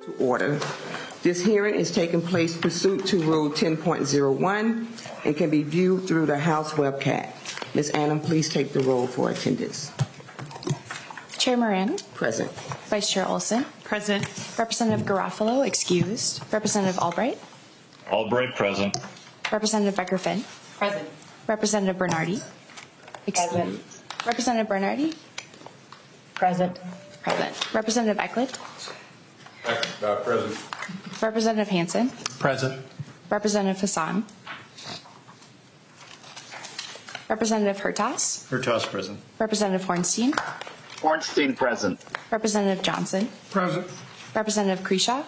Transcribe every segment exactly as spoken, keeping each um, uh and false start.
to order. This hearing is taking place pursuant to Rule ten point oh one and can be viewed through the House webcast. Miz Annam, please take the roll for attendance. Chair Moran. Present. Vice Chair Olson. Present. Representative Garofalo, excused. Representative Albright. Albright, present. Representative Becker-Finn. Present. Representative Bernardi. Excused. Present. Representative Bernardi. Present. Present. Representative Ecklet. Uh, present. Representative Hansen. Present. Representative Hassan. Representative Hertas. Hertas, present. Representative Hornstein. Hornstein, present. Representative Johnson. Present. Representative Kreshaw.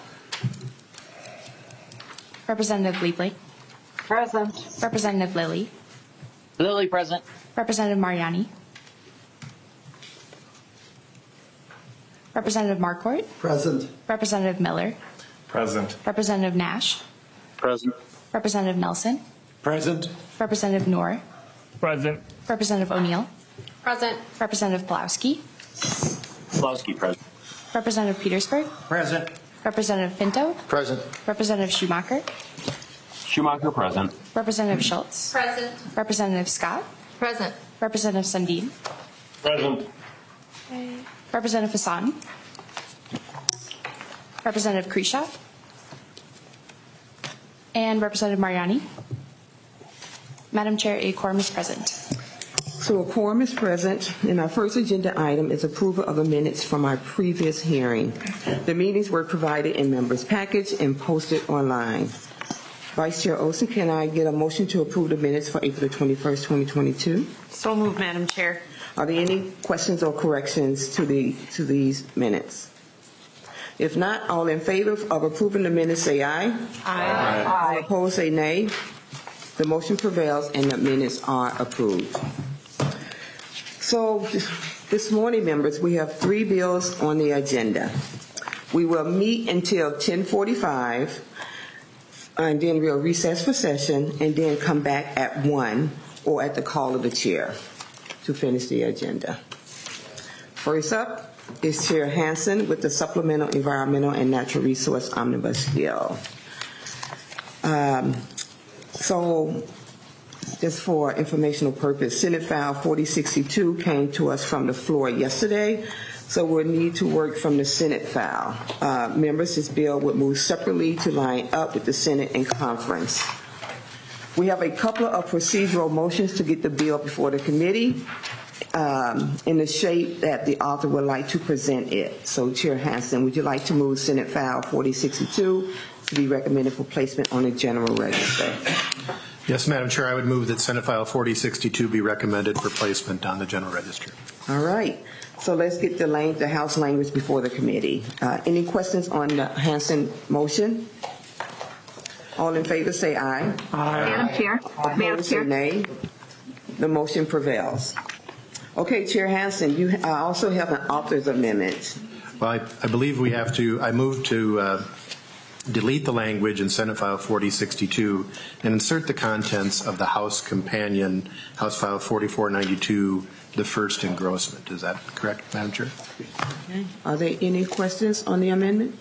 Representative Liebling. Present. Representative Lilly. Lilly, present. Representative Mariani. Representative Marquardt. Present. Representative Miller. Present. Representative Nash. Present. Representative Nelson. Present. Representative Noor. Present. Representative O'Neill. Present. Representative Pulowski. Pulowski, present. Representative Petersburg. Present. Representative Pinto. Present. Representative Schumacher. Schumacher, present. Representative Schultz. Present. Representative Scott. Present. Representative Sundin. Present. Representative Hassan. Representative Kreshaw. And Representative Mariani. Madam Chair, a quorum is present. So a quorum is present, and our first agenda item is approval of the minutes from our previous hearing. The meetings were provided in members' package and posted online. Vice Chair Olson, can I get a motion to approve the minutes for April the twenty-first, twenty twenty-two? So moved, Madam Chair. Are there any questions or corrections to the to these minutes? If not, all in favor of approving the minutes say aye. Aye. All opposed say nay. The motion prevails and the minutes are approved. So this morning, members, we have three bills on the agenda. We will meet until ten forty-five, and then we'll recess for session, and then come back at one or at the call of the chair to finish the agenda. First up is Chair Hansen with the Supplemental Environmental and Natural Resource Omnibus Bill. Um, so just for informational purpose, Senate File forty sixty-two came to us from the floor yesterday, so we'll need to work from the Senate file. Uh, members, this bill would move separately to line up with the Senate and conference. We have a couple of procedural motions to get the bill before the committee um, in the shape that the author would like to present it. So, Chair Hansen, would you like to move Senate File forty sixty-two to be recommended for placement on the General Register? Yes, Madam Chair, I would move that Senate File forty sixty-two be recommended for placement on the General Register. All right. So let's get the, lang- the House language before the committee. Uh, any questions on the Hansen motion? All in favor say aye. Aye. Madam Chair. All Madam say Chair. nay. The motion prevails. Okay, Chair Hansen, you uh, also have an author's amendment. Well, I, I believe we have to, I move to uh, delete the language in Senate File forty sixty-two and insert the contents of the House companion, House File forty-four ninety-two, the first engrossment. Is that correct, Madam Chair? Okay. Are there any questions on the amendment?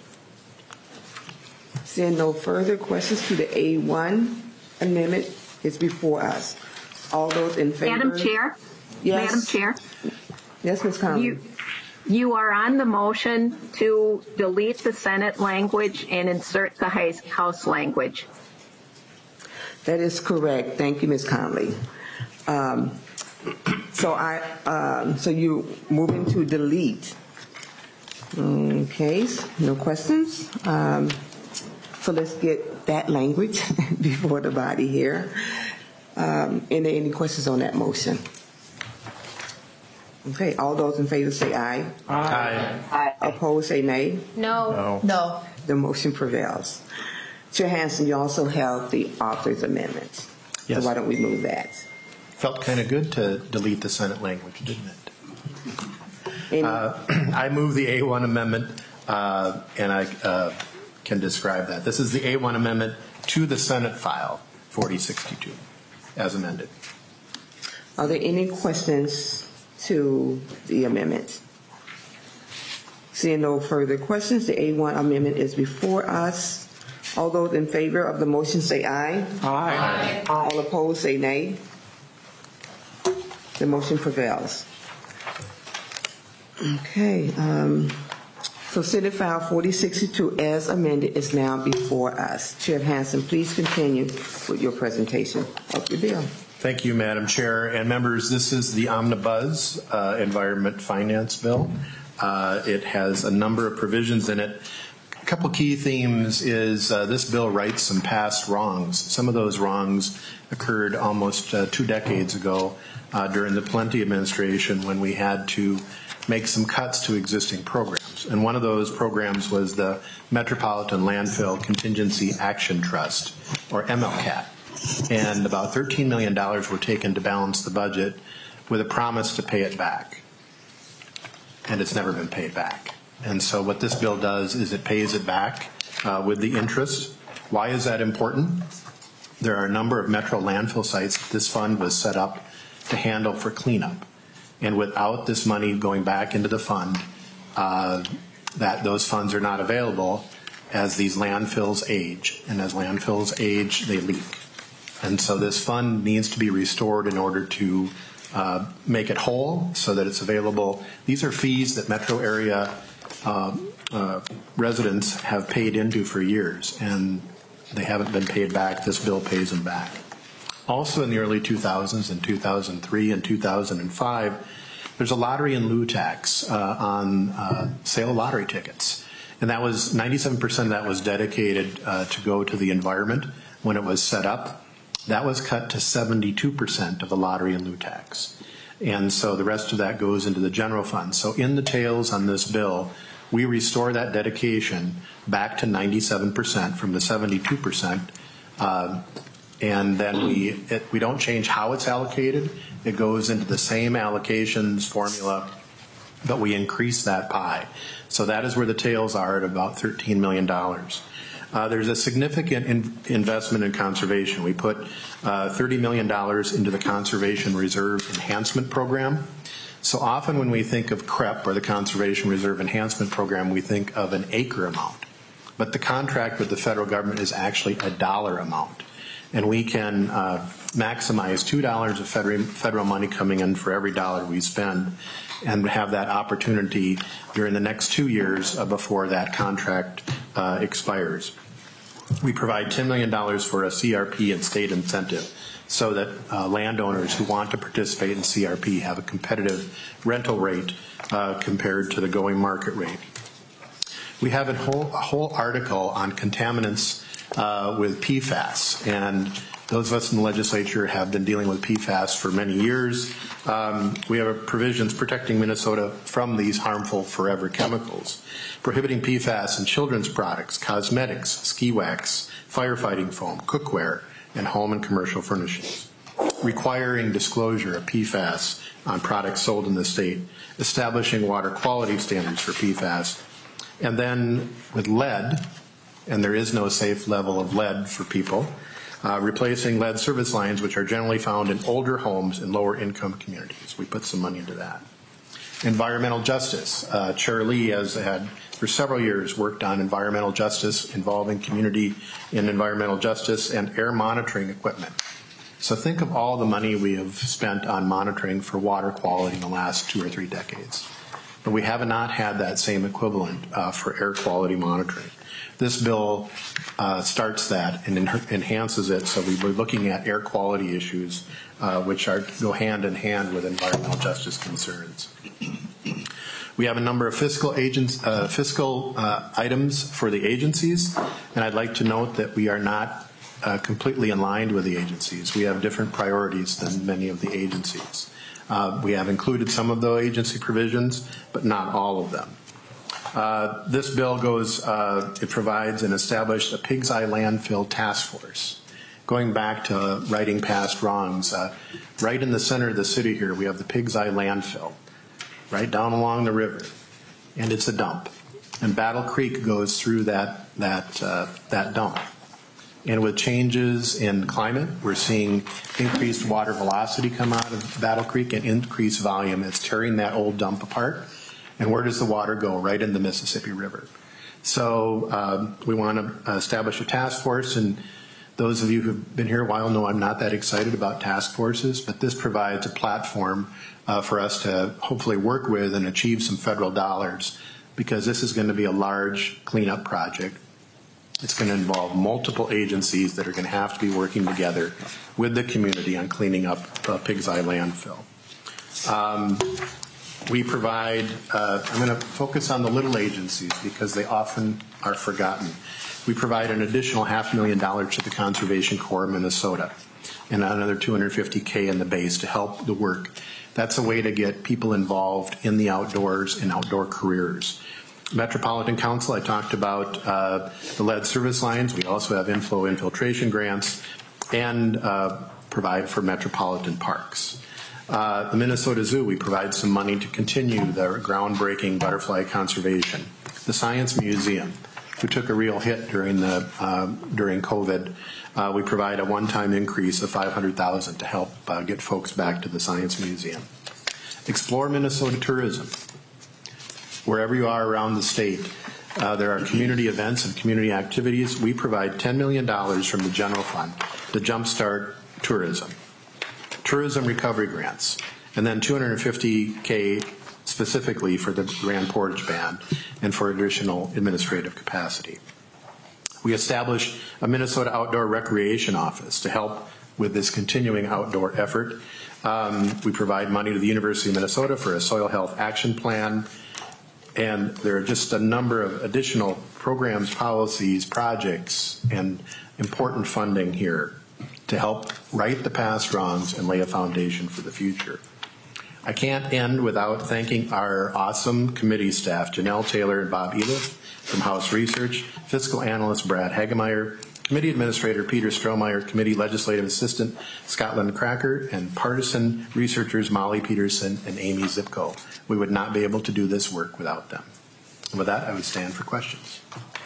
Seeing no further questions to the A one amendment is before us. All those in favor? Madam Chair? Yes. Madam Chair? Yes, Miz Conley. You, you are on the motion to delete the Senate language and insert the House language. That is correct. Thank you, Miz Conley. Um, so I, um, so you moving to delete. Okay, no questions. Um, so let's get that language before the body here. Um, any, any questions on that motion? Okay, all those in favor say aye. Aye. Aye. Opposed say nay. No. No. No. The motion prevails. Chair Hansen, you also have the author's amendment. Yes. So why don't we move that? Felt kind of good to delete the Senate language, didn't it? Any, Uh, I move the A one amendment, uh, and I uh, can describe that. This is the A one amendment to the Senate File forty sixty-two, as amended. Are there any questions to the amendment? Seeing no further questions, the A one amendment is before us. All those in favor of the motion say aye. Aye. All opposed say nay. The motion prevails. Okay, um, so Senate File forty sixty-two as amended is now before us. Chair Hansen, please continue with your presentation of your bill. Thank you, Madam Chair and members. This is the Omnibus uh, Environment Finance Bill. Uh, it has a number of provisions in it. A couple key themes is uh, this bill rights some past wrongs. Some of those wrongs occurred almost uh, two decades ago uh, during the Plenty administration when we had to make some cuts to existing programs. And one of those programs was the Metropolitan Landfill Contingency Action Trust, or M L C A T. And about thirteen million dollars were taken to balance the budget with a promise to pay it back. And it's never been paid back. And so what this bill does is it pays it back uh, with the interest. Why is that important? There are a number of metro landfill sites that this fund was set up to handle for cleanup. And without this money going back into the fund, uh, that those funds are not available as these landfills age. And as landfills age, they leak. And so this fund needs to be restored in order to uh, make it whole so that it's available. These are fees that metro area uh, uh, residents have paid into for years, and they haven't been paid back. This bill pays them back. Also in the early two thousands, in two thousand three and two thousand five, there's a lottery in lieu tax uh, on uh, sale of lottery tickets. And that was ninety-seven percent of that was dedicated uh, to go to the environment when it was set up. That was cut to seventy-two percent of the lottery in lieu tax. And so the rest of that goes into the general fund. So in the tails on this bill, we restore that dedication back to ninety-seven percent from the seventy-two percent. Uh, and then we, it, we don't change how it's allocated. It goes into the same allocations formula, but we increase that pie. So that is where the tails are at about thirteen million dollars. Uh, there's a significant in investment in conservation. We put uh, thirty million dollars into the Conservation Reserve Enhancement Program. So often when we think of C R E P, or the Conservation Reserve Enhancement Program, we think of an acre amount. But the contract with the federal government is actually a dollar amount. And we can uh, maximize two dollars of federal, federal money coming in for every dollar we spend, and have that opportunity during the next two years uh, before that contract uh, expires. We provide ten million dollars for a C R P and state incentive so that uh, landowners who want to participate in C R P have a competitive rental rate uh, compared to the going market rate. We have a whole, a whole article on contaminants uh, with P FAS, and those of us in the legislature have been dealing with P FAS for many years. Um, we have provisions protecting Minnesota from these harmful forever chemicals, prohibiting P FAS in children's products, cosmetics, ski wax, firefighting foam, cookware, and home and commercial furnishings, requiring disclosure of P FAS on products sold in the state, establishing water quality standards for P FAS, and then with lead, and there is no safe level of lead for people, Uh, replacing lead service lines, which are generally found in older homes in lower income communities. We put some money into that. Environmental justice. Uh, Chair Lee has had for several years worked on environmental justice involving community in environmental justice and air monitoring equipment. So think of all the money we have spent on monitoring for water quality in the last two or three decades. But we have not had that same equivalent uh, for air quality monitoring. This bill uh, starts that and en enhances it, so we'll be looking at air quality issues, uh, which are go hand in hand with environmental justice concerns. We have a number of fiscal agents, uh, fiscal uh, items for the agencies, and I'd like to note that we are not uh, completely aligned with the agencies. We have different priorities than many of the agencies. Uh, we have included some of the agency provisions, but not all of them. Uh, this bill goes, uh, it provides and established a Pig's Eye Landfill Task Force. Going back to righting past wrongs, uh, right in the center of the city here, we have the Pig's Eye Landfill, right down along the river, and it's a dump. And Battle Creek goes through that, that, uh, that dump. And with changes in climate, we're seeing increased water velocity come out of Battle Creek and increased volume. It's tearing that old dump apart. And where does the water go? Right in the Mississippi River. So um, we want to establish a task force, and those of you who've been here a while know I'm not that excited about task forces, but this provides a platform uh, for us to hopefully work with and achieve some federal dollars, because this is going to be a large cleanup project. It's going to involve multiple agencies that are going to have to be working together with the community on cleaning up uh, Pigs Eye landfill. Um, we provide, uh, I'm going to focus on the little agencies because they often are forgotten. We provide an additional half million dollars to the Conservation Corps of Minnesota and another two hundred fifty K in the base to help the work. That's a way to get people involved in the outdoors and outdoor careers. Metropolitan Council, I talked about uh, the lead service lines. We also have inflow infiltration grants and uh, provide for metropolitan parks. Uh, the Minnesota Zoo, we provide some money to continue the groundbreaking butterfly conservation. The Science Museum, who took a real hit during the uh, during COVID, uh, we provide a one-time increase of five hundred thousand dollars to help uh, get folks back to the Science Museum. Explore Minnesota Tourism. Wherever you are around the state, uh, there are community events and community activities. We provide ten million dollars from the general fund to jumpstart tourism. Tourism recovery grants, and then two hundred fifty K specifically for the Grand Portage Band and for additional administrative capacity. We established a Minnesota Outdoor Recreation Office to help with this continuing outdoor effort. Um, we provide money to the University of Minnesota for a soil health action plan, and there are just a number of additional programs, policies, projects, and important funding here to help right the past wrongs and lay a foundation for the future. I can't end without thanking our awesome committee staff, Janelle Taylor and Bob Edith from House Research, Fiscal Analyst Brad Hagemeyer, Committee Administrator Peter Strohmeyer, Committee Legislative Assistant Scotland Cracker, and partisan researchers Molly Peterson and Amy Zipko. We would not be able to do this work without them. And with that, I would stand for questions.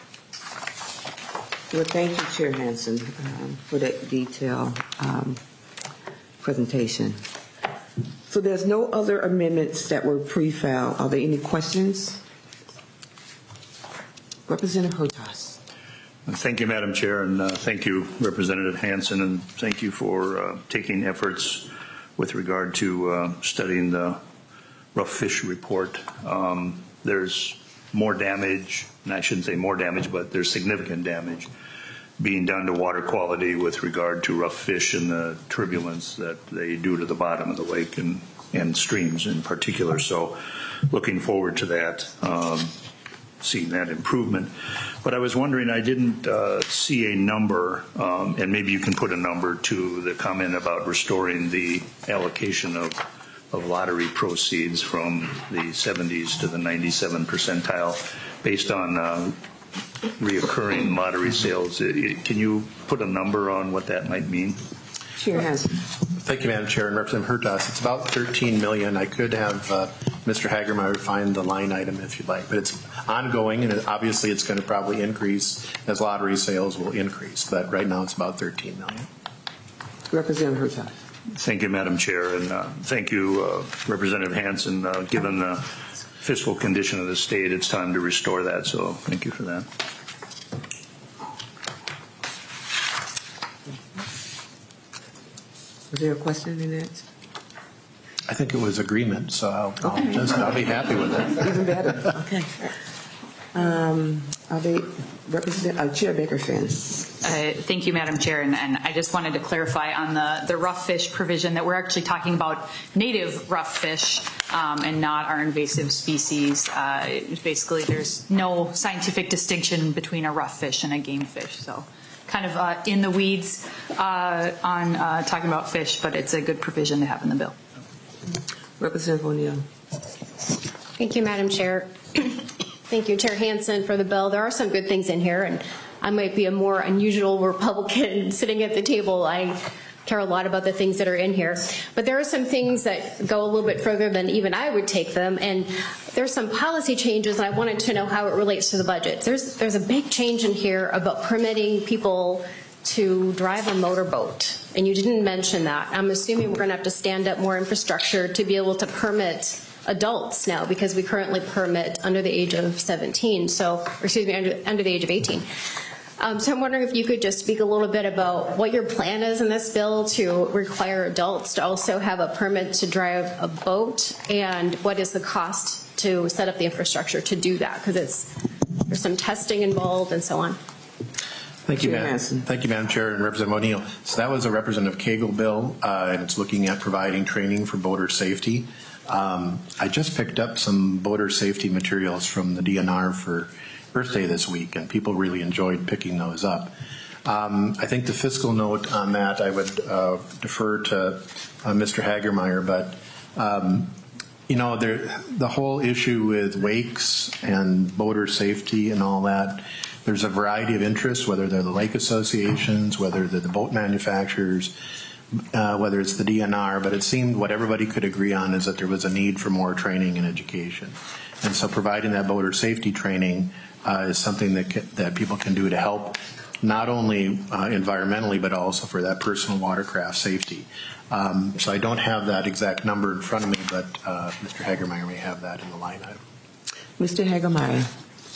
Well, thank you, Chair Hansen, um, for that detailed um, presentation. So there's no other amendments that were pre-filed. Are there any questions? Representative Hertas. Thank you, Madam Chair, and uh, thank you, Representative Hansen, and thank you for uh, taking efforts with regard to uh, studying the rough fish report. Um, there's more damage, and I shouldn't say more damage, but there's significant damage being done to water quality with regard to rough fish and the turbulence that they do to the bottom of the lake and, and streams in particular. So looking forward to that, um, seeing that improvement. But I was wondering, I didn't uh, see a number, um, and maybe you can put a number to the comment about restoring the allocation of, of lottery proceeds from the seventies to the ninety-seven percentile based on uh, reoccurring lottery sales. Can you put a number on what that might mean? Chair Hansen. Thank you, Madam Chair, and Representative Hertas. It's about thirteen million dollars. I could have uh, Mister Hagemeyer find the line item if you'd like, but it's ongoing, and it, obviously it's going to probably increase as lottery sales will increase. But right now it's about thirteen million dollars. Representative Hertas. Thank you, Madam Chair, and uh, thank you, uh, Representative Hansen. Uh, given the fiscal condition of the state, it's time to restore that. So thank you for that. Was there a question in that? I think it was agreement, so I'll, I'll, Okay. just, I'll be happy with it. Even better. Okay. Um, are they represent uh, Chair Baker Finn? Uh, thank you, Madam Chair, and, and I just wanted to clarify on the, the rough fish provision that we're actually talking about native rough fish um, and not our invasive species. Uh, basically, there's no scientific distinction between a rough fish and a game fish, so kind of uh, in the weeds uh, on uh, talking about fish, but it's a good provision to have in the bill. Representative O'Neill. Thank you, Madam Chair. Thank you, Chair Hansen, for the bill. There are some good things in here, and I might be a more unusual Republican sitting at the table. I care a lot about the things that are in here. But there are some things that go a little bit further than even I would take them, and there's some policy changes, and I wanted to know how it relates to the budget. There's, there's a big change in here about permitting people to drive a motorboat, and you didn't mention that. I'm assuming we're going to have to stand up more infrastructure to be able to permit adults now, because we currently permit under the age of seventeen, so, or excuse me, under, under the age of eighteen. Um, so I'm wondering if you could just speak a little bit about what your plan is in this bill to require adults to also have a permit to drive a boat, and what is the cost to set up the infrastructure to do that, because it's there's some testing involved and so on. Thank you, Chair Madam. Hansen. Thank you, Madam Chair and Representative O'Neill. So that was a Representative Cagle bill, uh, and it's looking at providing training for boater safety. Um, I just picked up some boater safety materials from the D N R for Earth Day this week, and people really enjoyed picking those up. Um, I think the fiscal note on that I would uh, defer to uh, Mister Hagermeyer, but um, you know, there, the whole issue with wakes and boater safety and all that, there's a variety of interests, whether they're the lake associations, whether they're the boat manufacturers, uh, whether it's the D N R, but it seemed what everybody could agree on is that there was a need for more training and education. And so providing that boater safety training uh, is something that, can, that people can do to help not only uh, environmentally, but also for that personal watercraft safety. Um, so I don't have that exact number in front of me, but uh, Mister Hagermeyer may have that in the line item. Mister Hagermeyer.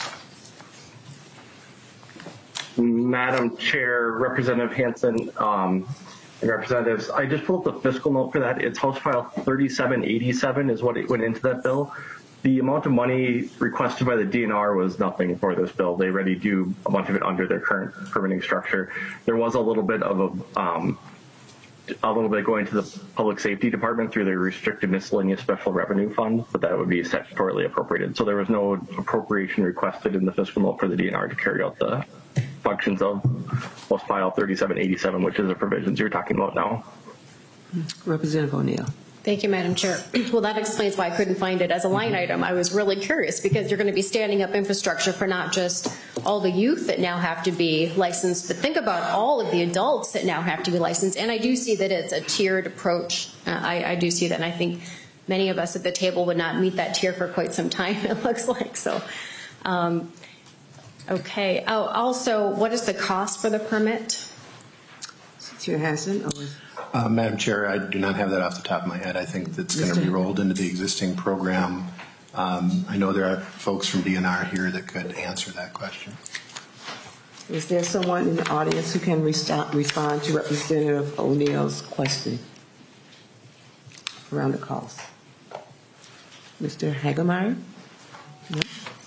Madam Chair, Representative Hansen, um, and representatives, I just pulled up the fiscal note for that. It's House File thirty-seven eighty-seven is what it went into that bill. The amount of money requested by the D N R was nothing for this bill. They already do a bunch of it under their current permitting structure. There was a little bit of a, um, a little bit going to the Public Safety Department through their restricted miscellaneous special revenue fund, but that would be statutorily appropriated. So there was no appropriation requested in the fiscal note for the D N R to carry out the functions of House File thirty-seven eighty-seven, which is the provisions you're talking about now. Representative O'Neill. Thank you, Madam Chair. Well, that explains why I couldn't find it as a line item. I was really curious because you're going to be standing up infrastructure for not just all the youth that now have to be licensed, but think about all of the adults that now have to be licensed. And I do see that it's a tiered approach. Uh, I, I do see that, and I think many of us at the table would not meet that tier for quite some time, it looks like. So, um, okay. Oh, also, what is the cost for the permit? Chair Hansen. Or Uh, Madam Chair, I do not have that off the top of my head. I think that's going to be rolled into the existing program. Um, I know there are folks from D N R here that could answer that question. Is there someone in the audience who can rest- respond to Representative O'Neill's question around the cost? Mister Hagermeyer? No?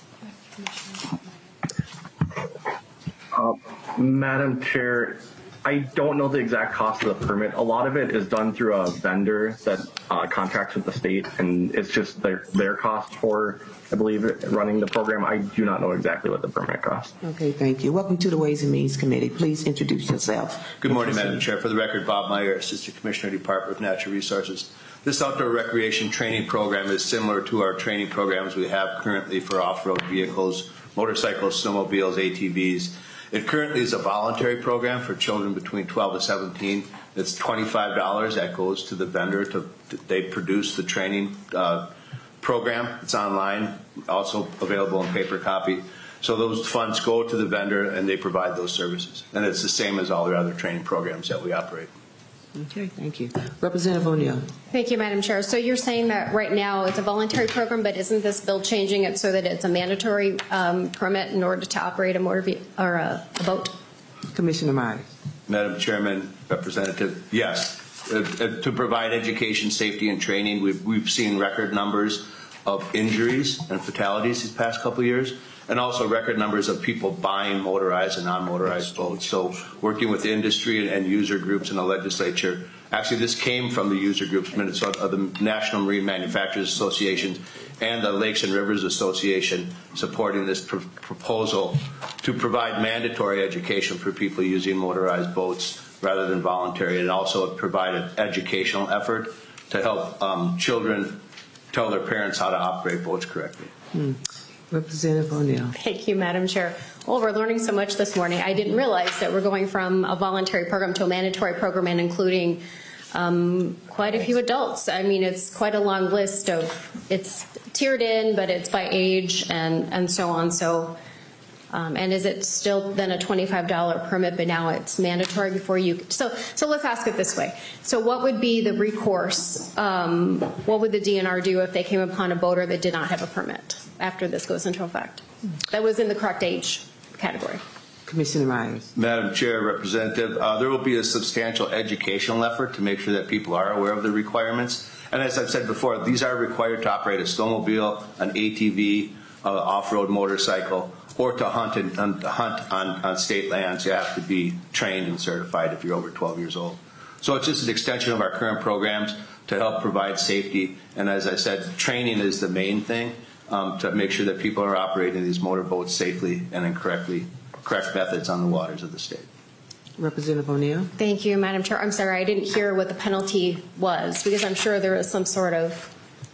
Uh, Madam Chair, I don't know the exact cost of the permit. A lot of it is done through a vendor that uh, contracts with the state, and it's just their, their cost for, I believe, running the program. I do not know exactly what the permit costs. Okay, thank you. Welcome to the Ways and Means Committee. Please introduce yourself. Good morning, Madam Chair. For the record, Bob Meyer, Assistant Commissioner, Department of Natural Resources. This outdoor recreation training program is similar to our training programs we have currently for off-road vehicles, motorcycles, snowmobiles, A T Vs. It currently is a voluntary program for children between twelve to seventeen. It's twenty-five dollars that goes to the vendor. To, to they produce the training uh, program. It's online, also available in paper copy. So those funds go to the vendor and they provide those services. And it's the same as all the other training programs that we operate. Okay, thank you. Representative O'Neill. Thank you, Madam Chair. So you're saying that right now it's a voluntary program, but isn't this bill changing it so that it's a mandatory um, permit in order to operate a motor ve- or a, a boat? Commissioner Myers. Madam Chairman, Representative, yes. Uh, uh, to provide education, safety, and training, we've, we've seen record numbers of injuries and fatalities these past couple of years, and also record numbers of people buying motorized and non-motorized boats. So working with the industry and, and user groups in the legislature, actually this came from the user groups, Minnesota, of the National Marine Manufacturers Association and the Lakes and Rivers Association, supporting this pr- proposal to provide mandatory education for people using motorized boats rather than voluntary, and also provide an educational effort to help um, children tell their parents how to operate boats correctly. Hmm. Representative O'Neill. Thank you, Madam Chair. Well, we're learning so much this morning. I didn't realize that we're going from a voluntary program to a mandatory program and including um, quite a few adults. I mean, it's quite a long list of, it's tiered in, but it's by age and, and so on. So Um, and is it still then a twenty-five dollar permit, but now it's mandatory before you? So, so let's ask it this way. So what would be the recourse? Um, what would the D N R do if they came upon a boater that did not have a permit after this goes into effect? That was in the correct age category. Commissioner Myers. Madam Chair, Representative, uh, there will be a substantial educational effort to make sure that people are aware of the requirements. And as I've said before, these are required to operate a snowmobile, an A T V, uh, off-road motorcycle, or to hunt, and, and hunt on, on state lands. You have to be trained and certified if you're over twelve years old. So it's just an extension of our current programs to help provide safety. And as I said, training is the main thing um, to make sure that people are operating these motorboats safely and in correctly, correct methods on the waters of the state. Representative O'Neill. Thank you, Madam Chair. I'm sorry, I didn't hear what the penalty was, because I'm sure there is some sort of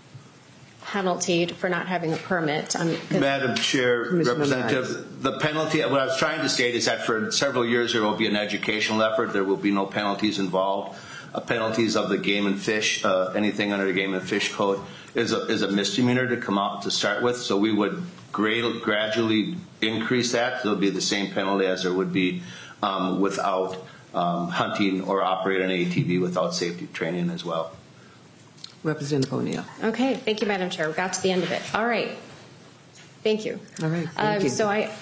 penalty for not having a permit. Um, Madam Chair, Representative, the penalty, what I was trying to state is that for several years there will be an educational effort. There will be no penalties involved. Uh, penalties of the game and fish, uh, anything under the game and fish code is a, is a misdemeanor to come out to start with. So we would grad, gradually increase that. So it will be the same penalty as there would be um, without um, hunting or operating an A T V without safety training as well. Representative O'Neill. Okay, thank you, Madam Chair. We got to the end of it. All right. Thank you. All right, thank um, you. So I,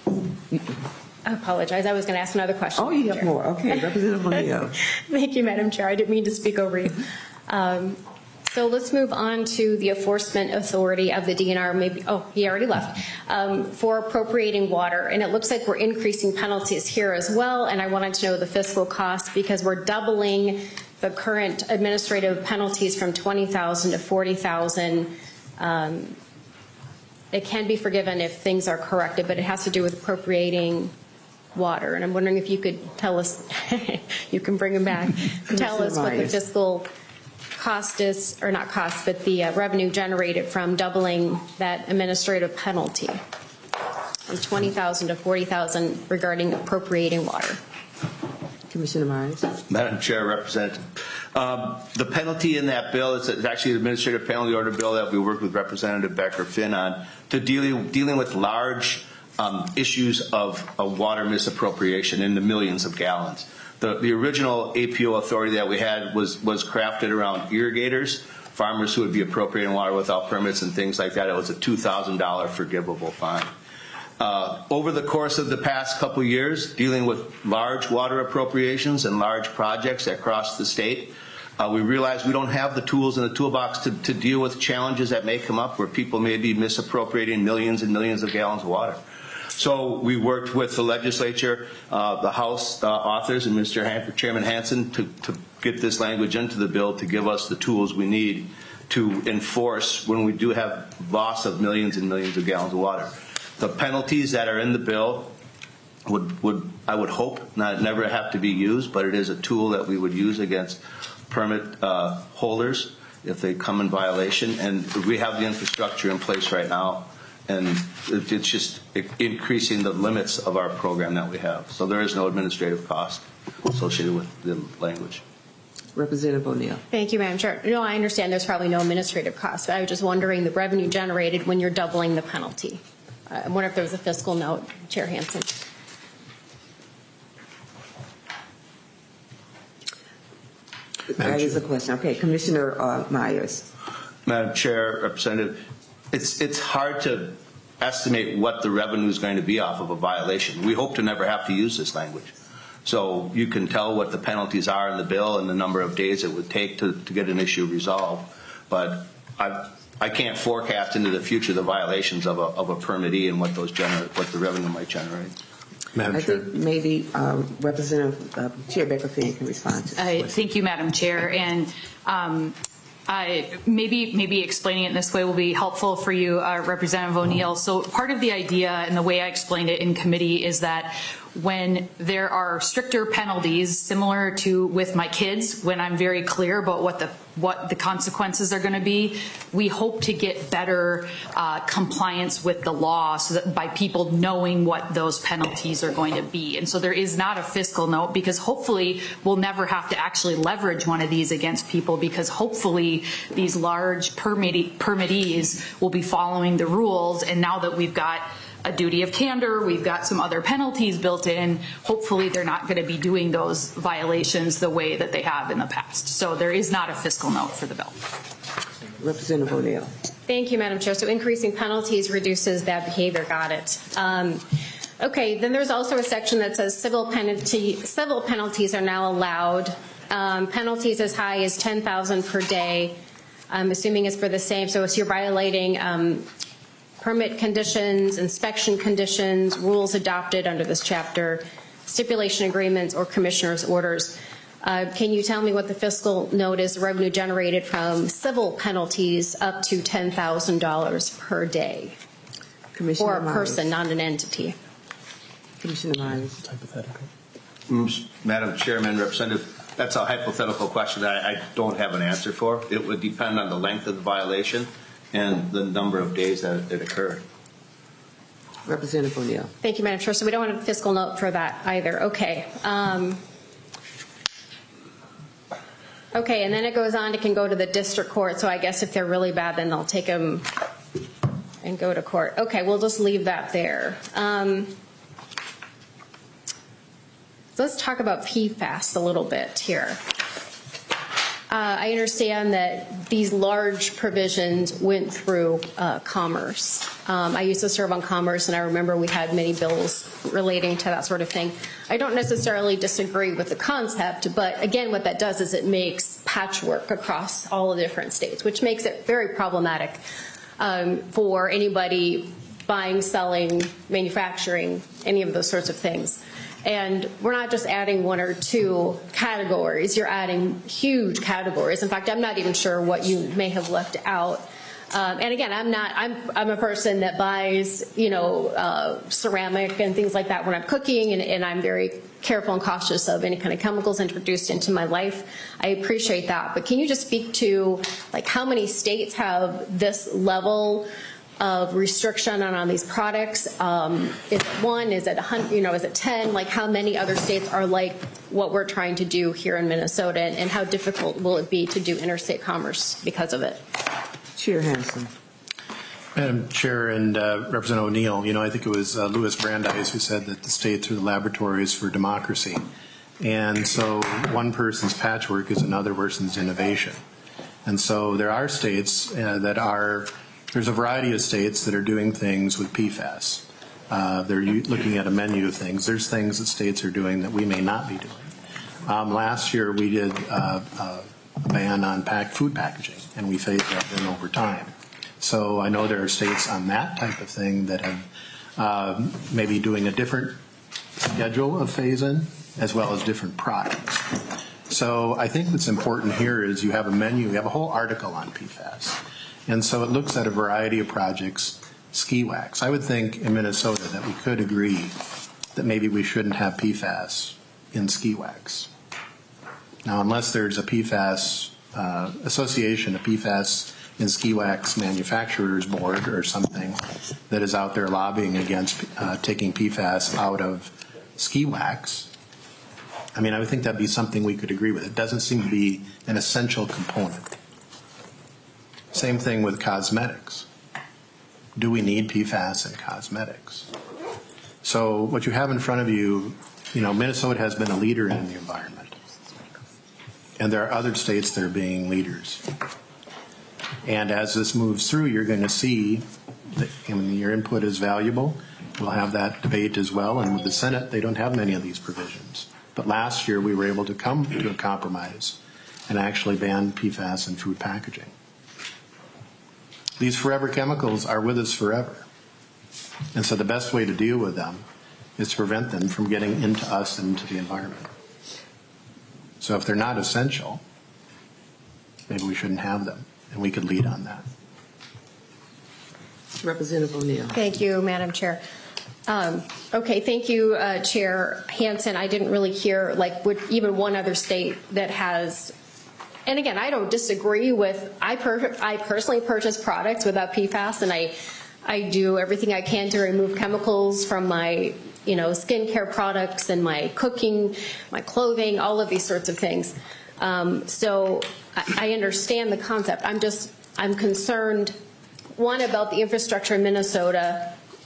I apologize. I was going to ask another question. Oh, you have more. Okay, Representative O'Neill. Thank you, Madam Chair. I didn't mean to speak over you. Um, so let's move on to the enforcement authority of the D N R. Maybe, oh, he already left. Um, for appropriating water, and it looks like we're increasing penalties here as well. And I wanted to know the fiscal cost, because we're doubling the current administrative penalties from twenty thousand dollars to forty thousand dollars. Um, it can be forgiven if things are corrected, but it has to do with appropriating water. And I'm wondering if you could tell us, you can bring them back, tell us what the fiscal cost is, or not cost, but the uh, revenue generated from doubling that administrative penalty from twenty thousand dollars to forty thousand dollars regarding appropriating water. Commissioner Myers. Madam Chair, Representative. Um, the penalty in that bill is it's actually an administrative penalty order bill that we worked with Representative Becker Finn on to dealing dealing with large um, issues of, of water misappropriation in the millions of gallons. The, the original A P O authority that we had was was crafted around irrigators, farmers who would be appropriating water without permits and things like that. It was a two thousand dollar forgivable fine. Uh, over the course of the past couple of years, dealing with large water appropriations and large projects across the state, uh, we realized we don't have the tools in the toolbox to, to deal with challenges that may come up where people may be misappropriating millions and millions of gallons of water. So we worked with the legislature, uh, the House uh, authors, and Mister Han- Chairman Hansen to, to get this language into the bill to give us the tools we need to enforce when we do have loss of millions and millions of gallons of water. The penalties that are in the bill would, would I would hope, not never have to be used, but it is a tool that we would use against permit uh, holders if they come in violation. And we have the infrastructure in place right now, and it's just increasing the limits of our program that we have. So there is no administrative cost associated with the language. Representative O'Neill. Thank you, Madam Chair. No, I understand there's probably no administrative cost, but I was just wondering the revenue generated when you're doubling the penalty. I wonder if there was a fiscal note, Chair Hansen. That is a question. Okay, Commissioner uh, Myers. Madam Chair, Representative, it's it's hard to estimate what the revenue is going to be off of a violation. We hope to never have to use this language. So you can tell what the penalties are in the bill and the number of days it would take to, to get an issue resolved. But I I can't forecast into the future the violations of a of a permittee and what those generate, what the revenue might generate. Madam I Chair. think maybe um, Representative uh, Chair Becker Finn can respond to this. Uh, thank you, Madam Chair. And um, I, maybe maybe explaining it in this way will be helpful for you, uh, Representative O'Neill. So part of the idea and the way I explained it in committee is that when there are stricter penalties, similar to with my kids, when I'm very clear about what the what the consequences are going to be, we hope to get better uh, compliance with the law, so that by people knowing what those penalties are going to be. And so there is not a fiscal note, because hopefully we'll never have to actually leverage one of these against people, because hopefully these large permittee, permittees will be following the rules. And now that we've got a duty of candor. We've got some other penalties built in. Hopefully they're not going to be doing those violations the way that they have in the past. So there is not a fiscal note for the bill. Representative O'Neill. Thank you, Madam Chair. So increasing penalties reduces bad behavior. Got it. Um, okay, then there's also a section that says civil penalty, civil penalties are now allowed. Um, penalties as high as ten thousand dollars per day. I'm assuming it's for the same. So if you're violating um, permit conditions, inspection conditions, rules adopted under this chapter, stipulation agreements, or commissioner's orders. Uh, can you tell me what the fiscal note is, revenue generated from civil penalties up to ten thousand dollars per day? Commissioner or a Myers. person, not an entity? Commissioner Myers. Mm, Madam Chairman, Representative, that's a hypothetical question that I, I don't have an answer for. It would depend on the length of the violation and the number of days that it occurred. Representative O'Neill. Thank you, Madam Chair. So we don't want a fiscal note for that either. Okay. Um, okay, and then it goes on, it can go to the district court. So I guess if they're really bad, then they'll take them and go to court. Okay, we'll just leave that there. Um, let's talk about P FAS a little bit here. Uh, I understand that these large provisions went through uh, Commerce. Um, I used to serve on Commerce, and I remember we had many bills relating to that sort of thing. I don't necessarily disagree with the concept, but again, what that does is it makes patchwork across all the different states, which makes it very problematic um, for anybody buying, selling, manufacturing, any of those sorts of things. And we're not just adding one or two categories, you're adding huge categories. In fact, I'm not even sure what you may have left out. Um, and again, I'm not, I'm, I'm a person that buys, you know, uh, ceramic and things like that when I'm cooking, and, and I'm very careful and cautious of any kind of chemicals introduced into my life. I appreciate that. But can you just speak to, like, how many states have this level of restriction on, on these products? Um, is it one? Is it a hundred? You know, is it ten? Like, how many other states are like what we're trying to do here in Minnesota, and, and how difficult will it be to do interstate commerce because of it? Chair Hansen. Madam Chair and uh, Representative O'Neill, you know, I think it was uh, Louis Brandeis who said that the states are the laboratories for democracy. And so one person's patchwork is another person's innovation. And so there are states uh, that are, there's a variety of states that are doing things with P FAS. Uh, they're looking at a menu of things. There's things that states are doing that we may not be doing. Um, last year we did uh, uh, a ban on packed food packaging, and we phased that in over time. So I know there are states on that type of thing that have uh, maybe doing a different schedule of phase-in as well as different products. So I think what's important here is you have a menu, you have a whole article on P FAS. And so it looks at a variety of projects, ski wax. I would think in Minnesota that we could agree that maybe we shouldn't have P FAS in ski wax. Now, unless there's a P FAS uh, association, a P FAS in ski wax manufacturers board or something that is out there lobbying against uh, taking P FAS out of ski wax, I mean, I would think that'd be something we could agree with. It doesn't seem to be an essential component. Same thing with cosmetics. Do we need P FAS in cosmetics? So what you have in front of you, you know, Minnesota has been a leader in the environment. And there are other states that are being leaders. And as this moves through, you're going to see that, I mean, your input is valuable. We'll have that debate as well. And with the Senate, they don't have many of these provisions. But last year, we were able to come to a compromise and actually ban P FAS in food packaging. These forever chemicals are with us forever. And so the best way to deal with them is to prevent them from getting into us and into the environment. So if they're not essential, maybe we shouldn't have them, and we could lead on that. Representative O'Neill. Thank you, Madam Chair. Um, okay, thank you, uh, Chair Hansen. I didn't really hear, like, what, even one other state that has, and again, I don't disagree with, I, per, I personally purchase products without P FAS, and I, I do everything I can to remove chemicals from my, you know, skincare products and my cooking, my clothing, all of these sorts of things. Um, so I, I understand the concept. I'm just, I'm concerned, one, about the infrastructure in Minnesota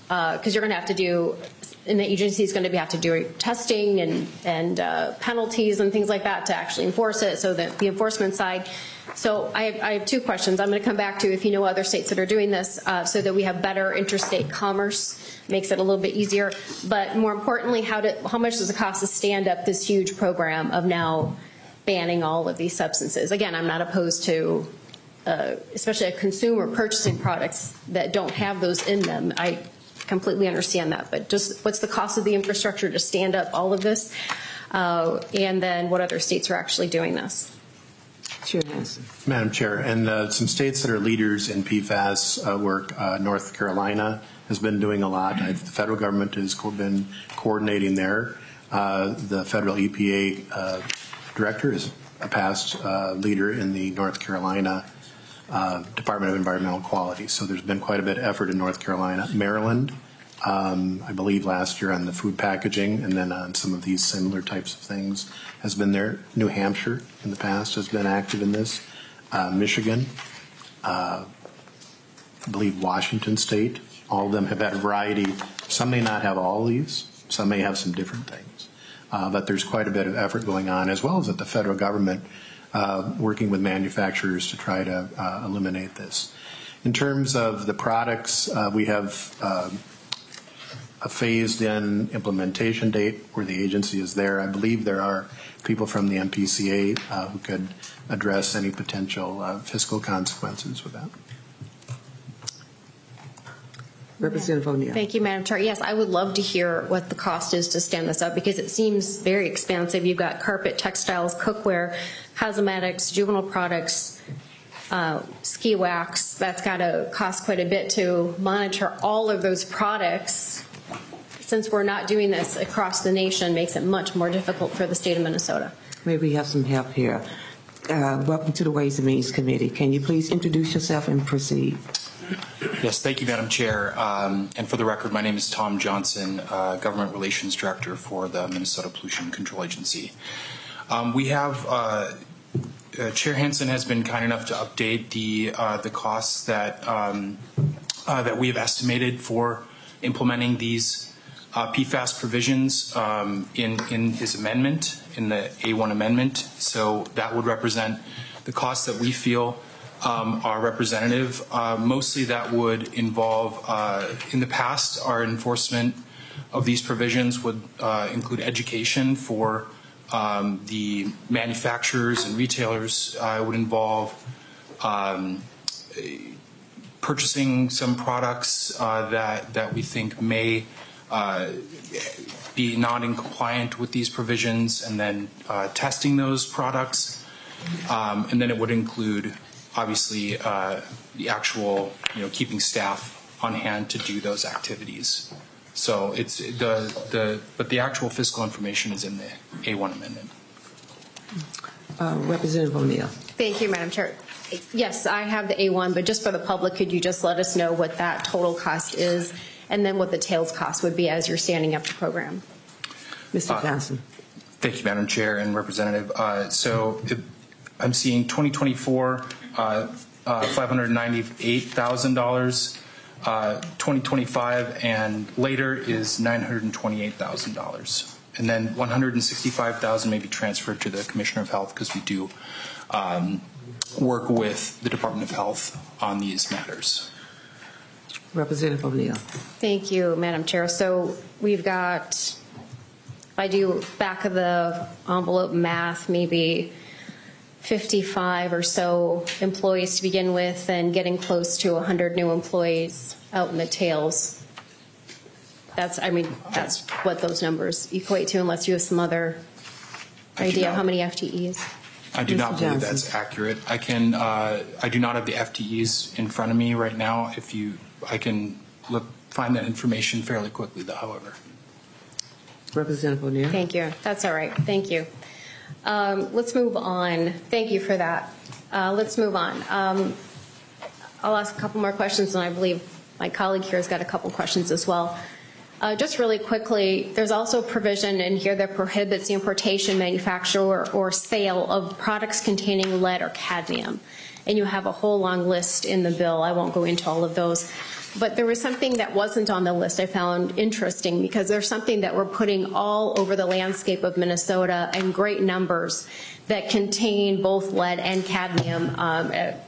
because uh, you're going to have to do, and the agency is going to have to do testing and, and uh, penalties and things like that to actually enforce it, so that the enforcement side. So I have, I have two questions. I'm going to come back to if you know other states that are doing this uh, so that we have better interstate commerce, makes it a little bit easier. But more importantly, how, do, how much does it cost to stand up this huge program of now banning all of these substances? Again, I'm not opposed to, uh, especially a consumer purchasing products that don't have those in them. I completely understand that. But just what's the cost of the infrastructure to stand up all of this? Uh, and then what other states are actually doing this? Chair Hansen. Madam Chair, and uh, some states that are leaders in P FAS uh, work, uh, North Carolina has been doing a lot. Uh, the federal government has co- been coordinating there. Uh, the federal E P A uh, director is a past uh, leader in the North Carolina uh, Department of Environmental Quality. So there's been quite a bit of effort in North Carolina. Maryland, um, I believe last year on the food packaging and then on some of these similar types of things has been there. New Hampshire in the past has been active in this. Uh, Michigan, uh, I believe Washington State, all of them have had a variety. Some may not have all these, some may have some different things. Uh, but there's quite a bit of effort going on, as well as at the federal government, uh, working with manufacturers to try to uh, eliminate this. In terms of the products, uh, we have uh, a phased-in implementation date where the agency is there. I believe there are people from the M P C A uh, who could address any potential uh, fiscal consequences with that. Representative O'Neill. Thank you, Madam Chair. Yes, I would love to hear what the cost is to stand this up, because it seems very expensive. You've got carpet, textiles, cookware, cosmetics, juvenile products, uh, ski wax. That's got to cost quite a bit to monitor all of those products. Since we're not doing this across the nation, makes it much more difficult for the state of Minnesota. Maybe we have some help here. Uh, welcome to the Ways and Means Committee. Can you please introduce yourself and proceed? Yes, thank you, Madam Chair. Um, and for the record, my name is Tom Johnson, uh, Government Relations Director for the Minnesota Pollution Control Agency. Um, we have, uh, uh, Chair Hansen has been kind enough to update the uh, the costs that um, uh, that we have estimated for implementing these uh, P FAS provisions um, in in his amendment, in the A one amendment. So that would represent the costs that we feel Um, are representative. Uh, mostly that would involve, uh, in the past, our enforcement of these provisions would uh, include education for um, the manufacturers and retailers. Uh, it would involve um, purchasing some products uh, that, that we think may uh, be not in compliant with these provisions, and then uh, testing those products. Um, and then it would include obviously uh, the actual, you know, keeping staff on hand to do those activities. So it's the, the but the actual fiscal information is in the A one amendment. Uh, Representative O'Neill. Thank you, Madam Chair. Yes, I have the A one, but just for the public, could you just let us know what that total cost is, and then what the tails cost would be as you're standing up the program? Mister Uh, Johnson. Thank you, Madam Chair and Representative. Uh, so it, I'm seeing twenty twenty-four, uh, uh, five hundred ninety-eight thousand dollars, uh, twenty twenty-five and later is nine hundred twenty-eight thousand dollars. And then one hundred sixty-five thousand dollars may be transferred to the Commissioner of Health, because we do um, work with the Department of Health on these matters. Representative O'Neill. Thank you, Madam Chair. So we've got, if I do back of the envelope math, maybe fifty-five or so employees to begin with, and getting close to one hundred new employees out in the tails. That's, I mean, that's what those numbers equate to, unless you have some other idea of how many F T Es. I do Mister not believe Johnson. that's accurate. I can, uh, I do not have the F T Es in front of me right now. If you, I can look, find that information fairly quickly, though, however. Representative O'Neill. Thank you. That's all right. Thank you. Um, let's move on. Thank you for that. Uh, let's move on. Um, I'll ask a couple more questions, and I believe my colleague here has got a couple questions as well. Uh, just really quickly, there's also provision in here that prohibits the importation, manufacture, or, or sale of products containing lead or cadmium. and you have a whole long list in the bill. I won't go into all of those. But there was something that wasn't on the list I found interesting, because there's something that we're putting all over the landscape of Minnesota in great numbers that contain both lead and cadmium, um, at,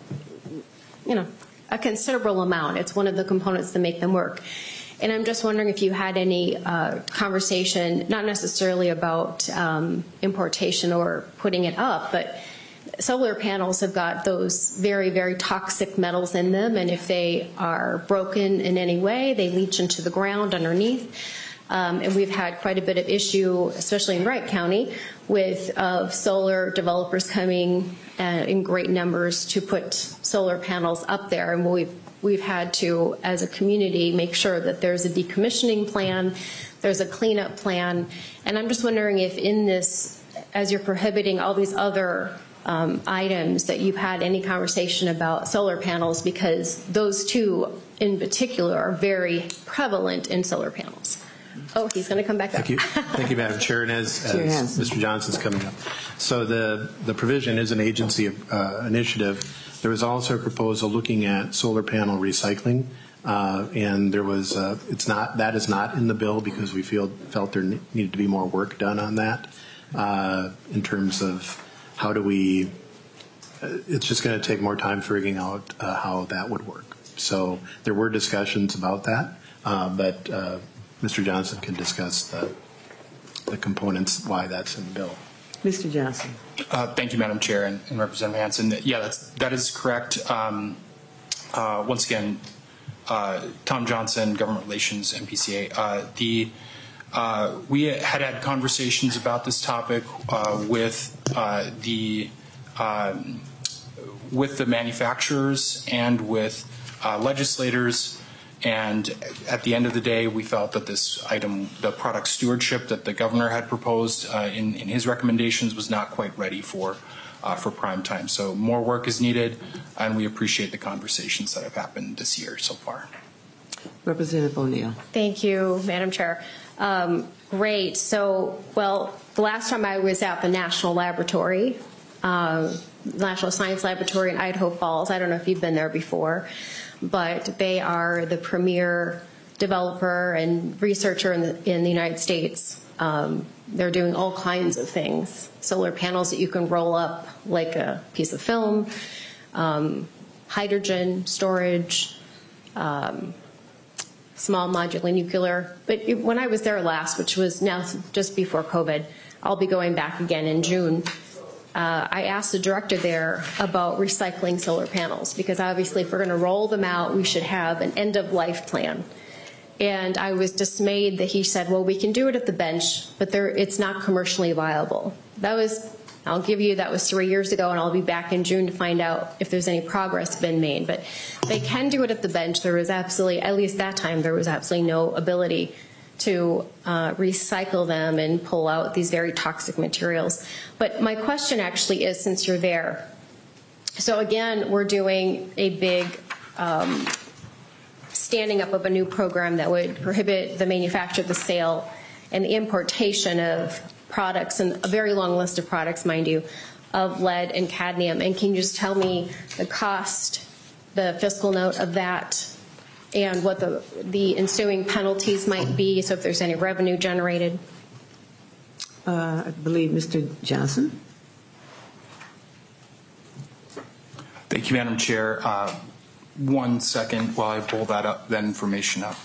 you know, a considerable amount. It's one of the components that make them work. And I'm just wondering if you had any uh, conversation, not necessarily about um, importation or putting it up, but solar panels have got those very, very toxic metals in them, and if they are broken in any way, they leach into the ground underneath. Um, and we've had quite a bit of issue, especially in Wright County, with uh, solar developers coming uh, in great numbers to put solar panels up there, and we've we've had to, as a community, make sure that there's a decommissioning plan, there's a cleanup plan, and I'm just wondering if in this, as you're prohibiting all these other um, items, that you've had any conversation about solar panels, because those two in particular are very prevalent in solar panels. Oh, he's going to come back up. Thank you. Thank you, Madam Chair. And as, as Yes. Mister Johnson's coming up. So the, the provision is an agency uh, initiative. There was also a proposal looking at solar panel recycling. Uh, and there was, uh, it's not, that is not in the bill because we feel, felt there needed to be more work done on that uh, in terms of how do we, uh, it's just going to take more time figuring out uh, how that would work. So there were discussions about that, uh, but uh, Mister Johnson can discuss the, the components, why that's in the bill. Mister Johnson. Uh, thank you, Madam Chair, and, and Representative Hansen. Yeah, that's, that is correct. Um, uh, once again, uh, Tom Johnson, Government Relations, M P C A. Uh, the uh, we had had conversations about this topic uh, with uh, the um, with the manufacturers and with uh, legislators. And at the end of the day, we felt that this item, the product stewardship that the governor had proposed uh, in, in his recommendations, was not quite ready for uh, for prime time. So more work is needed, and we appreciate the conversations that have happened this year so far. Representative O'Neill. Thank you, Madam Chair. Um, great. So, well, the last time I was at the National Laboratory, uh, National Science Laboratory in Idaho Falls, I don't know if you've been there before, but they are the premier developer and researcher in the, in the United States. Um, they're doing all kinds of things. Solar panels that you can roll up like a piece of film, um, hydrogen storage, um, small modular nuclear. But it, when I was there last, which was now just before COVID, I'll be going back again in June. Uh, I asked the director there about recycling solar panels, because obviously if we're going to roll them out, we should have an end-of-life plan. And I was dismayed that he said, well, we can do it at the bench, but there, it's not commercially viable. That was, I'll give you, that was three years ago, and I'll be back in June to find out if there's any progress been made. But they can do it at the bench. There was absolutely, at least that time, there was absolutely no ability to uh, recycle them and pull out these very toxic materials. But my question actually is, since you're there, so again, we're doing a big um, standing up of a new program that would prohibit the manufacture, the sale, and the importation of products, and a very long list of products, mind you, of lead and cadmium. And can you just tell me the cost, the fiscal note of that, and what the, the ensuing penalties might be, so if there's any revenue generated? Uh, I believe Mister Johnson. Thank you, Madam Chair. Uh, one second while I pull that up, that information up.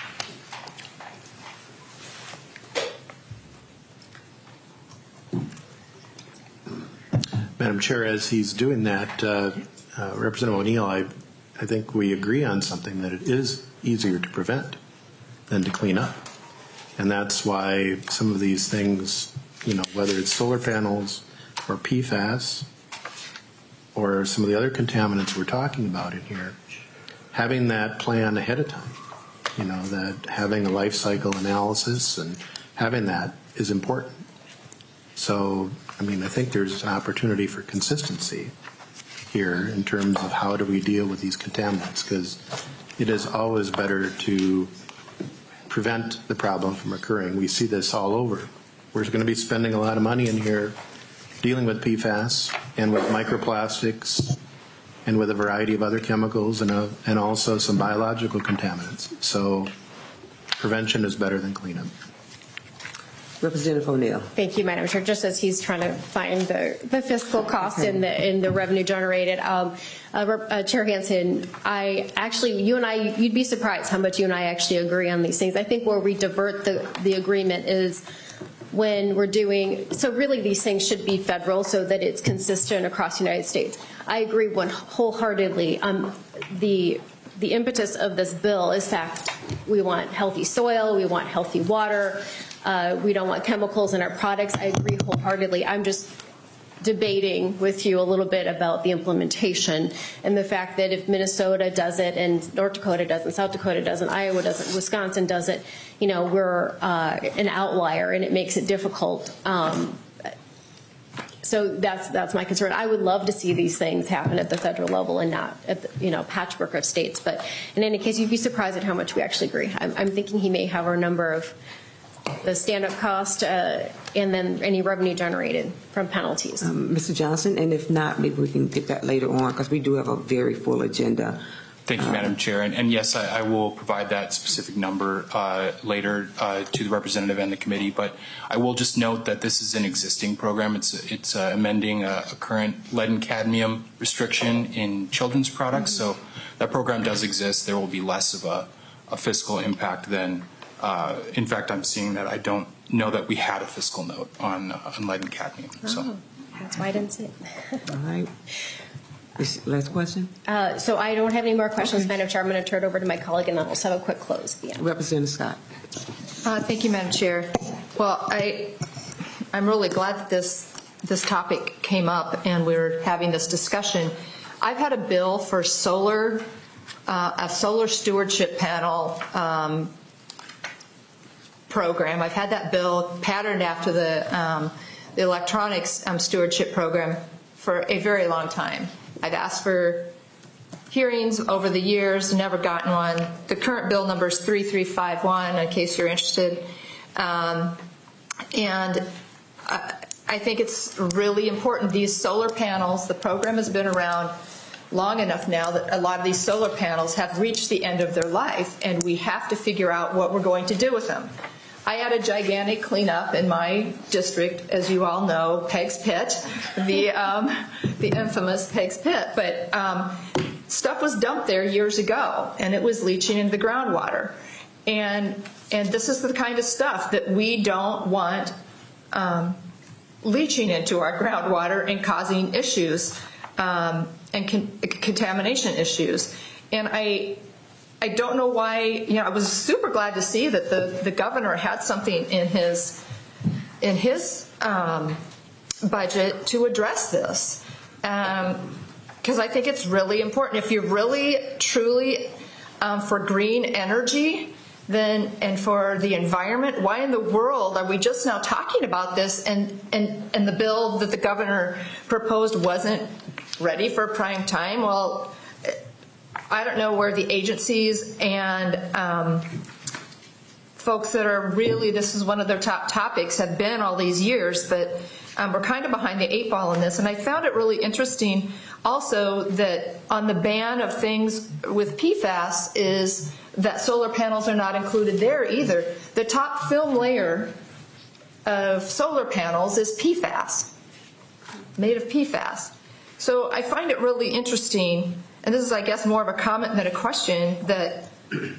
Madam Chair, as he's doing that, uh, uh, Representative O'Neill, I, I think we agree on something, that it is easier to prevent than to clean up. And that's why some of these things, you know, whether it's solar panels or P FAS or some of the other contaminants we're talking about in here, having that plan ahead of time, you know, that having a life cycle analysis and having that is important. So, I mean, I think there's an opportunity for consistency here in terms of how do we deal with these contaminants, because it is always better to prevent the problem from occurring. We see this all over. We're going to be spending a lot of money in here dealing with P FAS and with microplastics and with a variety of other chemicals and, a, and also some biological contaminants. So prevention is better than cleanup. Representative O'Neill. Thank you, Madam Chair. Just as he's trying to find the, the fiscal cost okay. and the, and the revenue generated, um, uh, uh, Chair Hansen, I actually, you and I, you'd be surprised how much you and I actually agree on these things. I think where we divert the, the agreement is when we're doing, so really these things should be federal so that it's consistent across the United States. I agree one wholeheartedly. Um, the the impetus of this bill is fact we want healthy soil, we want healthy water, uh, we don't want chemicals in our products. I agree wholeheartedly. I'm just debating with you a little bit about the implementation and the fact that if Minnesota does it and North Dakota doesn't, South Dakota doesn't, Iowa doesn't, Wisconsin does it, you know, we're uh, an outlier and it makes it difficult. Um, so that's that's my concern. I would love to see these things happen at the federal level and not at the, you know, patchwork of states. But in any case, you'd be surprised at how much we actually agree. I'm, I'm thinking he may have our number of the stand-up cost uh, and then any revenue generated from penalties. Um, Mister Johnson, and if not, maybe we can get that later on because we do have a very full agenda. Thank you, Madam Chair. And, and yes, I, I will provide that specific number uh, later uh, to the representative and the committee. But I will just note that this is an existing program. It's it's uh, amending a, a current lead and cadmium restriction in children's products. So that program does exist. There will be less of a, a fiscal impact than. Uh, in fact, I'm seeing that I don't know that we had a fiscal note on uh, on lead and cadmium. So oh, that's why I didn't see it. All right. Last question. Uh, so I don't have any more questions, okay. Madam Chair. I'm going to turn it over to my colleague, and then we'll have a quick close at the end. Representative Scott. Uh, thank you, Madam Chair. Well, I, I'm really glad that this this topic came up and we're having this discussion. I've had a bill for solar, uh, a solar stewardship panel um, program. I've had that bill patterned after the um, the electronics um, stewardship program for a very long time. I've asked for hearings over the years, never gotten one. The current bill number is three three five one, in case you're interested. Um, and uh, I think it's really important. These solar panels, the program has been around long enough now that a lot of these solar panels have reached the end of their life, and we have to figure out what we're going to do with them. I had a gigantic cleanup in my district, as you all know, Peg's Pit, the um, the infamous Peg's Pit. But um, stuff was dumped there years ago, and it was leaching into the groundwater. And and this is the kind of stuff that we don't want um, leaching into our groundwater and causing issues um, and con- contamination issues. And I. I don't know why, you know, I was super glad to see that the, the governor had something in his in his um, budget to address this. Um, because I think it's really important. If you're really, truly um, for green energy then and for the environment, why in the world are we just now talking about this and, and, and the bill that the governor proposed wasn't ready for prime time? Well, I don't know where the agencies and um, folks that are really, this is one of their top topics, have been all these years, but um, we're kind of behind the eight ball in this. And I found it really interesting also that on the ban of things with P FAS is that solar panels are not included there either. The top film layer of solar panels is P FAS, made of P FAS. So I find it really interesting. And this is, I guess, more of a comment than a question, that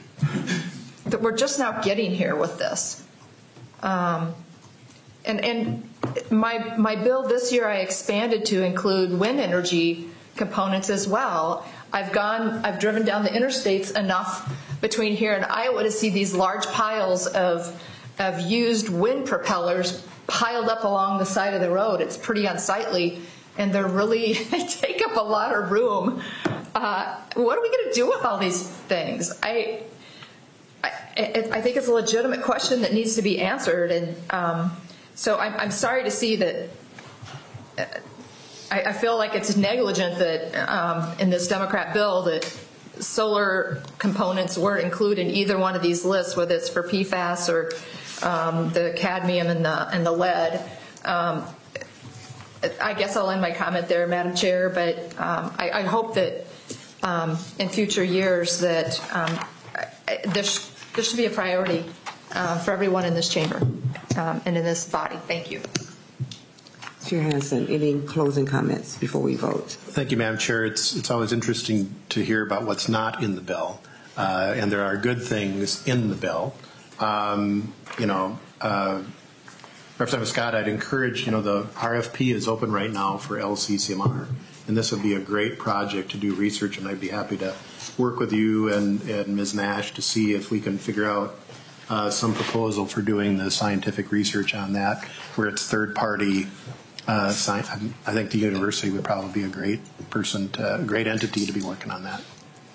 that we're just now getting here with this. Um, and and my my bill this year I expanded to include wind energy components as well. I've gone, I've driven down the interstates enough between here and Iowa to see these large piles of of used wind propellers piled up along the side of the road. It's pretty unsightly, and they're really they take up a lot of room. Uh, what are we going to do with all these things? I, I, I think it's a legitimate question that needs to be answered, and um, so I'm, I'm sorry to see that. Uh, I, I feel like it's negligent that um, in this Democrat bill that solar components weren't included in either one of these lists, whether it's for P FAS or um, the cadmium and the and the lead. Um, I guess I'll end my comment there, Madam Chair, but um, I, I hope that um, in future years that um, this, this should be a priority uh, for everyone in this chamber um, and in this body. Thank you. Chair Hansen, any closing comments before we vote? Thank you, Madam Chair. It's, it's always interesting to hear about what's not in the bill, uh, and there are good things in the bill. Um, you know, uh, Representative Scott, I'd encourage, you know, the R F P is open right now for L C C M R, and this would be a great project to do research, and I'd be happy to work with you and, and Miz Nash to see if we can figure out uh, some proposal for doing the scientific research on that, where it's third-party. Uh, science. I think the university would probably be a great person, to, a great entity to be working on that.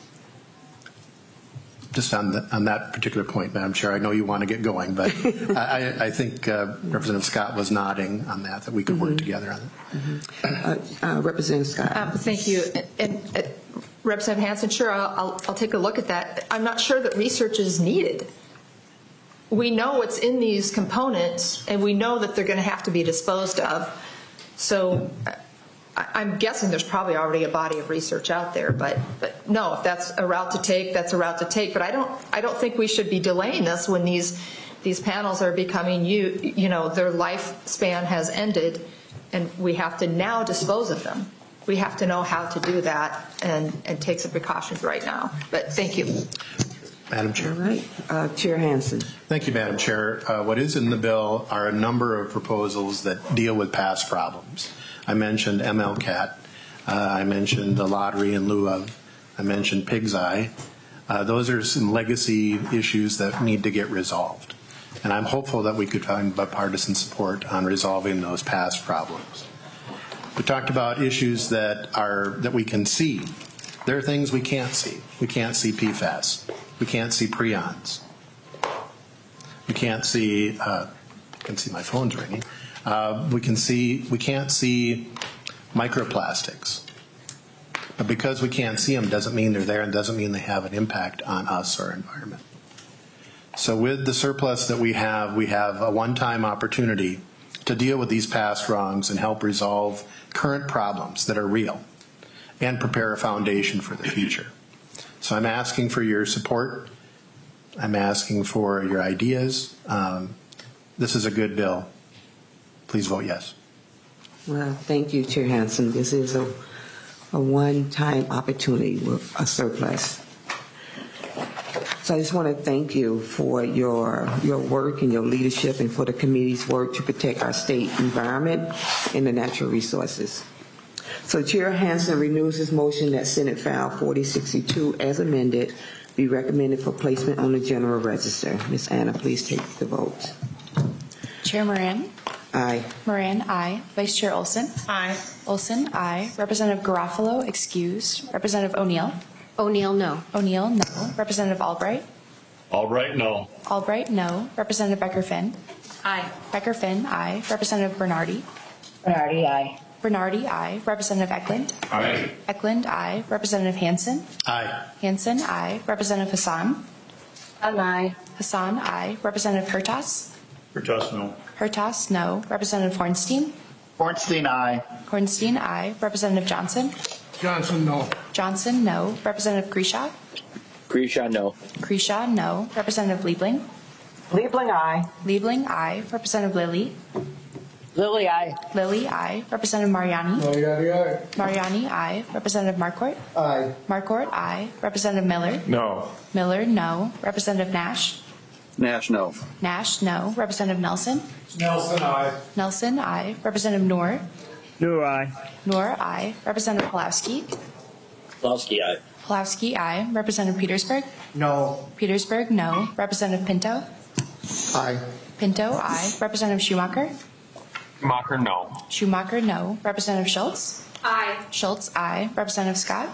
Just on, the, on that particular point, Madam Chair, I know you want to get going, but I, I think uh, Representative Scott was nodding on that, that we could work mm-hmm. together on it. Mm-hmm. uh, uh, Representative Scott. Um, thank you. And, and uh, Representative Hansen, sure, I'll, I'll, I'll take a look at that. I'm not sure that research is needed. We know what's in these components, and we know that they're going to have to be disposed of. So I'm guessing there's probably already a body of research out there, but, but no, if that's a route to take, that's a route to take. But I don't, I don't think we should be delaying this when these, these panels are becoming, you, you know, their lifespan has ended, and we have to now dispose of them. We have to know how to do that and, and take some precautions right now. But thank you. Madam Chair. All right. Uh, Chair Hansen. Thank you, Madam Chair. Uh, what is in the bill are a number of proposals that deal with past problems. I mentioned M L C A T. Uh, I mentioned the lottery in lieu of. I mentioned Pig's Eye. Uh, those are some legacy issues that need to get resolved. And I'm hopeful that we could find bipartisan support on resolving those past problems. We talked about issues that are that we can see. There are things we can't see. We can't see P FAS. We can't see prions. We can't see. Uh, I can see my phone's ringing. Uh, we can see. We can't see microplastics. But because we can't see them, doesn't mean they're there, and doesn't mean they have an impact on us or our environment. So with the surplus that we have, we have a one-time opportunity to deal with these past wrongs and help resolve current problems that are real, and prepare a foundation for the future. So I'm asking for your support. I'm asking for your ideas. Um, this is a good bill. Please vote yes. Well, thank you, Chair Hansen. This is a, a one-time opportunity with a surplus. So I just want to thank you for your your work and your leadership, and for the committee's work to protect our state environment and the natural resources. So Chair Hansen renews his motion that Senate File forty sixty-two as amended be recommended for placement on the General Register. Miz Anna, please take the vote. Chair Moran? Aye. Moran, aye. Vice Chair Olson? Aye. Olson, aye. Representative Garofalo, excused. Representative O'Neill? O'Neill, no. O'Neill, no. Representative Albright? Albright, no. Albright, no. Representative Becker-Finn? Aye. Becker-Finn, aye. Representative Bernardi? Bernardi, aye. Bernardi, aye. Representative Eklund? Aye. Eklund, aye. Representative Hansen? Aye. Hansen, aye. Representative Hassan? Aye. Hassan, aye. Representative Hertas? Hertas, no. Hertas, no. Representative Hornstein? Hornstein, aye. Hornstein, aye. Representative Johnson? Johnson, no. Johnson, no. Representative Grisha? Grisha, no. Grisha, no. Representative Liebling? Liebling, aye. Liebling, aye. Representative Lilly? Lily, aye. Lilly, aye. Representative Mariani? Mariani, aye. Mariani, aye. Representative Marquardt? Aye. Marquardt, aye. Representative Miller? No. Miller, no. Representative Nash? Nash, no. Nash, no. Representative Nelson? Nelson, aye. Nelson, aye. Representative Noor? Noor, aye. Noor, aye. Representative Pulowski? Pulowski, aye. Pulowski, aye. Representative Petersburg? No. Petersburg, no. Representative Pinto? Aye. Pinto, aye. Representative Schumacher? Schumacher, no. Schumacher, no. Representative Schultz? Aye. Schultz, aye. Representative Scott?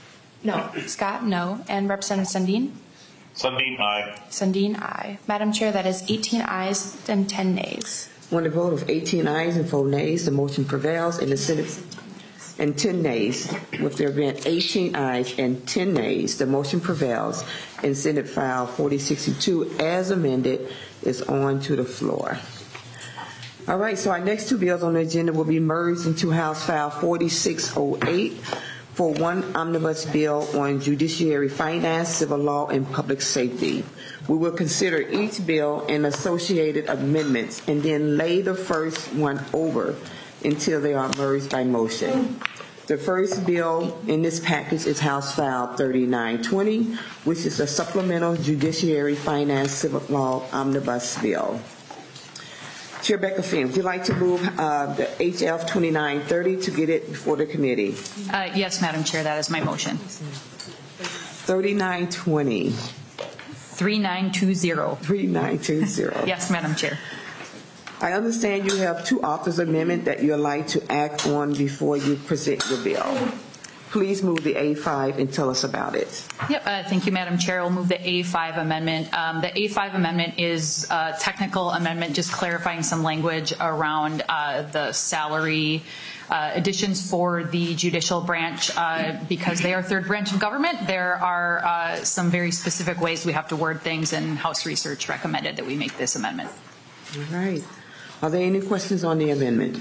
No. Scott, no. And Representative Sundin? Sundin, aye. Sundin, aye. Madam Chair, that is eighteen ayes and ten nays. On the vote of eighteen ayes and four nays, the motion prevails in the Senate, and ten nays. With there being eighteen ayes and ten nays, the motion prevails, and Senate File forty sixty-two as amended is on to the floor. All right, so our next two bills on the agenda will be merged into House File forty-six oh eight for one omnibus bill on judiciary finance, civil law, and public safety. We will consider each bill and associated amendments and then lay the first one over until they are merged by motion. The first bill in this package is House File thirty-nine twenty, which is a supplemental judiciary finance, civil law omnibus bill. Chair Rebecca Finn, would you like to move uh, the H F twenty-nine thirty to get it before the committee? Uh, yes, Madam Chair, that is my motion. thirty-nine twenty. thirty-nine twenty. thirty-nine twenty. Yes, Madam Chair. I understand you have two authors' amendment that you'd like to act on before you present your bill. Please move the A five and tell us about it. Yep, uh, thank you, Madam Chair. We'll move the A five amendment. Um, the A five amendment is a technical amendment, just clarifying some language around uh, the salary uh, additions for the judicial branch. Uh, because they are third branch of government, there are uh, some very specific ways we have to word things, and House Research recommended that we make this amendment. All right. Are there any questions on the amendment?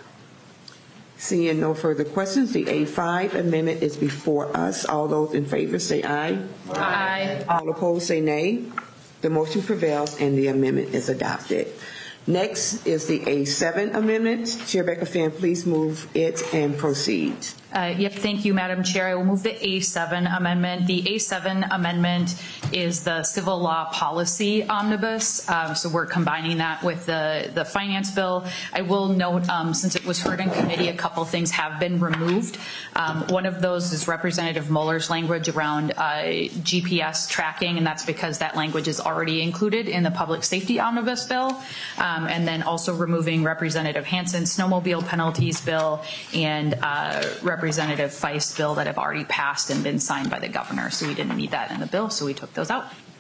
Seeing no further questions, the A five amendment is before us. All those in favor say aye. Aye. All opposed say nay. The motion prevails and the amendment is adopted. Next is the A seven amendment. Chair Rebecca Finn, please move it and proceed. Uh, yep, thank you, Madam Chair. I will move the A seven amendment. The A seven amendment is the civil law policy omnibus, um, so we're combining that with the, the finance bill. I will note, um, since it was heard in committee, a couple things have been removed. Um, one of those is Representative Muller's language around uh, G P S tracking, and that's because that language is already included in the public safety omnibus bill. Um, and then also removing Representative Hanson's snowmobile penalties bill and uh, Representative Feist's bill that have already passed and been signed by the governor. So we didn't need that in the bill, so we took those out.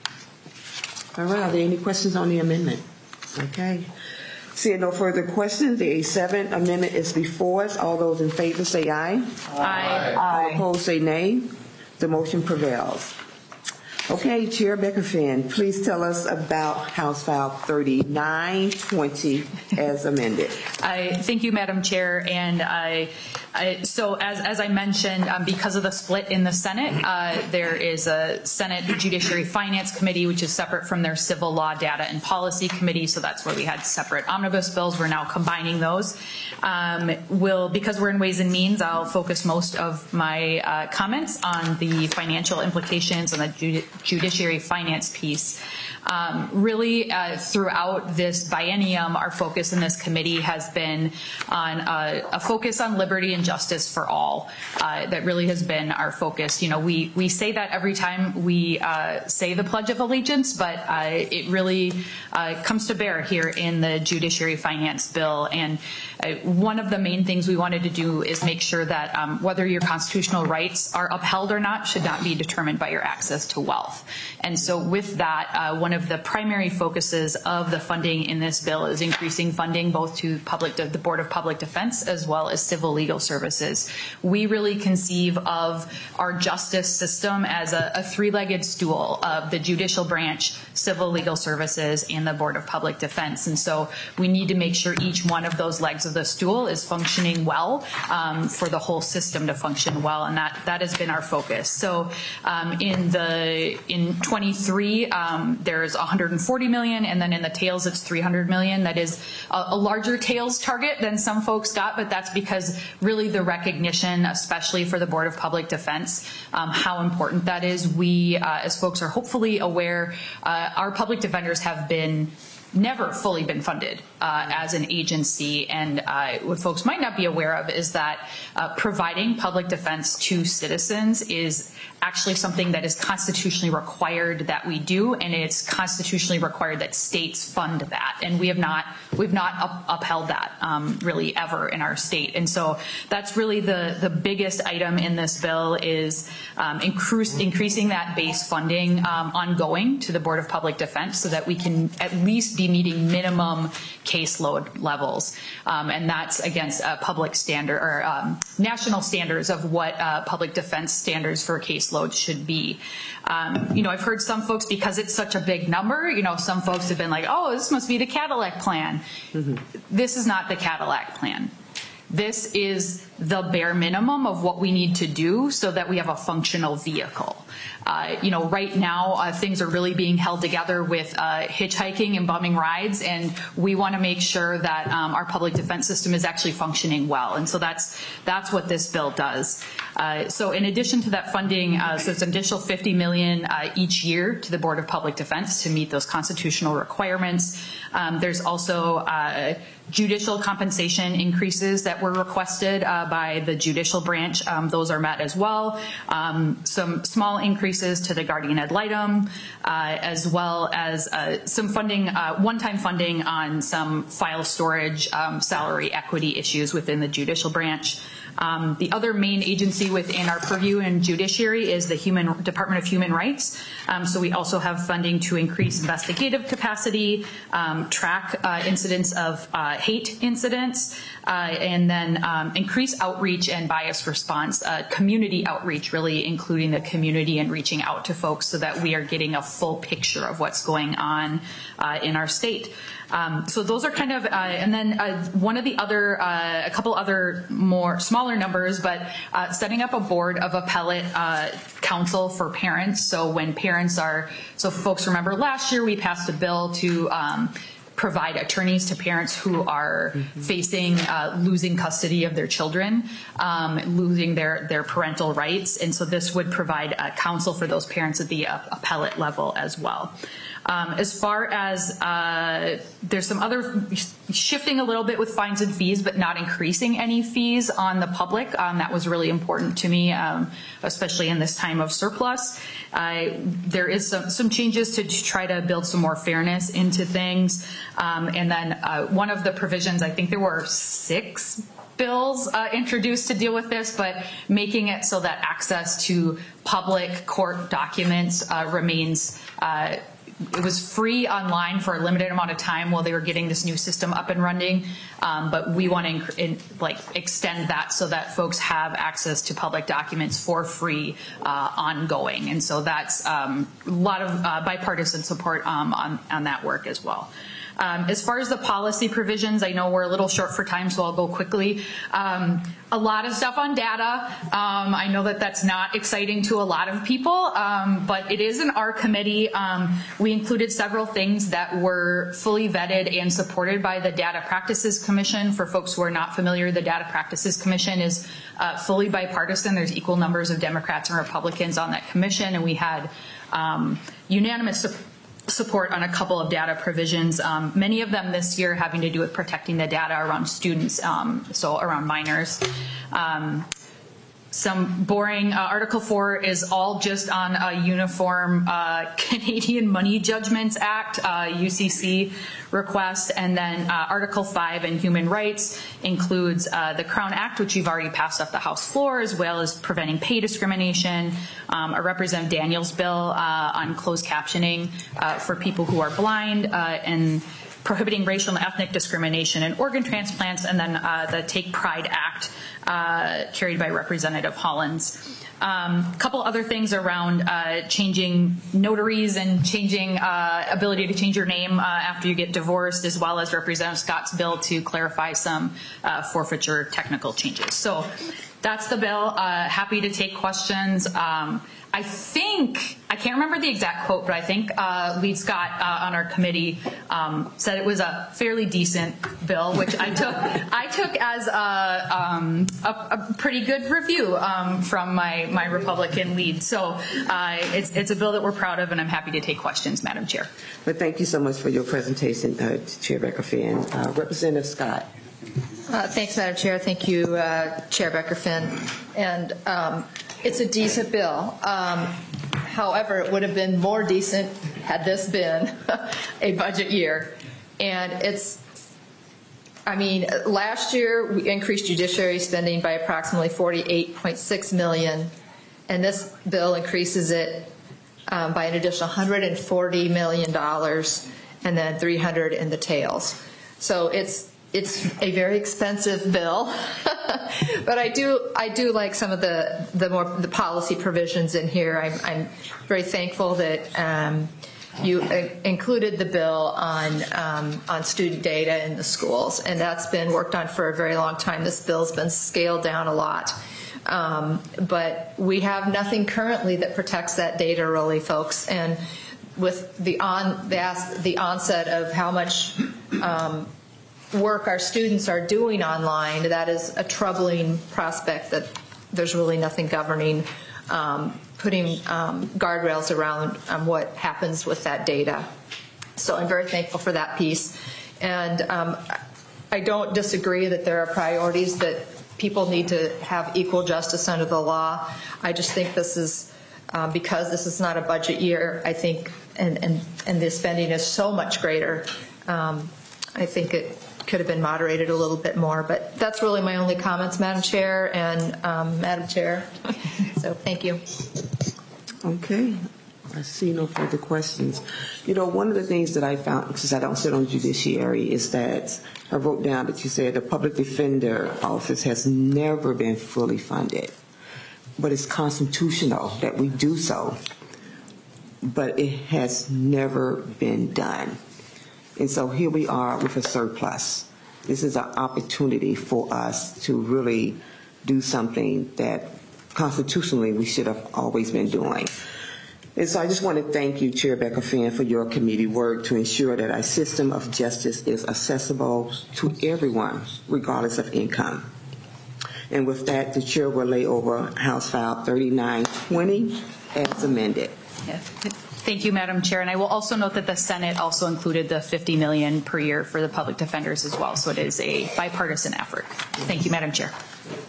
All right, are there any questions on the amendment? Okay. Seeing no further questions, the A seven amendment is before us. All those in favor say aye. Aye. All opposed say nay. The motion prevails. Okay, Chair Rebecca Finn, please tell us about House File thirty-nine twenty as amended. I thank you, Madam Chair, and I, I so as as I mentioned, um, because of the split in the Senate, uh, there is a Senate Judiciary Finance Committee, which is separate from their Civil Law, Data, and Policy Committee. So that's where we had separate omnibus bills. We're now combining those. Um, will because we're in Ways and Means, I'll focus most of my uh, comments on the financial implications and the judi judiciary finance piece. Um, really, uh, throughout this biennium, our focus in this committee has been on uh, a focus on liberty and justice for all. Uh, that really has been our focus. You know, we we say that every time we uh, say the Pledge of Allegiance, but uh, it really uh, comes to bear here in the Judiciary Finance Bill. And uh, one of the main things we wanted to do is make sure that um, whether your constitutional rights are upheld or not should not be determined by your access to wealth. And so, with that, uh, one of the primary focuses of the funding in this bill is increasing funding both to public, the Board of Public Defense as well as civil legal services. We really conceive of our justice system as a, a three-legged stool of the judicial branch, civil legal services, and the Board of Public Defense. And so we need to make sure each one of those legs of the stool is functioning well um, for the whole system to function well, and that, that has been our focus. So um, in the in twenty-three, um, there's one hundred forty million, and then in the tails it's three hundred million. That is a, a larger tails target than some folks got, but that's because really the recognition, especially for the Board of Public Defense, um, how important that is. We, uh, as folks are hopefully aware, uh, our public defenders have been never fully been funded uh, as an agency, and uh, what folks might not be aware of is that uh, providing public defense to citizens is actually something that is constitutionally required that we do, and it's constitutionally required that states fund that, and we have not we've not up, upheld that um, really ever in our state. And so that's really the the biggest item in this bill is um, increase, increasing that base funding um, ongoing to the Board of Public Defense so that we can at least be meeting minimum caseload levels. Um, and that's against a public standard or um, national standards of what uh, public defense standards for caseload should be. Um, you know, I've heard some folks, because it's such a big number, you know, some folks have been like, oh, this must be the Cadillac plan. Mm-hmm. This is not the Cadillac plan. This is the bare minimum of what we need to do so that we have a functional vehicle. Uh, you know, right now uh, things are really being held together with uh, hitchhiking and bumming rides, and we want to make sure that um, our public defense system is actually functioning well. And so that's that's what this bill does. Uh, so in addition to that funding, uh, so it's an additional fifty million dollars uh, each year to the Board of Public Defense to meet those constitutional requirements. Um, there's also uh, judicial compensation increases that were requested uh, by the judicial branch. Um, those are met as well. Um, some small increases to the guardian ad litem, uh, as well as uh, some funding, uh, one-time funding on some file storage, um, salary equity issues within the judicial branch. Um, the other main agency within our purview in judiciary is the Human Department of Human Rights. Um, so we also have funding to increase investigative capacity, um, track uh, incidents of uh, hate incidents, uh, and then um, increase outreach and bias response, uh, community outreach, really including the community and reaching out to folks so that we are getting a full picture of what's going on uh, in our state. Um, so those are kind of, uh, and then uh, one of the other, uh, a couple other more smaller numbers, but uh, setting up a board of appellate uh, counsel for parents. So when parents are, so folks remember last year we passed a bill to um, provide attorneys to parents who are mm-hmm. facing uh, losing custody of their children, um, losing their, their parental rights. And so this would provide uh, counsel for those parents at the uh, appellate level as well. Um, as far as uh, there's some other shifting a little bit with fines and fees, but not increasing any fees on the public. Um, that was really important to me, um, especially in this time of surplus. Uh, there is some, some changes to try to build some more fairness into things. Um, and then uh, one of the provisions, I think there were six bills uh, introduced to deal with this, but making it so that access to public court documents uh, remains uh, it was free online for a limited amount of time while they were getting this new system up and running, um, but we want to in, like extend that so that folks have access to public documents for free uh, ongoing. And so that's um, a lot of uh, bipartisan support um, on, on that work as well. Um, as far as the policy provisions, I know we're a little short for time, so I'll go quickly. Um, a lot of stuff on data. Um, I know that that's not exciting to a lot of people, um, but it is in our committee. Um, we included several things that were fully vetted and supported by the Data Practices Commission. For folks who are not familiar, the Data Practices Commission is uh, fully bipartisan. There's equal numbers of Democrats and Republicans on that commission, and we had um, unanimous support support on a couple of data provisions, um, many of them this year having to do with protecting the data around students, um, so around minors. Um, some boring, uh, Article four is all just on a uniform uh, Canadian Money Judgments Act, uh, U C C request, and then uh, Article five and human rights includes uh, the Crown Act, which you've already passed off the House floor, as well as preventing pay discrimination, um, a Representative Daniels bill uh, on closed captioning uh, for people who are blind, uh, and prohibiting racial and ethnic discrimination in organ transplants, and then uh, the Take Pride Act uh, carried by Representative Hollins. A um, couple other things around uh, changing notaries and changing uh, ability to change your name uh, after you get divorced, as well as Representative Scott's bill to clarify some uh, forfeiture technical changes. So that's the bill. Uh, happy to take questions. Um, I think, I can't remember the exact quote, but I think uh, Lead Scott uh, on our committee um, said it was a fairly decent bill, which I took I took as a, um, a, a pretty good review um, from my, my Republican lead. So uh, it's, it's a bill that we're proud of, and I'm happy to take questions, Madam Chair. But thank you so much for your presentation, uh, Chair Becker-Finn. Uh, Representative Scott. Uh, thanks, Madam Chair. Thank you, uh, Chair Becker-Finn. And um, it's a decent bill. Um, however, it would have been more decent had this been a budget year. And it's, I mean, last year we increased judiciary spending by approximately forty-eight point six million dollars, and this bill increases it um, by an additional one hundred forty million dollars, and then three hundred in the tails. So it's it's a very expensive bill, but I do I do like some of the the more the policy provisions in here. I'm, I'm very thankful that um, you uh, included the bill on um, on student data in the schools, and that's been worked on for a very long time. This bill's been scaled down a lot, um, but we have nothing currently that protects that data, really, folks. And with the on the, the onset of how much um, work our students are doing online, that is a troubling prospect that there's really nothing governing, um, putting um, guardrails around um, what happens with that data. So I'm very thankful for that piece. And um, I don't disagree that there are priorities that people need to have equal justice under the law. I just think this is, um, because this is not a budget year, I think, and, and, and the spending is so much greater, um, I think it could have been moderated a little bit more. But that's really my only comments, Madam Chair and um, Madam Chair. So thank you. Okay. I see no further questions. You know, one of the things that I found, since I don't sit on judiciary, is that I wrote down that you said the public defender office has never been fully funded, but it's constitutional that we do so, but it has never been done. And so here we are with a surplus. This is an opportunity for us to really do something that constitutionally we should have always been doing. And so I just want to thank you, Chair Becca Finn, for your committee work to ensure that our system of justice is accessible to everyone, regardless of income. And with that, the Chair will lay over House File thirty-nine twenty as amended. Yeah. Thank you, Madam Chair. And I will also note that the Senate also included the fifty million dollars per year for the public defenders as well. So it is a bipartisan effort. Thank you, Madam Chair.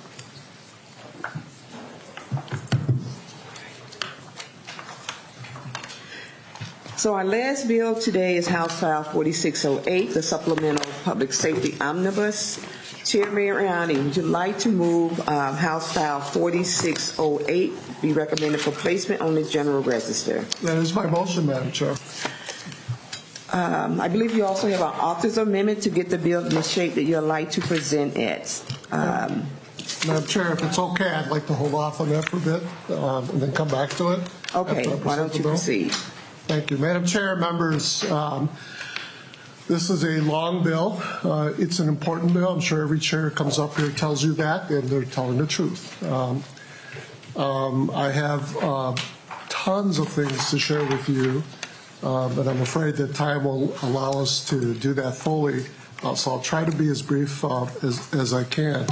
So our last bill today is House File forty-six oh eight, the Supplemental Public Safety Omnibus. Chair Mariani, would you like to move um, House File forty-six oh eight be recommended for placement on the General Register? That is my motion, Madam Chair. Um, I believe you also have an author's amendment to get the bill in the shape that you'd like to present it. Um, Madam Chair, if it's okay, I'd like to hold off on that for a bit um, and then come back to it. Okay, why don't you proceed? Thank you. Madam Chair, members, um, this is a long bill. Uh, it's an important bill. I'm sure every chair comes up here tells you that, and they're telling the truth. Um, um, I have uh, tons of things to share with you, uh, but I'm afraid that time will allow us to do that fully. Uh, so I'll try to be as brief uh, as, as I can.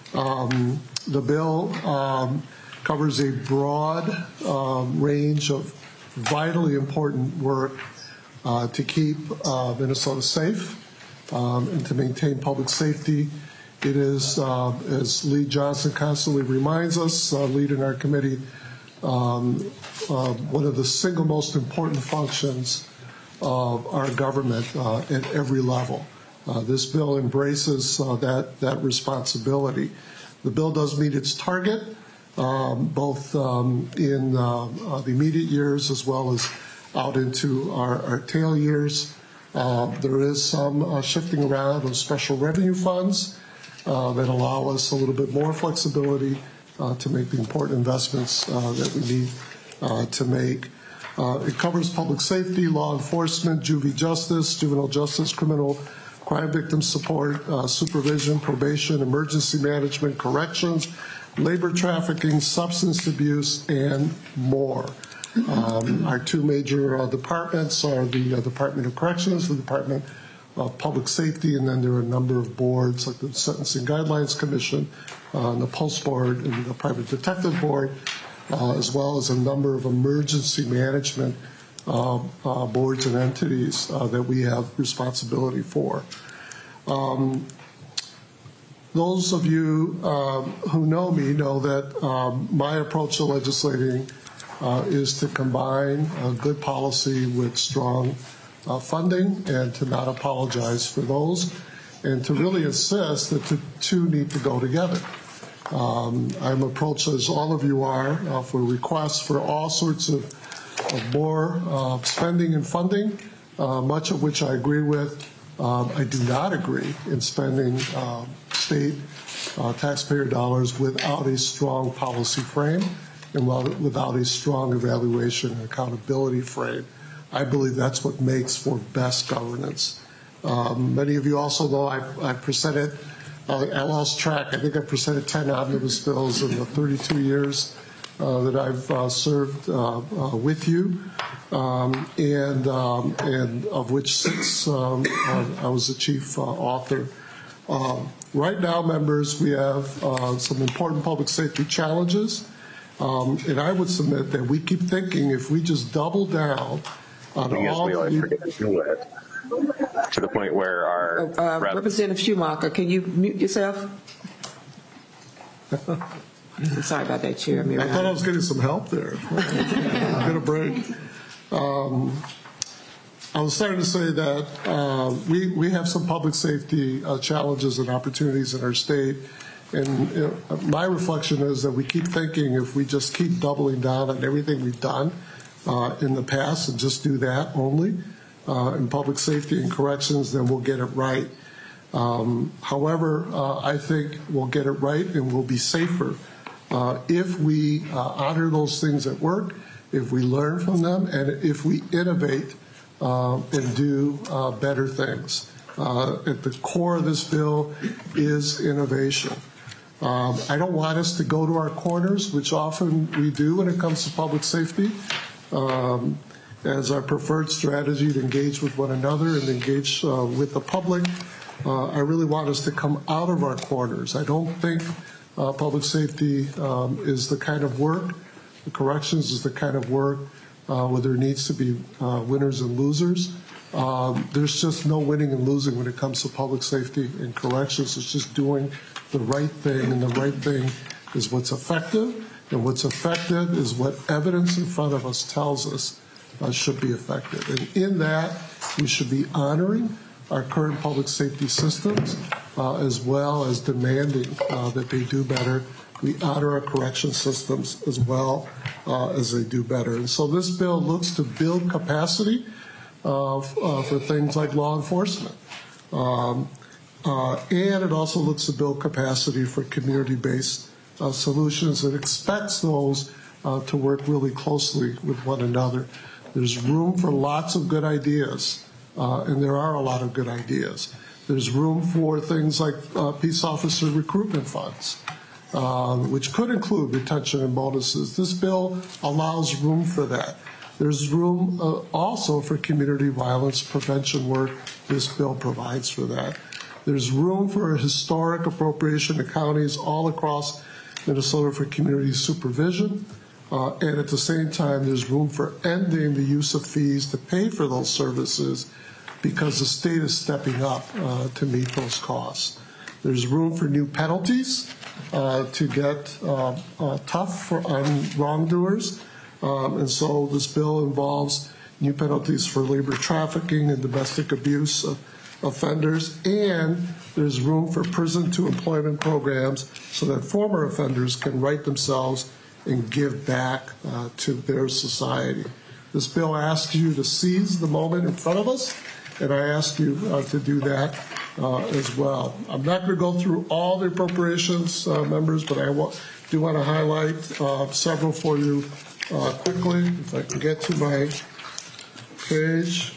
Um, the bill um, covers a broad um, range of vitally important work uh, to keep uh, Minnesota safe um, and to maintain public safety. It is, uh, as Lee Johnson constantly reminds us, uh, lead in our committee, um, uh, one of the single most important functions of our government uh, at every level. Uh, this bill embraces uh, that, that responsibility. The bill does meet its target, Um, both um, in uh, uh, the immediate years as well as out into our, our tail years. Uh, there is some uh, shifting around of special revenue funds uh, that allow us a little bit more flexibility uh, to make the important investments uh, that we need uh, to make. Uh, it covers public safety, law enforcement, juvie justice, juvenile justice, criminal crime victim support, uh, supervision, probation, emergency management, corrections, labor trafficking, substance abuse, and more. Um, our two major uh, departments are the uh, Department of Corrections, the Department of Public Safety, and then there are a number of boards like the Sentencing Guidelines Commission, uh, and the Pulse Board, and the Private Detective Board, uh, as well as a number of emergency management uh, uh, boards and entities uh, that we have responsibility for. Um, Those of you um, who know me know that um, my approach to legislating uh, is to combine uh, good policy with strong uh, funding and to not apologize for those and to really insist that the two need to go together. Um, I'm approached, as all of you are, uh, for requests for all sorts of, of more uh, spending and funding, uh, much of which I agree with. Um, I do not agree in spending um, state uh, taxpayer dollars without a strong policy frame and without a strong evaluation and accountability frame. I believe that's what makes for best governance. Um, many of you also know I've, I've presented, uh, I lost track, I think I presented ten omnibus bills in the thirty-two years uh, that I've uh, served uh, uh, with you, um, and, um, and of which six um, I was the chief uh, author. Um, right now, members, we have uh, some important public safety challenges, um, and I would submit that we keep thinking if we just double down on I guess all we always the, forget to do it to the point where our Uh, rep- Representative Schumacher, can you mute yourself? Sorry about that, Chair. I thought I was getting some help there. Get a break. Um, I was starting to say that uh, we, we have some public safety uh, challenges and opportunities in our state. And uh, my reflection is that we keep thinking if we just keep doubling down on everything we've done uh, in the past and just do that only uh, in public safety and corrections, then we'll get it right. Um, however, uh, I think we'll get it right and we'll be safer uh, if we uh, honor those things that work, if we learn from them, and if we innovate uh, and do uh, better things. Uh, at the core of this bill is innovation. Um, I don't want us to go to our corners, which often we do when it comes to public safety, um, as our preferred strategy to engage with one another and engage uh, with the public. Uh, I really want us to come out of our corners. I don't think uh, public safety um, is the kind of work, the corrections is the kind of work uh, where there needs to be uh, winners and losers. Um, there's just no winning and losing when it comes to public safety and corrections. It's just doing the right thing, and the right thing is what's effective, and what's effective is what evidence in front of us tells us uh, should be effective. And in that, we should be honoring our current public safety systems uh, as well as demanding uh, that they do better. We honor our correction systems as well uh, as they do better. And so this bill looks to build capacity uh, f- uh, for things like law enforcement. Um, uh, and it also looks to build capacity for community-based uh, solutions. It expects those uh, to work really closely with one another. There's room for lots of good ideas. Uh, and there are a lot of good ideas. There's room for things like uh, peace officer recruitment funds, uh, which could include retention and bonuses. This bill allows room for that. There's room uh, also for community violence prevention work. This bill provides for that. There's room for a historic appropriation to counties all across Minnesota for community supervision. Uh, and at the same time, there's room for ending the use of fees to pay for those services because the state is stepping up uh, to meet those costs. There's room for new penalties uh, to get uh, uh, tough for, on wrongdoers. Um, and so this bill involves new penalties for labor trafficking and domestic abuse of offenders. And there's room for prison to employment programs so that former offenders can right themselves and give back uh, to their society. This bill asks you to seize the moment in front of us, and I ask you uh, to do that uh, as well. I'm not going to go through all the appropriations, uh, members, but I wa- do want to highlight uh, several for you uh, quickly. If I can get to my page.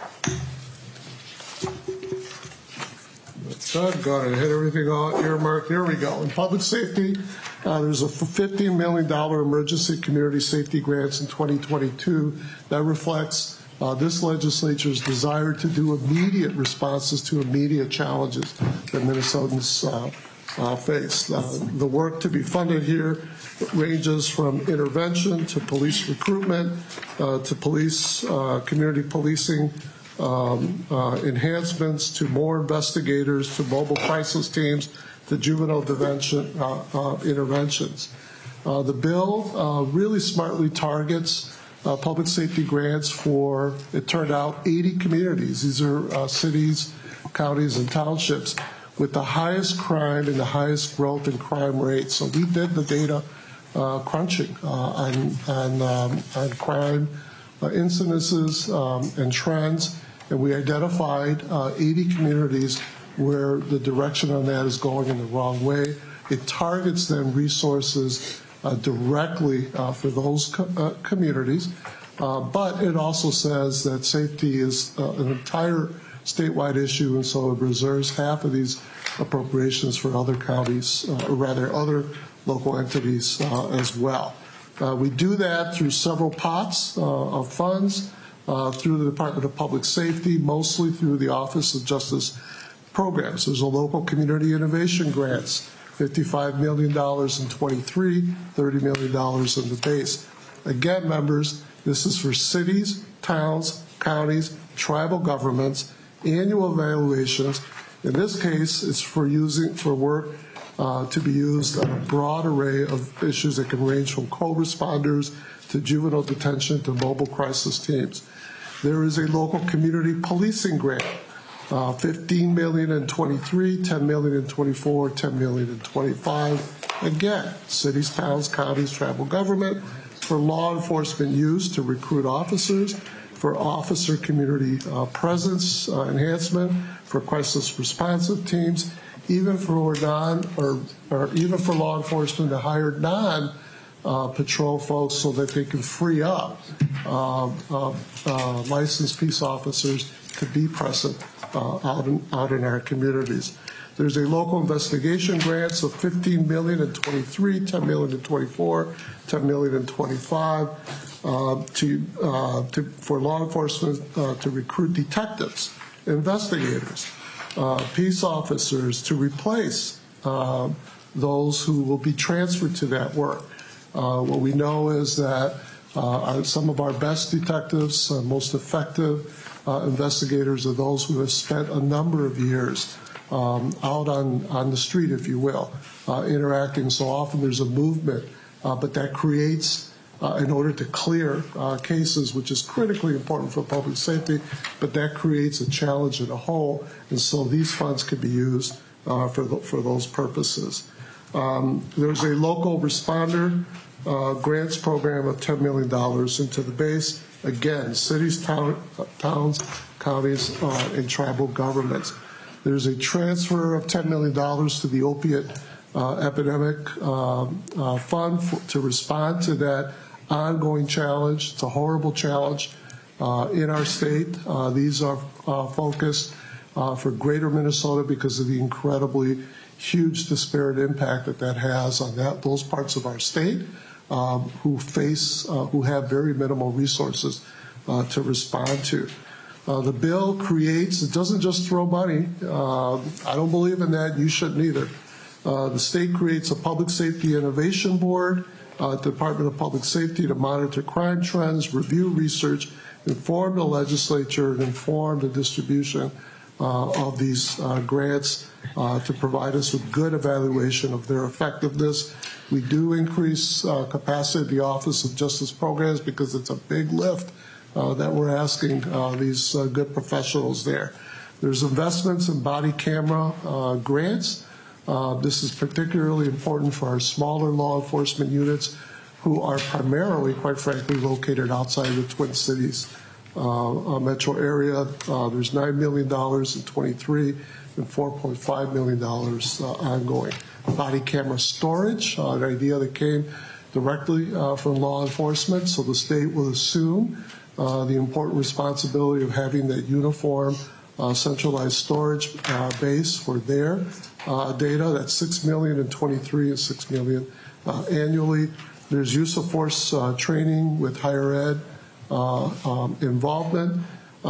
Doggone it, I hit everything all earmarked. Here we go. In public safety, uh, there's a fifteen million dollars emergency community safety grants in twenty twenty-two that reflects uh, this legislature's desire to do immediate responses to immediate challenges that Minnesotans uh, uh, face. Uh, the work to be funded here ranges from intervention to police recruitment uh, to police, uh, community policing, Um, uh, enhancements to more investigators, to mobile crisis teams, to juvenile detention, uh, uh, interventions. Uh, the bill uh, really smartly targets uh, public safety grants for, it turned out, eighty communities. These are uh, cities, counties, and townships with the highest crime and the highest growth in crime rates. So we did the data uh, crunching uh, on, on, um, on crime uh, incidences um, and trends. and we identified uh, eighty communities where the direction on that is going in the wrong way. It targets then resources uh, directly uh, for those co uh, communities, uh, but it also says that safety is uh, an entire statewide issue, and so it reserves half of these appropriations for other counties, uh, or rather other local entities uh, as well. Uh, we do that through several pots uh, of funds, uh, through the Department of Public Safety, mostly through the Office of Justice Programs. There's a local community innovation grants, fifty-five million dollars in twenty-three, thirty million dollars in the base. Again, members, this is for cities, towns, counties, tribal governments, annual evaluations. In this case, it's for using for work uh, to be used on a broad array of issues that can range from co-responders to juvenile detention to mobile crisis teams. There is a local community policing grant, uh, fifteen million dollars in twenty-three, ten million dollars in twenty-four, ten million dollars in twenty-five. Again, cities, towns, counties, tribal government, for law enforcement use to recruit officers, for officer community uh, presence uh, enhancement, for crisis responsive teams, even for non or, or even for law enforcement to hire non uh, patrol folks so that they can free up uh, uh, uh, licensed peace officers to be present uh, out in out in our communities. There's a local investigation grants of fifteen million dollars in twenty-three, ten million dollars in twenty-four, ten million dollars in twenty-five. Uh, to, uh, to, for law enforcement uh, to recruit detectives, investigators, uh, peace officers to replace uh, those who will be transferred to that work. Uh, what we know is that uh, our, some of our best detectives, uh, most effective uh, investigators are those who have spent a number of years um, out on, on the street, if you will, uh, interacting. So often there's a movement, uh, but that creates Uh, in order to clear uh, cases, which is critically important for public safety, but that creates a challenge in a whole, and so these funds can be used uh, for, the, for those purposes. Um, there's a local responder uh, grants program of ten million dollars into the base. Again, cities, town, towns, counties, uh, and tribal governments. There's a transfer of ten million dollars to the opiate uh, epidemic uh, uh, fund for, to respond to that ongoing challenge. It's a horrible challenge uh, in our state. Uh, these are uh, focused uh, for greater Minnesota because of the incredibly huge disparate impact that that has on that those parts of our state um, who face, uh, who have very minimal resources uh, to respond to. Uh, the bill creates, it doesn't just throw money. Uh, I don't believe in that. You shouldn't either. Uh, the state creates a Public Safety Innovation Board, Uh, Department of Public Safety, to monitor crime trends, review research, inform the legislature, and inform the distribution uh, of these uh, grants uh, to provide us with good evaluation of their effectiveness. We do increase uh, capacity at the Office of Justice Programs because it's a big lift uh, that we're asking uh, these uh, good professionals there. There's investments in body camera uh, grants. Uh, this is particularly important for our smaller law enforcement units who are primarily, quite frankly, located outside of the Twin Cities uh, uh, metro area. Uh, there's nine million dollars in twenty-three and four point five million dollars uh, ongoing. Body camera storage, uh, an idea that came directly uh, from law enforcement, so the state will assume uh, the important responsibility of having that uniform Uh, centralized storage uh, base for their uh, data. That's six million dollars in twenty-three and six million dollars uh, annually. There's use of force uh, training with higher ed uh, um, involvement.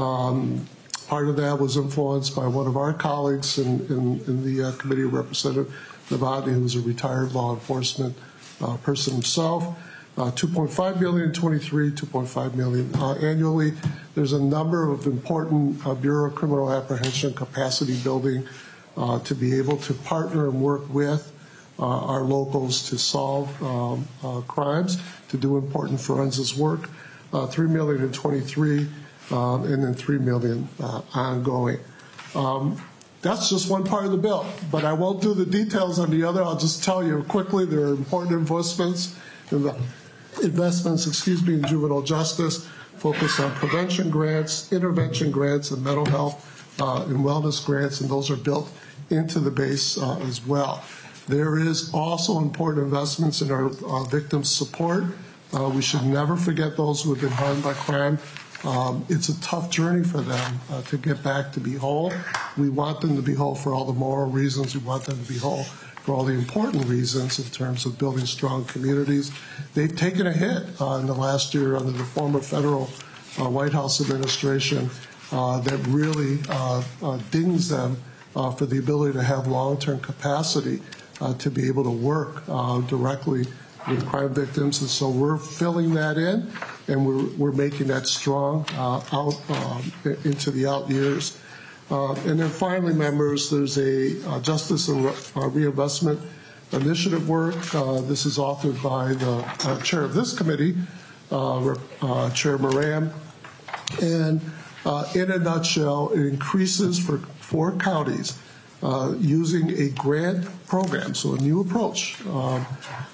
Um, part of that was influenced by one of our colleagues in, in, in the uh, committee, Representative Novotny, who's a retired law enforcement uh, person himself. Uh, two point five million dollars in twenty-three, two point five million dollars uh, annually. There's a number of important uh, Bureau of Criminal Apprehension capacity building uh, to be able to partner and work with uh, our locals to solve um, uh, crimes, to do important forensics work. Uh, three million dollars in twenty-three, um, and then three million dollars uh, ongoing. Um, That's just one part of the bill, but I won't do the details on the other. I'll just tell you quickly there are important investments in the investments, excuse me, in juvenile justice, focus on prevention grants, intervention grants, and mental health uh, and wellness grants, and those are built into the base uh, as well. There is also important investments in our uh, victim support. Uh, we should never forget those who have been harmed by crime. Um, it's a tough journey for them uh, to get back to be whole. We want them to be whole for all the moral reasons. We want them to be whole for all the important reasons in terms of building strong communities. They've taken a hit uh, in the last year under the former federal uh, White House administration uh, that really uh, uh, dings them uh, for the ability to have long-term capacity uh, to be able to work uh, directly with crime victims. And so we're filling that in, and we're, we're making that strong uh, out um, into the out years. Uh, and then finally, members, there's a uh, Justice and Re- uh, Reinvestment Initiative work. Uh, this is authored by the uh, chair of this committee, uh, uh, Chair Moran. And uh, in a nutshell, it increases for four counties uh, using a grant program, so a new approach um,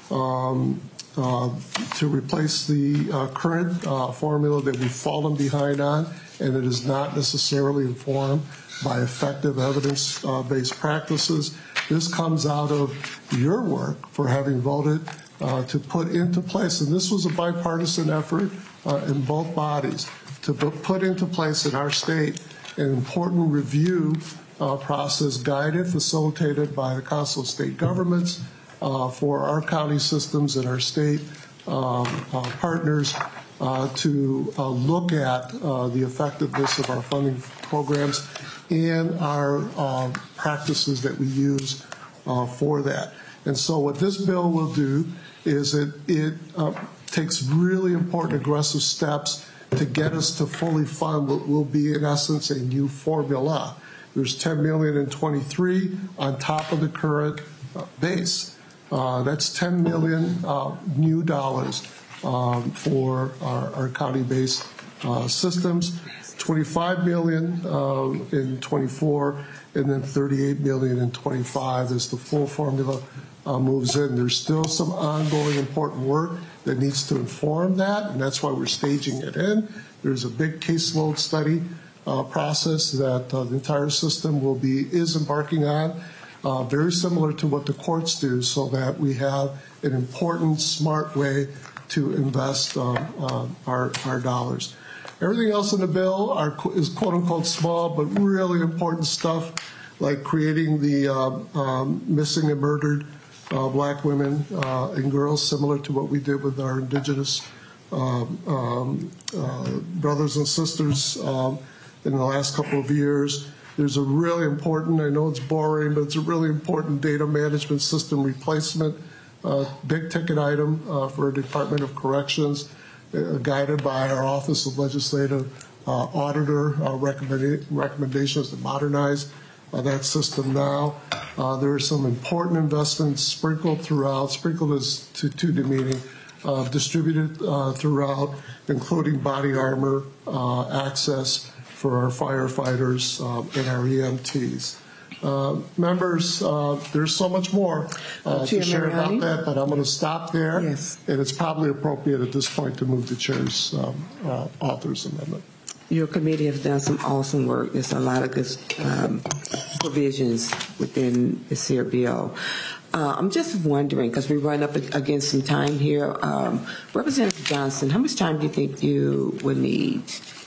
um, uh, to replace the uh, current uh, formula that we've fallen behind on, and it is not necessarily informed by effective evidence-based uh, practices. This comes out of your work for having voted uh, to put into place, and this was a bipartisan effort uh, in both bodies, to put into place in our state an important review uh, process guided, facilitated by the Council of State Governments uh, for our county systems and our state um, uh, partners uh, to uh, look at uh, the effectiveness of our funding programs and our uh, practices that we use uh, for that. And so what this bill will do is it, it uh, takes really important aggressive steps to get us to fully fund what will be, in essence, a new formula. There's ten million dollars in twenty-three on top of the current uh, base. Uh, that's ten million dollars uh, new dollars um, for our, our county-based uh, systems. twenty-five million dollars um, in twenty-four, and then thirty-eight million dollars in twenty-five as the full formula uh, moves in. There's still some ongoing important work that needs to inform that, and that's why we're staging it in. There's a big caseload study uh, process that uh, the entire system will be is embarking on, uh, very similar to what the courts do, so that we have an important, smart way to invest uh, uh, our, our dollars. Everything else in the bill are, is quote-unquote small, but really important stuff, like creating the uh, um, missing and murdered uh, black women uh, and girls, similar to what we did with our indigenous um, um, uh, brothers and sisters um, in the last couple of years. There's a really important, I know it's boring, but it's a really important data management system replacement, uh, big ticket item uh, for the Department of Corrections, Uh, guided by our Office of Legislative uh, Auditor uh, recommenda- recommendations to modernize uh, that system now. Uh, there are some important investments sprinkled throughout, sprinkled is too, too demeaning, uh, distributed uh, throughout, including body armor uh, access for our firefighters uh, and our E M Ts. Uh, members, uh, there's so much more uh, to share about that, but I'm going to stop there. Yes. And it's probably appropriate at this point to move the chair's um, uh, author's amendment. Your committee has done some awesome work. There's a lot of good um, provisions within the C R B O. Uh, I'm just wondering, because we run up against some time here, um, Representative Johnson, how much time do you think you would need?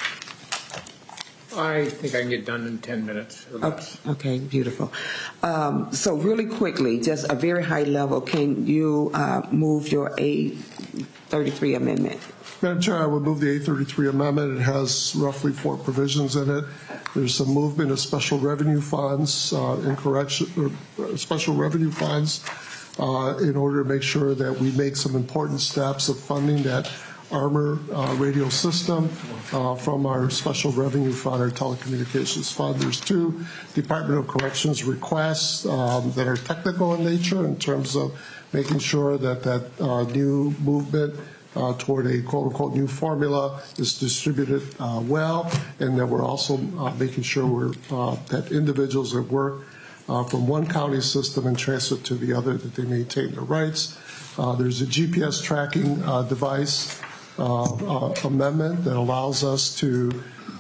I think I can get done in ten minutes or less. Okay, okay, beautiful. Um, so really quickly, just a very high level, can you uh, move your A thirty-three amendment? Madam Chair, I would move the A thirty-three amendment. It has roughly four provisions in it. There's some movement of special revenue funds uh, in correction, or special revenue funds uh, in order to make sure that we make some important steps of funding that Armor uh, radio system uh, from our special revenue fund, our telecommunications fund. There's two Department of Corrections requests um, that are technical in nature in terms of making sure that that uh, new movement uh, toward a quote-unquote new formula is distributed uh, well, and that we're also uh, making sure we're, uh, that individuals that work uh, from one county system and transfer to the other, that they maintain their rights. Uh, there's a G P S tracking uh, device uh, uh, amendment that allows us to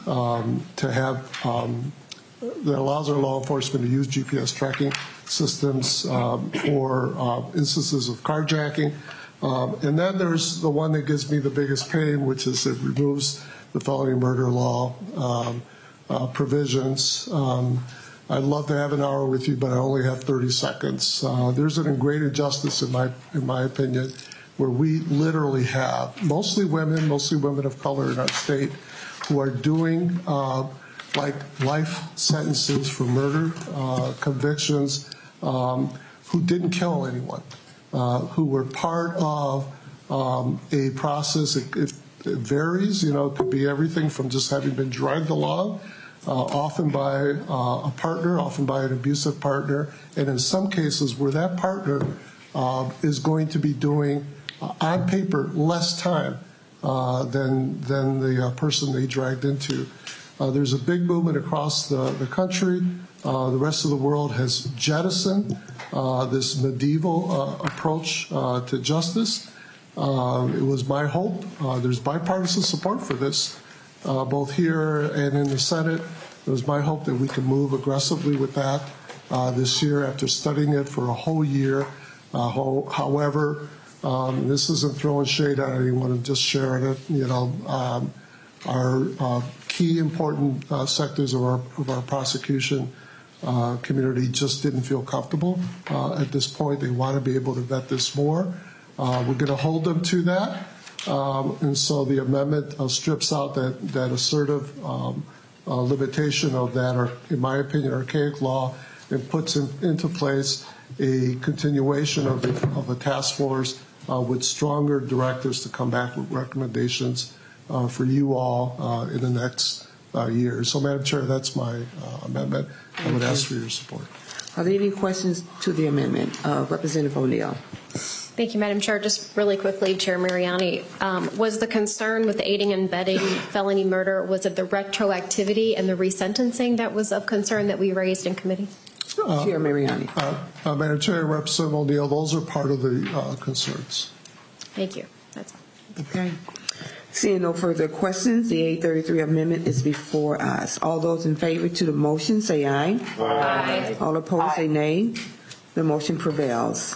um, to have um, that allows our law enforcement to use G P S tracking systems um, for uh, instances of carjacking. Um, and then there's the one that gives me the biggest pain, which is it removes the felony murder law um, uh, provisions. Um, I'd love to have an hour with you, but I only have thirty seconds. Uh, there's an great injustice, in my in my opinion, where we literally have mostly women, mostly women of color in our state, who are doing uh, like life sentences for murder uh, convictions, um, who didn't kill anyone, uh, who were part of um, a process. It, it, it varies, you know, it could be everything from just having been dragged along, uh, often by uh, a partner, often by an abusive partner, and in some cases where that partner uh, is going to be doing, uh, on paper, less time uh, than, than the uh, person they dragged into. Uh, there's a big movement across the, the country. Uh, the rest of the world has jettisoned uh, this medieval uh, approach uh, to justice. Uh, it was my hope. Uh, there's bipartisan support for this, uh, both here and in the Senate. It was my hope that we could move aggressively with that uh, this year after studying it for a whole year. Uh, ho- however, um, this isn't throwing shade at anyone, I'm just sharing it. You know, um, our uh, key important uh, sectors of our, of our prosecution uh, community just didn't feel comfortable uh, at this point. They want to be able to vet this more. Uh, we're going to hold them to that. Um, and so the amendment uh, strips out that, that assertive um, uh, limitation of that, or in my opinion, archaic law, and puts in, into place a continuation of the, of the task force uh, with stronger directives to come back with recommendations uh, for you all uh, in the next uh, year. So, Madam Chair, that's my uh, amendment. Thank I would you. ask for your support. Are there any questions to the amendment? Uh, Representative O'Neill. Thank you, Madam Chair. Just really quickly, Chair Mariani, um, was the concern with the aiding and abetting felony murder, was it the retroactivity and the resentencing that was of concern that we raised in committee? Uh, Chair Mariani. Uh, uh, Madam Chair, Representative O'Neill, those are part of the uh, concerns. Thank you. That's all. Okay. Seeing no further questions, the eight thirty-three amendment is before us. All those in favor to the motion say aye. Aye. All opposed Aye. say nay. The motion prevails.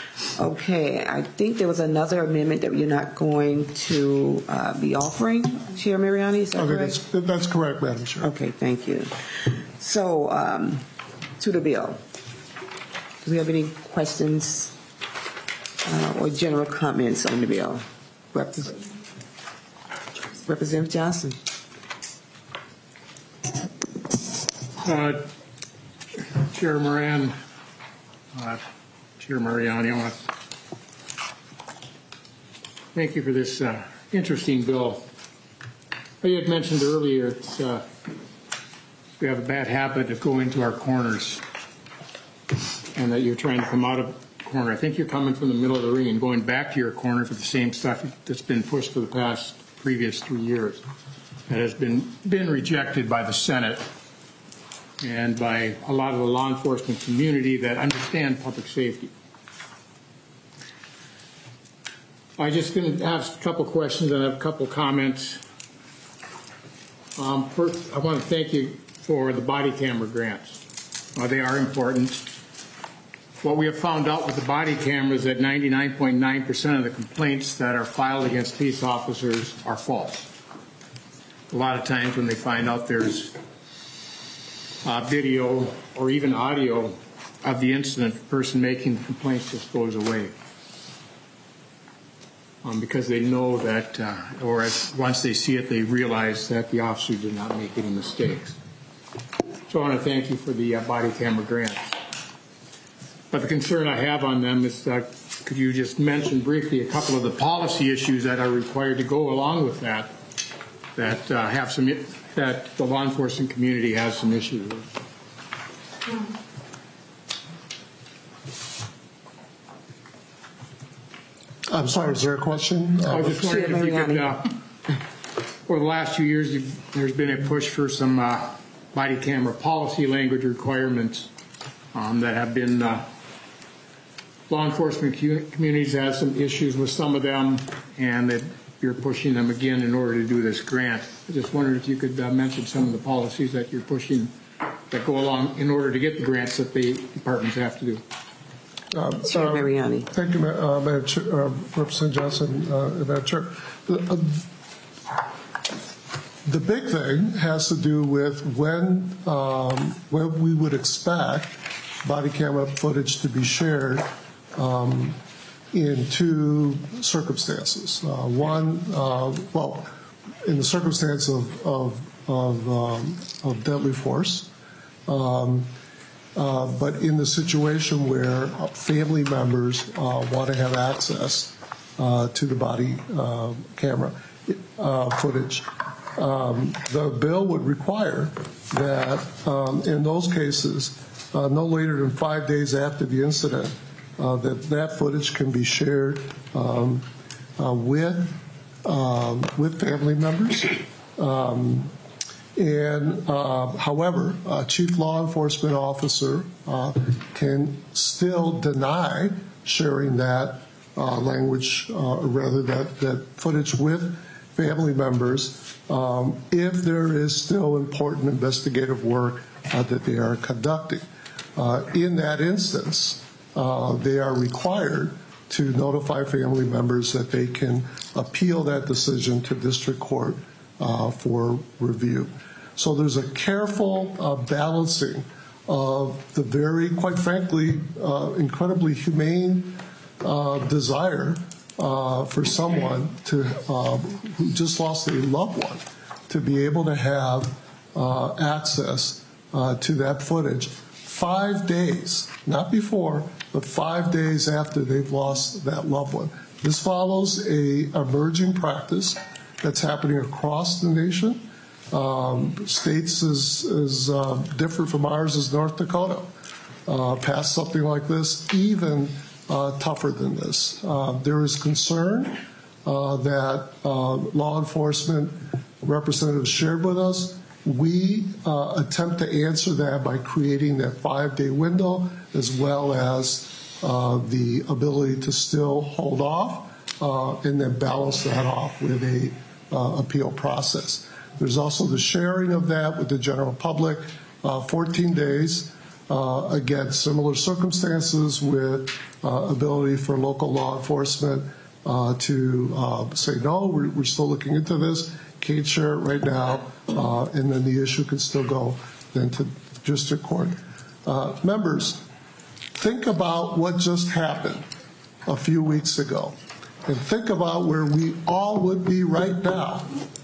Okay, I think there was another amendment that you're not going to uh, be offering, Chair Mariani, is that Okay, correct? that's, that's correct, Madam Chair. Okay, thank you. So, um, to the bill. Do we have any questions uh, or general comments on the bill? Representative, Representative Johnson. Uh, Chair Moran, uh, Chair Mariani, I want to thank you for this uh, interesting bill. You had mentioned earlier it's, uh, we have a bad habit of going to our corners and that you're trying to come out of the corner. I think you're coming from the middle of the ring and going back to your corner for the same stuff that's been pushed for the past previous three years that has been, been rejected by the Senate and by a lot of the law enforcement community that understand public safety. I just going to ask a couple questions and I have a couple comments. Um, first, I want to thank you for the body camera grants. Uh, they are important. What we have found out with the body cameras is that ninety-nine point nine percent of the complaints that are filed against police officers are false. A lot of times when they find out there's uh, video or even audio of the incident, the person making the complaints just goes away. Um, because they know that, uh, or as, once they see it, they realize that the officer did not make any mistakes. So I want to thank you for the uh, body camera grants. But the concern I have on them is, uh, could you just mention briefly a couple of the policy issues that are required to go along with that, that uh, have some, that the law enforcement community has some issues with? I'm sorry, is there a question? I was just wondering if you could, uh, over the last few years, you've, there's been a push for some uh, body camera policy language requirements um, that have been, uh, law enforcement communities have some issues with some of them, and that you're pushing them again in order to do this grant. I just wondered if you could uh, mention some of the policies that you're pushing that go along in order to get the grants that the departments have to do. Um, Chair Mariani. Uh, thank you, uh, Madam Chair, uh, Representative Johnson, uh, Madam Chair. The, uh, the big thing has to do with when um, when we would expect body camera footage to be shared um, in two circumstances. Uh, one, uh, well, in the circumstance of of of, um, of deadly force. Um, Uh, but in the situation where family members uh, want to have access uh, to the body uh, camera uh, footage, um, the bill would require that um, in those cases, uh, no later than five days after the incident, uh, that that footage can be shared um, uh, with um, with family members. Um, And, uh, however, a chief law enforcement officer uh, can still deny sharing that uh, language, uh, or rather that, that footage with family members um, if there is still important investigative work uh, that they are conducting. Uh, in that instance, uh, they are required to notify family members that they can appeal that decision to district court uh, for review. So there's a careful uh, balancing of the very, quite frankly, uh, incredibly humane uh, desire uh, for someone to uh, who just lost a loved one to be able to have uh, access uh, to that footage five days, not before, but five days after they've lost that loved one. This follows a emerging practice that's happening across the nation. Um, states as, as uh, different from ours as North Dakota uh, passed something like this, even uh, tougher than this. Uh, there is concern uh, that uh, law enforcement representatives shared with us. We uh, attempt to answer that by creating that five-day window, as well as uh, the ability to still hold off uh, and then balance that off with a uh, appeal process. There's also the sharing of that with the general public, uh, fourteen days. Uh, again, similar circumstances with uh, ability for local law enforcement uh, to uh, say, no, we're, we're still looking into this, can't share it right now, uh, and then the issue can still go then to district court. Uh, members, think about what just happened a few weeks ago, and think about where we all would be right now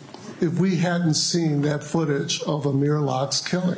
if we hadn't seen that footage of Amir Locke's killing.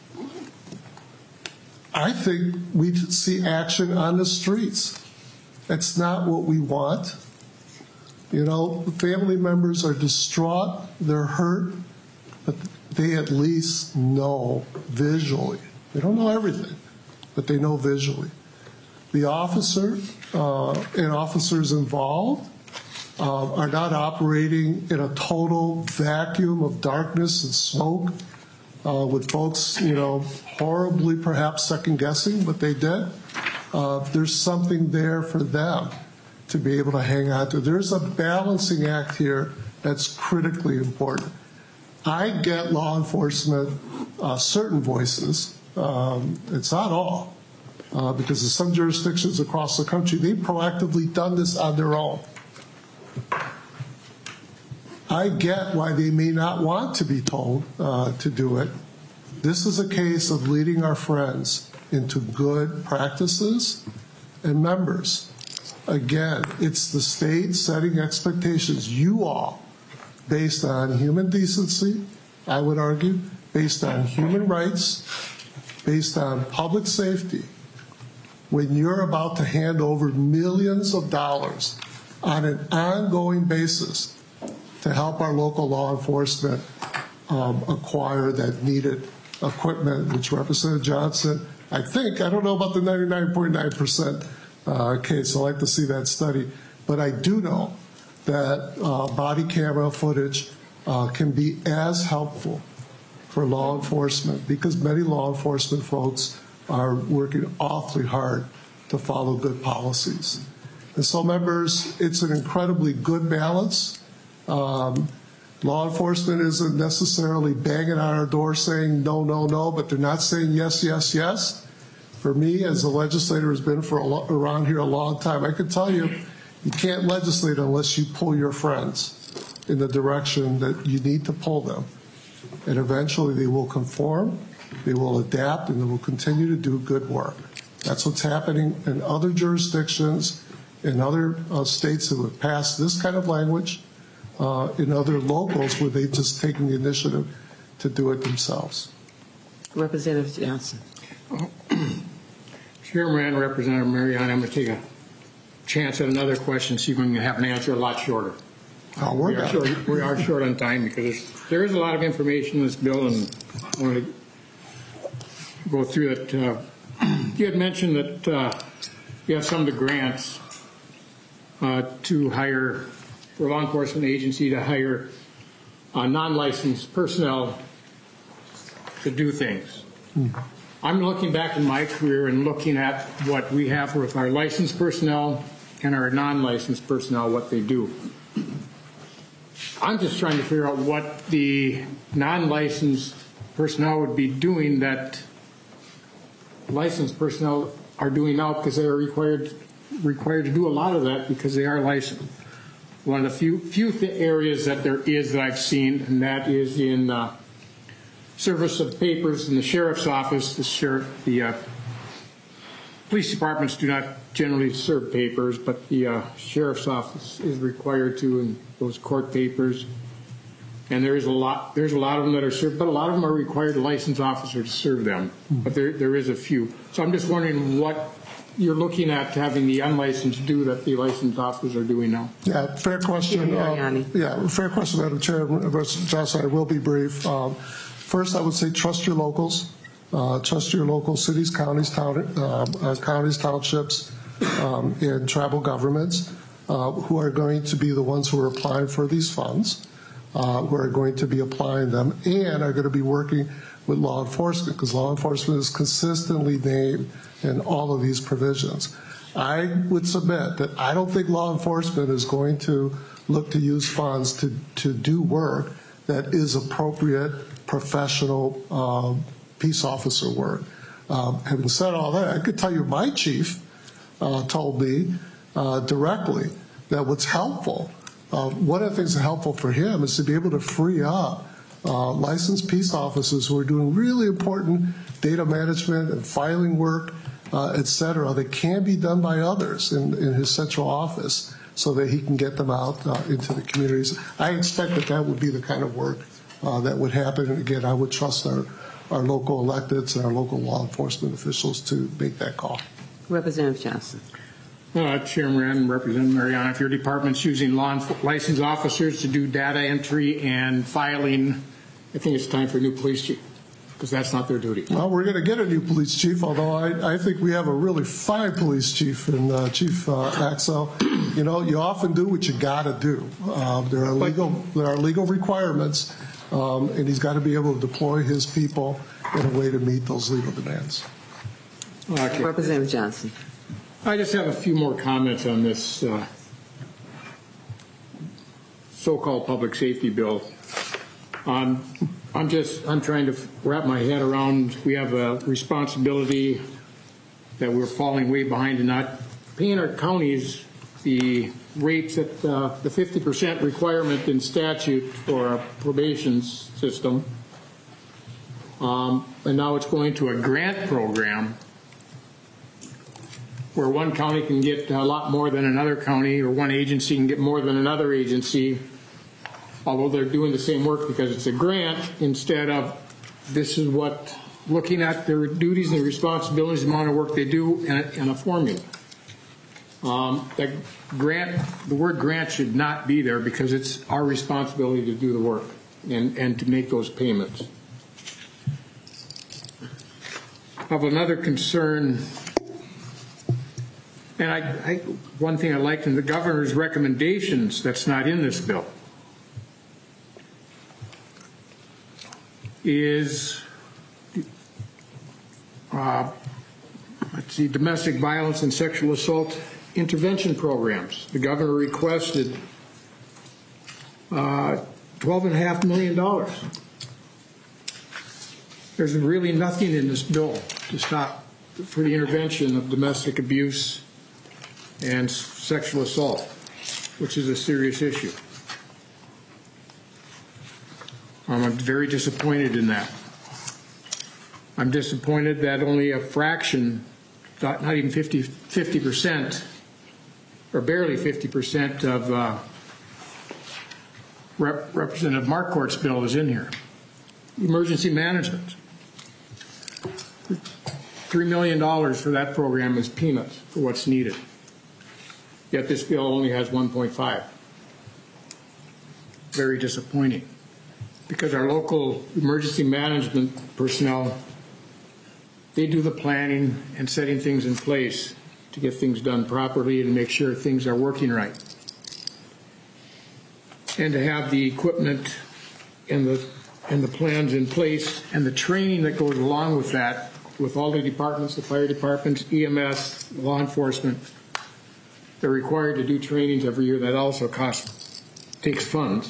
I think we'd see action on the streets. That's not what we want. You know, family members are distraught, they're hurt, but they at least know visually. They don't know everything, but they know visually. The officer uh, and officers involved Uh, are not operating in a total vacuum of darkness and smoke uh, with folks, you know, horribly perhaps second guessing what they did. Uh, there's something there for them to be able to hang on to. There's a balancing act here that's critically important. I get law enforcement, uh, certain voices, um, it's not all, uh, because in some jurisdictions across the country, they've proactively done this on their own. I get why they may not want to be told uh, to do it. This is a case of leading our friends into good practices. And members, again, it's the state setting expectations, you all, based on human decency, I would argue, based on human rights, based on public safety, when you're about to hand over millions of dollars on an ongoing basis to help our local law enforcement um, acquire that needed equipment, which Representative Johnson, I think, I don't know about the ninety-nine point nine percent uh, case, I'd like to see that study, but I do know that uh, body camera footage uh, can be as helpful for law enforcement because many law enforcement folks are working awfully hard to follow good policies. And so, members, it's an incredibly good balance. Um, law enforcement isn't necessarily banging on our door saying no, no, no, but they're not saying yes, yes, yes. For me, as a legislator who's been for a lo- around here a long time, I can tell you, you can't legislate unless you pull your friends in the direction that you need to pull them. And eventually they will conform, they will adapt, and they will continue to do good work. That's what's happening in other jurisdictions, in other uh, states that have passed this kind of language, uh, in other locals where they've just taken the initiative to do it themselves. Representative Johnson. Chairman, Representative Mariani, I'm going to take a chance at another question, see if we can have an answer a lot shorter. I'll work we, are on short, it. we are short on time because there is a lot of information in this bill, and I want to go through it. Uh, you had mentioned that uh, you have some of the grants uh, to hire, for law enforcement agency to hire uh, non-licensed personnel to do things. Hmm. I'm looking back in my career and looking at what we have with our licensed personnel and our non-licensed personnel, what they do. I'm just trying to figure out what the non-licensed personnel would be doing that licensed personnel are doing now, because they are required required to do a lot of that because they are licensed. One of the few few th- areas that there is that I've seen, and that is in uh, service of papers in the sheriff's office. The sheriff, the uh, police departments do not generally serve papers, but the uh, sheriff's office is required to in those court papers. And there is a lot. There's a lot of them that are served, but a lot of them are required a licensed officer to serve them. But there there is a few. So I'm just wondering what you're looking at having the unlicensed do that the licensed officers are doing now. Yeah, fair question. Uh, yeah, fair question, Madam Chair. Johnson, I will be brief. Um, first, I would say trust your locals. Uh, trust your local cities, counties, town, uh, uh, counties, townships, um, and tribal governments uh, who are going to be the ones who are applying for these funds. Uh, who are going to be applying them and are going to be working with law enforcement, because law enforcement is consistently named in all of these provisions. I would submit that I don't think law enforcement is going to look to use funds to, to do work that is appropriate, professional um, peace officer work. Um, having said all that, I could tell you my chief uh, told me uh, directly that what's helpful Uh, one of the things that's helpful for him is to be able to free up uh, licensed peace officers who are doing really important data management and filing work, uh, et cetera, that can be done by others in, in his central office so that he can get them out uh, into the communities. I expect that that would be the kind of work uh, that would happen. And again, I would trust our, our local electeds and our local law enforcement officials to make that call. Representative Johnson. Uh, Chairman, Representative Mariani, if your department's using law enf- licensed officers to do data entry and filing, I think it's time for a new police chief, because that's not their duty. Well, we're going to get a new police chief, although I, I think we have a really fine police chief in uh, Chief uh, Axel. You know, you often do what you got to do. Uh, there are legal there are legal requirements, um, and he's got to be able to deploy his people in a way to meet those legal demands. Okay. Representative Johnson. I just have a few more comments on this uh, so-called public safety bill. Um, I'm just, I'm trying to wrap my head around, we have a responsibility that we're falling way behind in not paying our counties the rates that uh, the fifty percent requirement in statute for a probation system. Um, and now it's going to a grant program where one county can get a lot more than another county, or one agency can get more than another agency, although they're doing the same work because it's a grant, instead of this is what, looking at their duties and responsibilities, the amount of work they do, and a, and a formula. Um, that grant, the word grant should not be there, because it's our responsibility to do the work and, and to make those payments. I have another concern. And I, I, one thing I liked in the governor's recommendations that's not in this bill is, uh, let's see, domestic violence and sexual assault intervention programs. The governor requested uh, twelve and a half million dollars. There's really nothing in this bill to stop for the intervention of domestic abuse and sexual assault, which is a serious issue. I'm very disappointed in that. I'm disappointed that only a fraction, not, not even fifty percent, or barely fifty percent of uh, Rep Representative Marquardt's bill is in here. Emergency management. Three million dollars for that program is peanuts for what's needed. Yet this bill only has one point five. Very disappointing, because our local emergency management personnel, they do the planning and setting things in place to get things done properly and make sure things are working right. And to have the equipment and the, and the plans in place and the training that goes along with that, with all the departments, the fire departments, E M S, law enforcement, they're required to do trainings every year. That also costs, takes funds.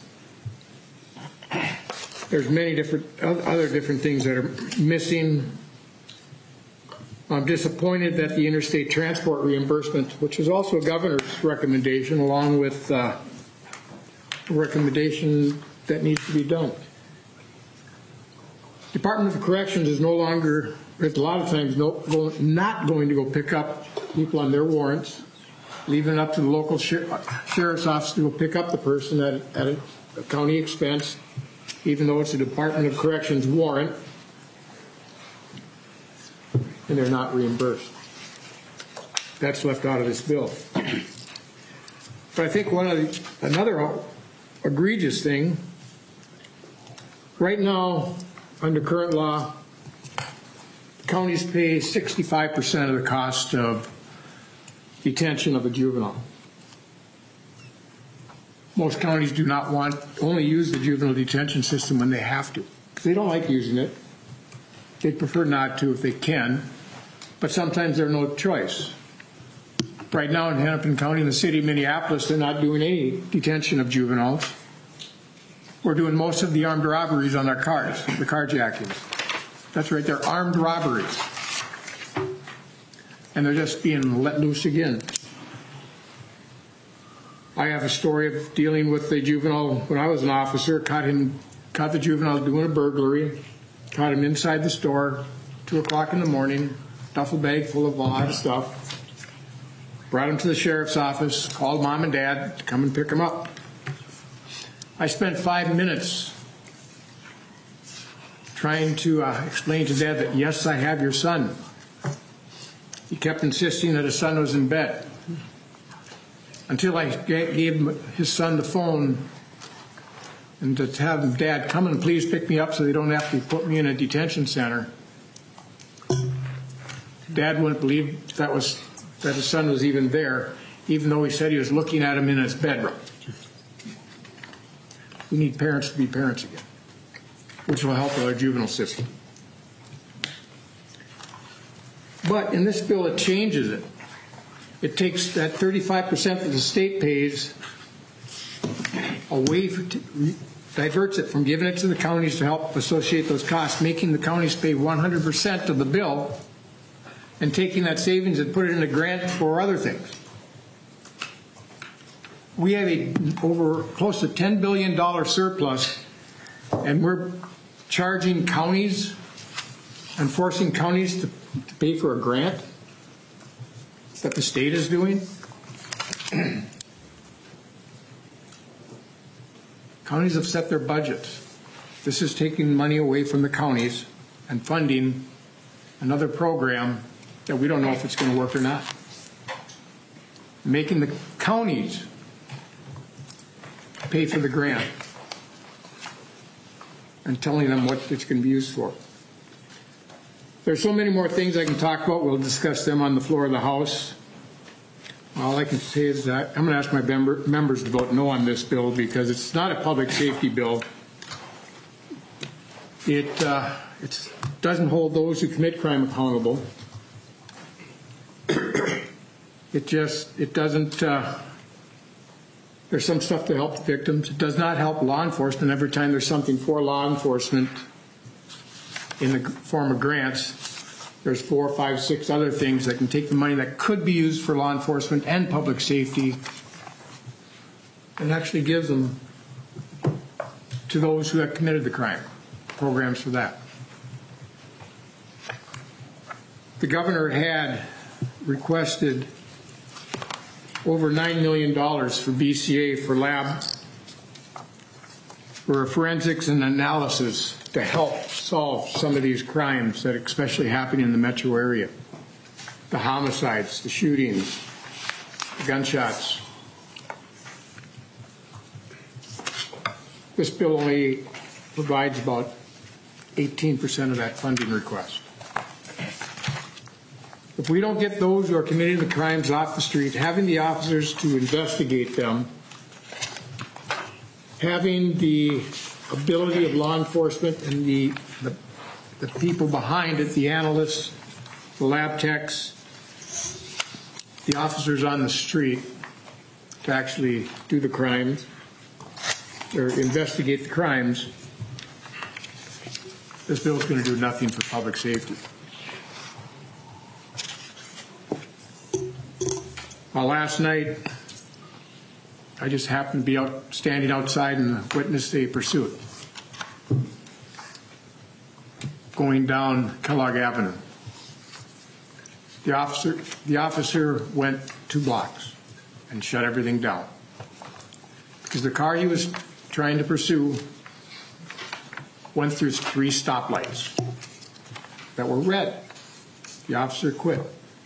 There's many different other different things that are missing. I'm disappointed that the interstate transport reimbursement, which is also a governor's recommendation, along with uh, a recommendation that needs to be done. Department of Corrections is no longer, a lot of times, no, go, not going to go pick up people on their warrants, leaving it up to the local sher sheriff's office to go pick up the person at, at a, a county expense, even though it's a Department of Corrections warrant, and they're not reimbursed. That's left out of this bill. But I think one of the, another egregious thing, right now, under current law, counties pay sixty-five percent of the cost of detention of a juvenile. Most counties do not want, only use the juvenile detention system when they have to. They don't like using it. They prefer not to if they can, but sometimes there's no choice. Right now in Hennepin County, in the city of Minneapolis, they're not doing any detention of juveniles. We're doing most of the armed robberies on their cars, the carjackings. That's right, they're armed robberies. And they're just being let loose again. I have a story of dealing with a juvenile when I was an officer, caught him, caught the juvenile doing a burglary, caught him inside the store, two o'clock in the morning, duffel bag full of a lot of stuff. Brought him to the sheriff's office, called mom and dad to come and pick him up. I spent five minutes trying to uh, explain to dad that, yes, I have your son. He kept insisting that his son was in bed. Until I gave him, his son the phone and to have him, Dad, come and please pick me up so they don't have to put me in a detention center. Dad wouldn't believe that was that his son was even there, even though he said he was looking at him in his bedroom. We need parents to be parents again, which will help with our juvenile system. But in this bill, it changes it. It takes that thirty-five percent that the state pays away, for, diverts it from giving it to the counties to help associate those costs, making the counties pay one hundred percent of the bill, and taking that savings and put it in a grant for other things. We have a over close to ten billion dollars surplus, and we're charging counties and forcing counties to, to pay for a grant that the state is doing. Counties have set their budgets. This is taking money away from the counties and funding another program that we don't know if it's going to work or not. Making the counties pay for the grant and telling them what it's going to be used for. There's so many more things I can talk about. We'll discuss them on the floor of the House. All I can say is that I'm going to ask my member, members to vote no on this bill because it's not a public safety bill. It uh, it's, doesn't hold those who commit crime accountable. It just, it doesn't, uh, There's some stuff to help the victims. It does not help law enforcement. Every time there's something for law enforcement in the form of grants, there's four, five, six other things that can take the money that could be used for law enforcement and public safety and actually gives them to those who have committed the crime. Programs for that. The governor had requested over nine million dollars for B C A for lab, for forensics and analysis to help solve some of these crimes that are especially happening in the metro area. The homicides, the shootings, the gunshots. This bill only provides about eighteen percent of that funding request. If we don't get those who are committing the crimes off the street, having the officers to investigate them, having the ability of law enforcement and the, the, the people behind it, the analysts, the lab techs, the officers on the street to actually do the crimes or investigate the crimes, this bill is going to do nothing for public safety. Well, last night, I just happened to be out standing outside and witnessed a pursuit going down Kellogg Avenue. The officer, the officer went two blocks and shut everything down because the car he was trying to pursue went through three stoplights that were red. The officer quit.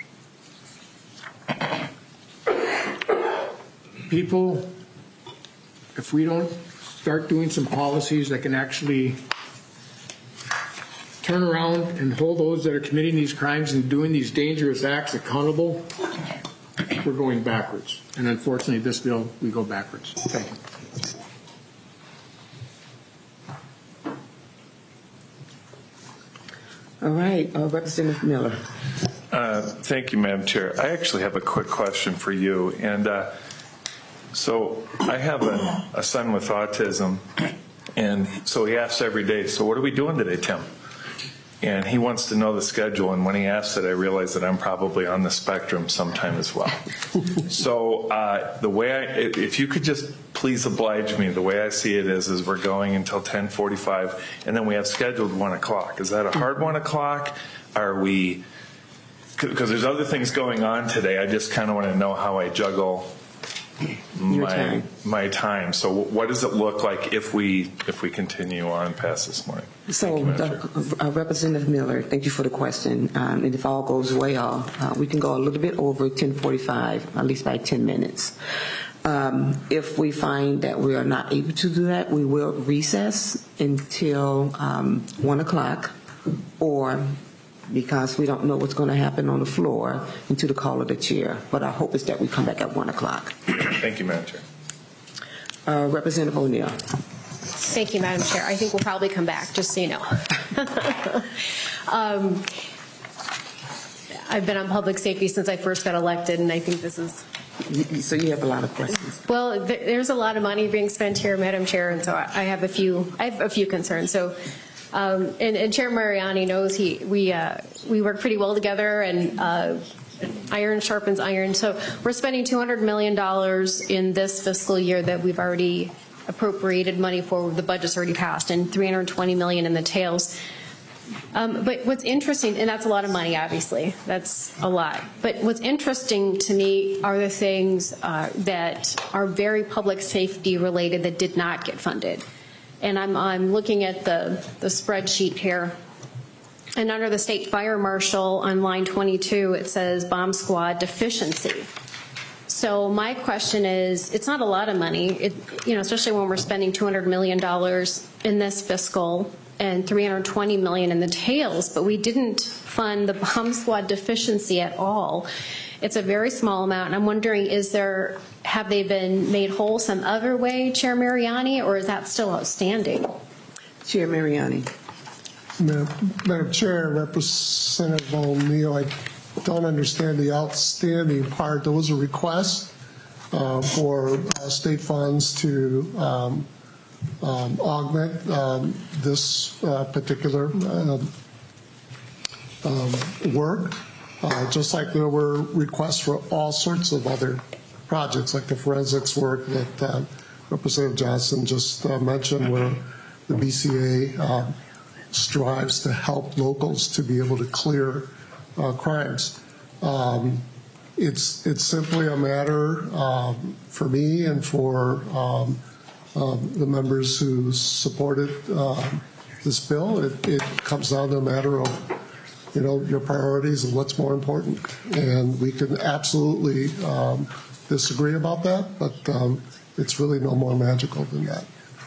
People, if we don't start doing some policies that can actually turn around and hold those that are committing these crimes and doing these dangerous acts accountable, we're going backwards. And unfortunately, this bill, we go backwards. Thank you. All right, uh, Representative Miller. Uh, thank you, Madam Chair. I actually have a quick question for you. And uh, so I have a, a son with autism, and so he asks every day, so what are we doing today, Tim? And he wants to know the schedule, and when he asks it, I realize that I'm probably on the spectrum sometime as well. So uh, the way I, if you could just please oblige me, the way I see it is, is we're going until ten forty-five, and then we have scheduled one o'clock. Is that a hard one o'clock? Are we, because there's other things going on today, I just kind of want to know how I juggle Your my time. my time. So what does it look like if we if we continue on past this morning? So, uh, uh, Representative Miller, thank you for the question. Um, and if all goes well, uh, we can go a little bit over ten forty-five, at least by ten minutes. Um, if we find that we are not able to do that, we will recess until um, one o'clock, or because we don't know what's going to happen on the floor, until the call of the chair. But our hope is that we come back at one o'clock. Thank you, Madam Chair. Uh, Representative O'Neill. Thank you, Madam Chair. I think we'll probably come back, just so you know. um, I've been on public safety since I first got elected, and I think this is... So you have a lot of questions. Well, th- there's a lot of money being spent here, Madam Chair, and so I, I have a few. I have a few concerns. So, um, and, and Chair Mariani knows he we uh, we work pretty well together, and uh, iron sharpens iron. So we're spending two hundred million dollars in this fiscal year that we've already appropriated money for. The budget's already passed, and three hundred twenty million dollars in the tails. Um, but what's interesting, and that's a lot of money, obviously, that's a lot. But what's interesting to me are the things uh, that are very public safety related that did not get funded. And I'm, I'm looking at the, the spreadsheet here. And under the state fire marshal on line twenty-two, it says bomb squad deficiency. So my question is, it's not a lot of money, it, you know, especially when we're spending two hundred million dollars in this fiscal and three hundred twenty million dollars in the tails, but we didn't fund the bomb squad deficiency at all. It's a very small amount, and I'm wondering, is there, have they been made whole some other way, Chair Mariani, or is that still outstanding? Chair Mariani. Madam Chair, Representative O'Neill, I don't understand the outstanding part. There was a request uh, for uh, state funds to um, um, augment um, this uh, particular uh, um, work, uh, just like there were requests for all sorts of other projects, like the forensics work that uh, Representative Johnson just uh, mentioned, where the B C A uh, strives to help locals to be able to clear uh, crimes. Um, it's it's simply a matter um, for me and for um, um, the members who supported um, this bill. It, it comes down to a matter of, you know, your priorities and what's more important. And we can absolutely um, disagree about that, but um, it's really no more magical than that.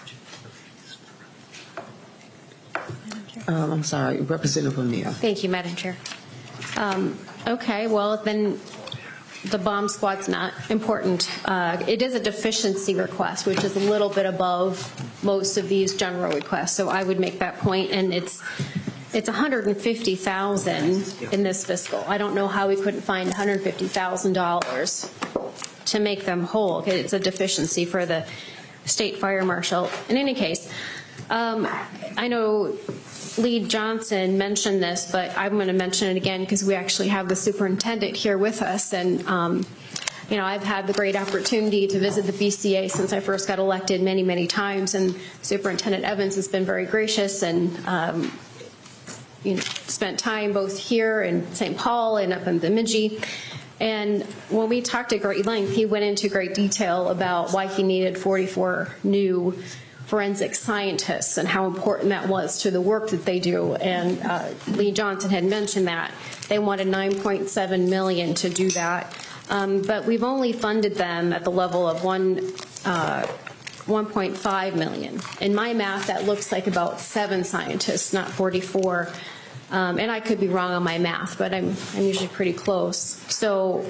Um, I'm sorry, Representative O'Neill. Thank you, Madam Chair. Um, okay, well, then the bomb squad's not important. Uh, it is a deficiency request, which is a little bit above most of these general requests. So I would make that point, and it's it's one hundred fifty thousand dollars in this fiscal. I don't know how we couldn't find one hundred fifty thousand dollars to make them whole. It's a deficiency for the state fire marshal. In any case, um, I know Lee Johnson mentioned this, but I'm going to mention it again because we actually have the superintendent here with us. And, um, you know, I've had the great opportunity to visit the B C A since I first got elected many, many times. And Superintendent Evans has been very gracious and, um, you know, spent time both here in Saint Paul and up in Bemidji. And when we talked at great length, he went into great detail about why he needed forty-four new forensic scientists and how important that was to the work that they do. And uh, Lee Johnson had mentioned that they wanted nine point seven million dollars to do that, um, but we've only funded them at the level of one. Uh, one point five million dollars. In my math, that looks like about seven scientists, not forty-four. Um, and I could be wrong on my math, but I'm, I'm usually pretty close. So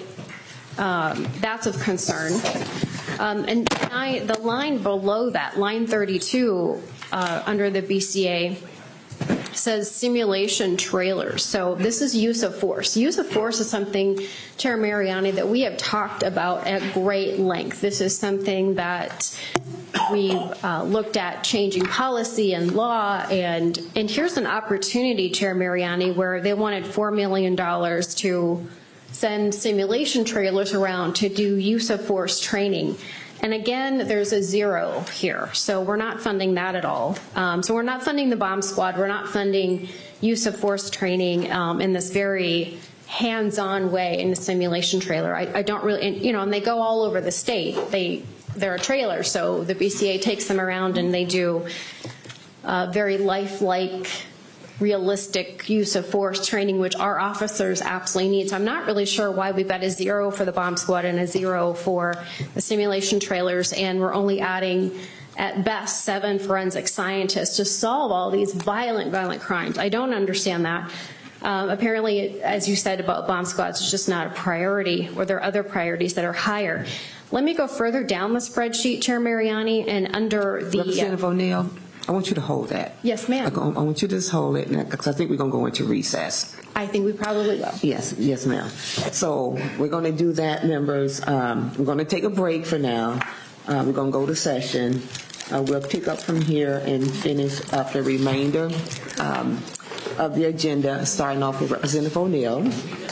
um, that's of concern. Um, and I, the line below that, line thirty-two, uh, under the B C A, says simulation trailers. So this is use of force. Use of force is something, Chair Mariani, that we have talked about at great length. This is something that we uh, looked at changing policy and law, and and here's an opportunity, Chair Mariani, where they wanted four million dollars to send simulation trailers around to do use of force training. And again, there's a zero here, so we're not funding that at all. Um, so we're not funding the bomb squad. We're not funding use of force training um, in this very hands-on way in the simulation trailer. I, I don't really, and, you know, and they go all over the state. They they're a trailer, so the B C A takes them around and they do uh, very lifelike, realistic use of force training, which our officers absolutely need. So I'm not really sure why we've got a zero for the bomb squad and a zero for the simulation trailers, and we're only adding at best seven forensic scientists to solve all these violent, violent crimes. I don't understand that. Um, apparently, as you said about bomb squads, it's just not a priority, or there are other priorities that are higher. Let me go further down the spreadsheet, Chair Mariani, and under the... Representative uh, O'Neill, I want you to hold that. Yes, ma'am. I, I want you to just hold it, because I think we're going to go into recess. I think we probably will. Yes, yes, ma'am. So we're going to do that, members. Um, we're going to take a break for now. Uh, we're going to go to session. Uh, we'll pick up from here and finish up the remainder um, of the agenda, starting off with Representative O'Neill.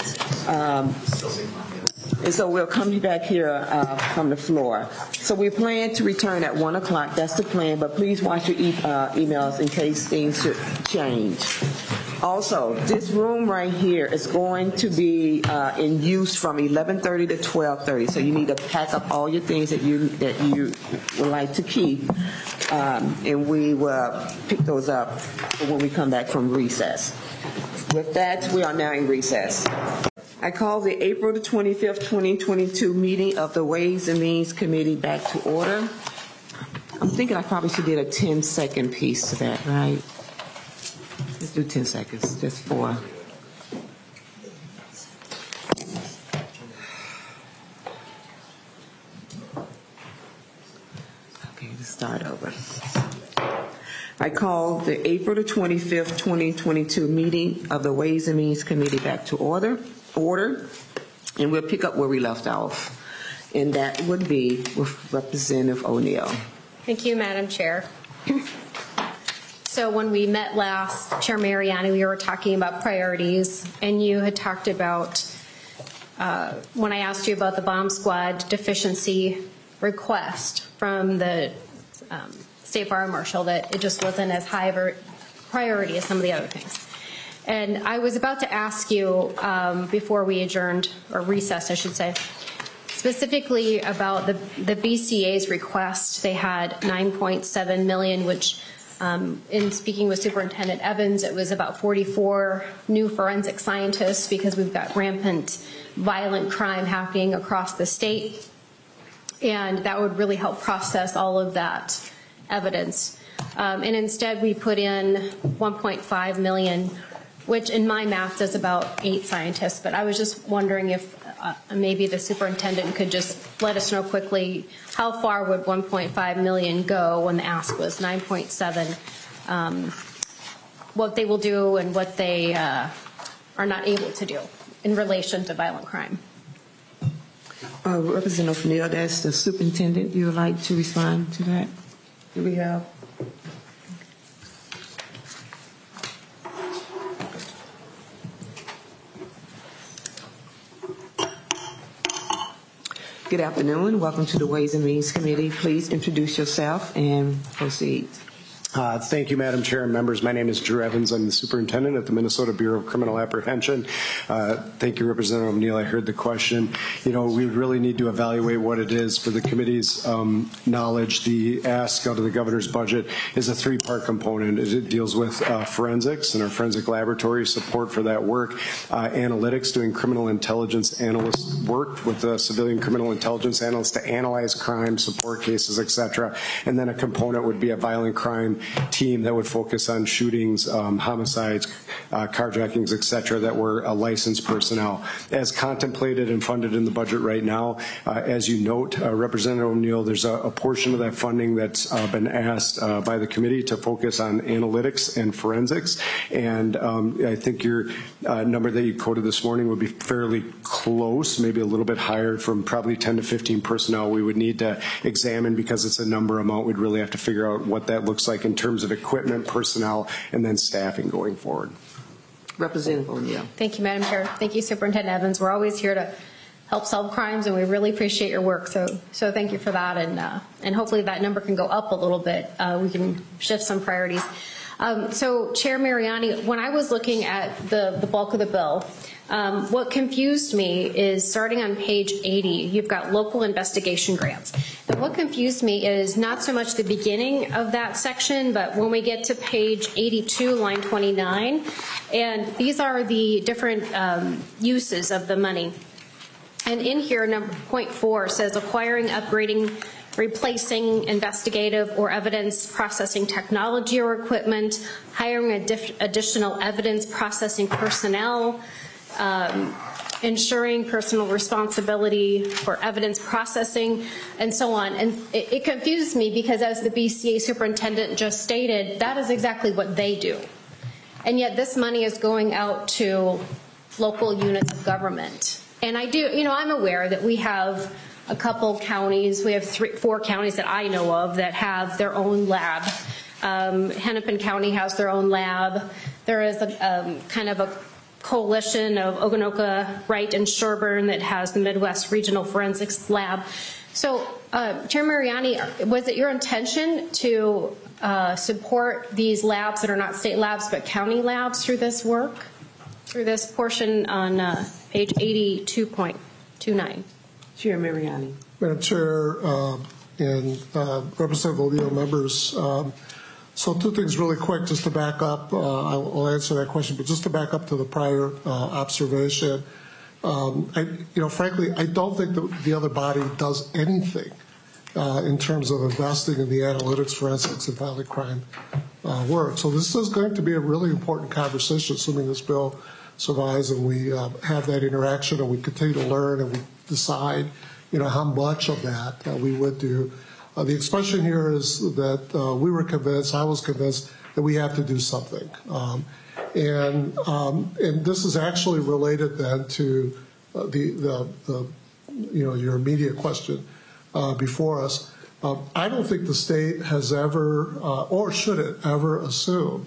Um, And so we'll come back here uh, from the floor. So we plan to return at one o'clock. That's the plan, but please watch your e uh, emails in case things should change. Also, this room right here is going to be uh, in use from eleven thirty to twelve thirty. So you need to pack up all your things that you that you would like to keep, um, and we will pick those up when we come back from recess. With that, we are now in recess. I call the April the twenty-fifth, twenty twenty-two meeting of the Ways and Means Committee back to order. I'm thinking I probably should get a ten second piece to that, right? Let's do ten seconds, just for. Okay, let's start over. I call the April the twenty-fifth, twenty twenty-two meeting of the Ways and Means Committee back to order. Order, and we'll pick up where we left off. and that would be with Representative O'Neill. Thank you, Madam Chair. So when we met last, Chair Mariani, we were talking about priorities, and you had talked about, uh, when I asked you about the bomb squad deficiency request from the um, State Fire Marshal, that it just wasn't as high of a priority as some of the other things. And I was about to ask you um, before we adjourned, or recessed, I should say, specifically about the, the B C A's request. They had nine point seven million dollars, which um, in speaking with Superintendent Evans, it was about forty-four new forensic scientists because we've got rampant violent crime happening across the state. And that would really help process all of that evidence. Um, and instead we put in one point five million dollars, which in my math is about eight scientists. But I was just wondering if uh, maybe the superintendent could just let us know quickly, how far would one point five million dollars go when the ask was nine point seven, um, what they will do and what they uh, are not able to do in relation to violent crime. Uh, Representative O'Neill, that's the superintendent. You would like to respond to that? Do we have? Good afternoon. Welcome to the Ways and Means Committee. Please introduce yourself and proceed. Uh, thank you, Madam Chair and members. My name is Drew Evans. I'm the superintendent at the Minnesota Bureau of Criminal Apprehension. Uh, thank you, Representative O'Neill. I heard the question. You know, we really need to evaluate what it is. For the committee's um, knowledge, the ask out of the governor's budget is a three-part component. It deals with uh, forensics and our forensic laboratory support for that work, uh, analytics, doing criminal intelligence analyst work with the civilian criminal intelligence analysts to analyze crime, support cases, et cetera. And then a component would be a violent crime team that would focus on shootings, um, homicides, uh, carjackings, et cetera, that were uh, licensed personnel. As contemplated and funded in the budget right now, uh, as you note, uh, Representative O'Neill, there's a, a portion of that funding that's uh, been asked uh, by the committee to focus on analytics and forensics. And um, I think your uh, number that you quoted this morning would be fairly close, maybe a little bit higher, from probably ten to fifteen personnel we would need to examine, because it's a number amount. We'd really have to figure out what that looks like in terms of equipment, personnel, and then staffing going forward. Representative O'Neill. Thank you, Madam Chair. Thank you, Superintendent Evans. We're always here to help solve crimes, and we really appreciate your work. So, so thank you for that, and uh, and hopefully that number can go up a little bit. Uh, we can shift some priorities. Um, so, Chair Mariani, when I was looking at the the bulk of the bill, Um, what confused me is starting on page eighty, you've got local investigation grants. And what confused me is not so much the beginning of that section, but when we get to page eighty-two, line twenty-nine, and these are the different um, uses of the money. And in here, number point four says acquiring, upgrading, replacing investigative or evidence processing technology or equipment, hiring additional evidence processing personnel, Um, ensuring personal responsibility for evidence processing, and so on. And it, it confused me because, as the B C A superintendent just stated, that is exactly what they do. And yet this money is going out to local units of government. And I do, you know, I'm aware that we have a couple counties, we have three, four counties that I know of that have their own lab. Um, Hennepin County has their own lab. There is a um, kind of a coalition of Ogonoka, Wright, and Sherburne that has the Midwest Regional Forensics Lab. So, uh, Chair Mariani, was it your intention to uh, support these labs that are not state labs but county labs through this work, through this portion on uh, page eighty-two point two nine? Chair Mariani. Madam Chair uh, and uh, Representative O'Neill, members, um, so two things really quick, just to back up. Uh, I'll, I'll answer that question, but just to back up to the prior uh, observation, um, I, you know, frankly, I don't think that the other body does anything uh, in terms of investing in the analytics, forensics, and violent crime uh, work. So this is going to be a really important conversation, assuming this bill survives and we uh, have that interaction and we continue to learn and we decide, you know, how much of that uh, we would do. Uh, the expression here is that uh, we were convinced, I was convinced, that we have to do something. Um, and, um, and this is actually related then to uh, the, the, the you know, your immediate question uh, before us. Um, I don't think the state has ever, uh, or should it ever assume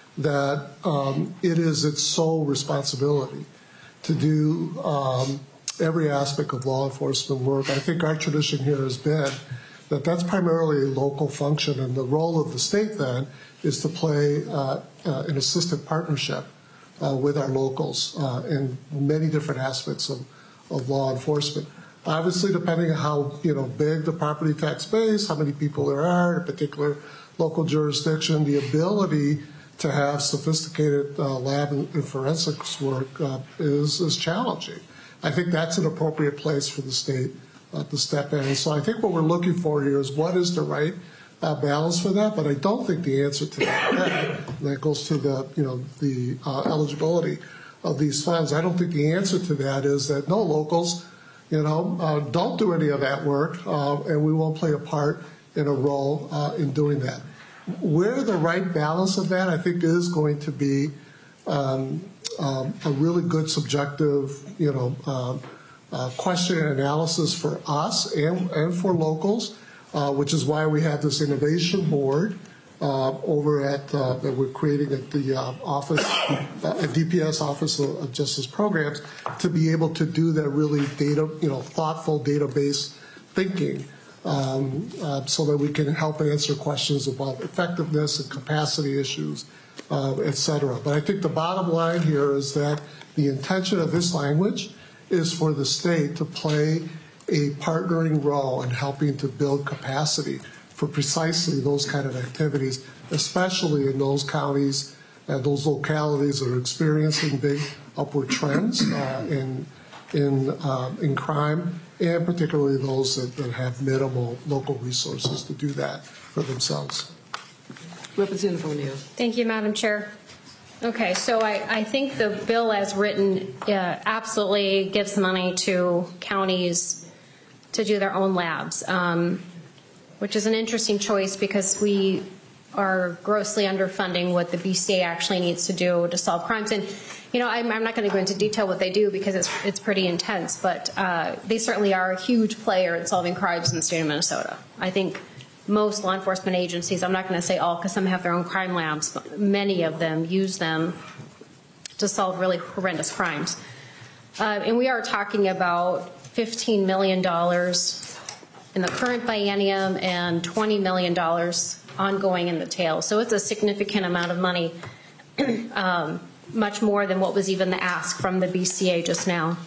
that um, it is its sole responsibility to do um, every aspect of law enforcement work. I think our tradition here has been that that's primarily a local function, and the role of the state then is to play uh, uh, an assistant partnership uh, with our locals uh, in many different aspects of, of law enforcement. Obviously, depending on how you know big the property tax base, how many people there are in a particular local jurisdiction, the ability to have sophisticated uh, lab and, and forensics work uh, is, is challenging. I think that's an appropriate place for the state uh, to step in. And so I think what we're looking for here is what is the right uh, balance for that. But I don't think the answer to that, that goes to the you know the uh, eligibility of these funds. I don't think the answer to that is that no, locals, you know, uh, don't do any of that work, uh, and we won't play a part in a role uh, in doing that. Where the right balance of that, I think, is going to be um, um, a really good subjective, you know, um, uh, question and analysis for us and, and for locals, uh, which is why we have this innovation board uh, over at uh, that we're creating at the uh, office, uh, at D P S Office of Justice Programs, to be able to do that really data, you know, thoughtful database thinking. Um, uh, so that we can help answer questions about effectiveness and capacity issues, uh, et cetera. But I think the bottom line here is that the intention of this language is for the state to play a partnering role in helping to build capacity for precisely those kind of activities, especially in those counties and those localities that are experiencing big upward trends uh, in in uh, in crime, and particularly those that, that have minimal local resources to do that for themselves. Representative O'Neill. Thank you, Madam Chair. Okay, so I, I think the bill as written uh, absolutely gives money to counties to do their own labs, um, which is an interesting choice because we are grossly underfunding what the B C A actually needs to do to solve crimes. And you know, I'm, I'm not going to go into detail what they do because it's it's pretty intense, but uh, they certainly are a huge player in solving crimes in the state of Minnesota. I think most law enforcement agencies, I'm not going to say all because some have their own crime labs, but many of them use them to solve really horrendous crimes. Uh, and we are talking about fifteen million dollars in the current biennium and twenty million dollars ongoing in the tail. So it's a significant amount of money. um, much more than what was even the ask from the B C A just now.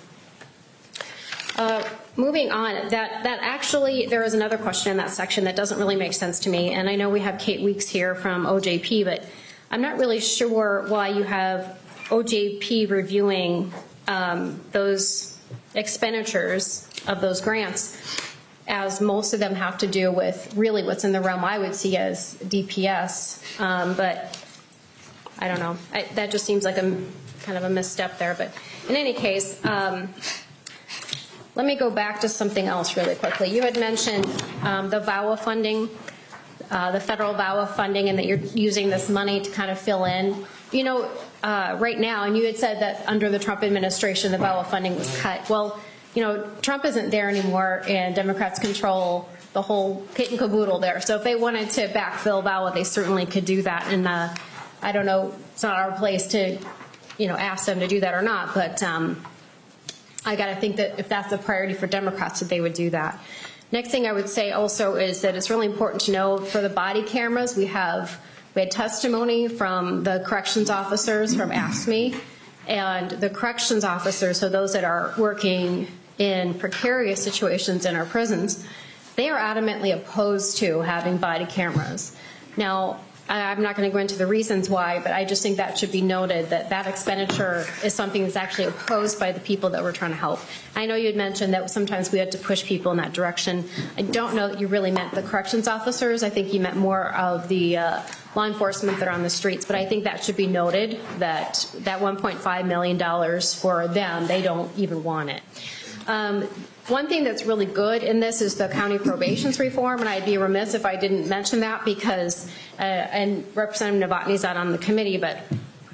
Uh, moving on, that, that actually, there is another question in that section that doesn't really make sense to me, and I know we have Kate Weeks here from O J P, but I'm not really sure why you have O J P reviewing um, those expenditures of those grants, as most of them have to do with really what's in the realm I would see as D P S, um, but I don't know. I, that just seems like a kind of a misstep there. But in any case, um, let me go back to something else really quickly. You had mentioned um, the V A W A funding, uh, the federal V A W A funding, and that you're using this money to kind of fill in. You know, uh, right now, and you had said that under the Trump administration, the V A W A funding was cut. Well, you know, Trump isn't there anymore, and Democrats control the whole kit and caboodle there. So if they wanted to backfill V A W A, they certainly could do that. And uh, I don't know, it's not our place to, you know, ask them to do that or not, but um, I got to think that if that's a priority for Democrats, that they would do that. Next thing I would say also is that it's really important to know for the body cameras, we have we had testimony from the corrections officers from AFSCME, and the corrections officers, so those that are working in precarious situations in our prisons, they are adamantly opposed to having body cameras. Now, I'm not going to go into the reasons why, but I just think that should be noted that that expenditure is something that's actually opposed by the people that we're trying to help. I know you had mentioned that sometimes we had to push people in that direction. I don't know that you really meant the corrections officers. I think you meant more of the uh, law enforcement that are on the streets, but I think that should be noted that that one point five million dollars for them, they don't even want it. Um, One thing that's really good in this is the county probations reform, and I'd be remiss if I didn't mention that because, uh, and Representative Novotny's not on the committee, but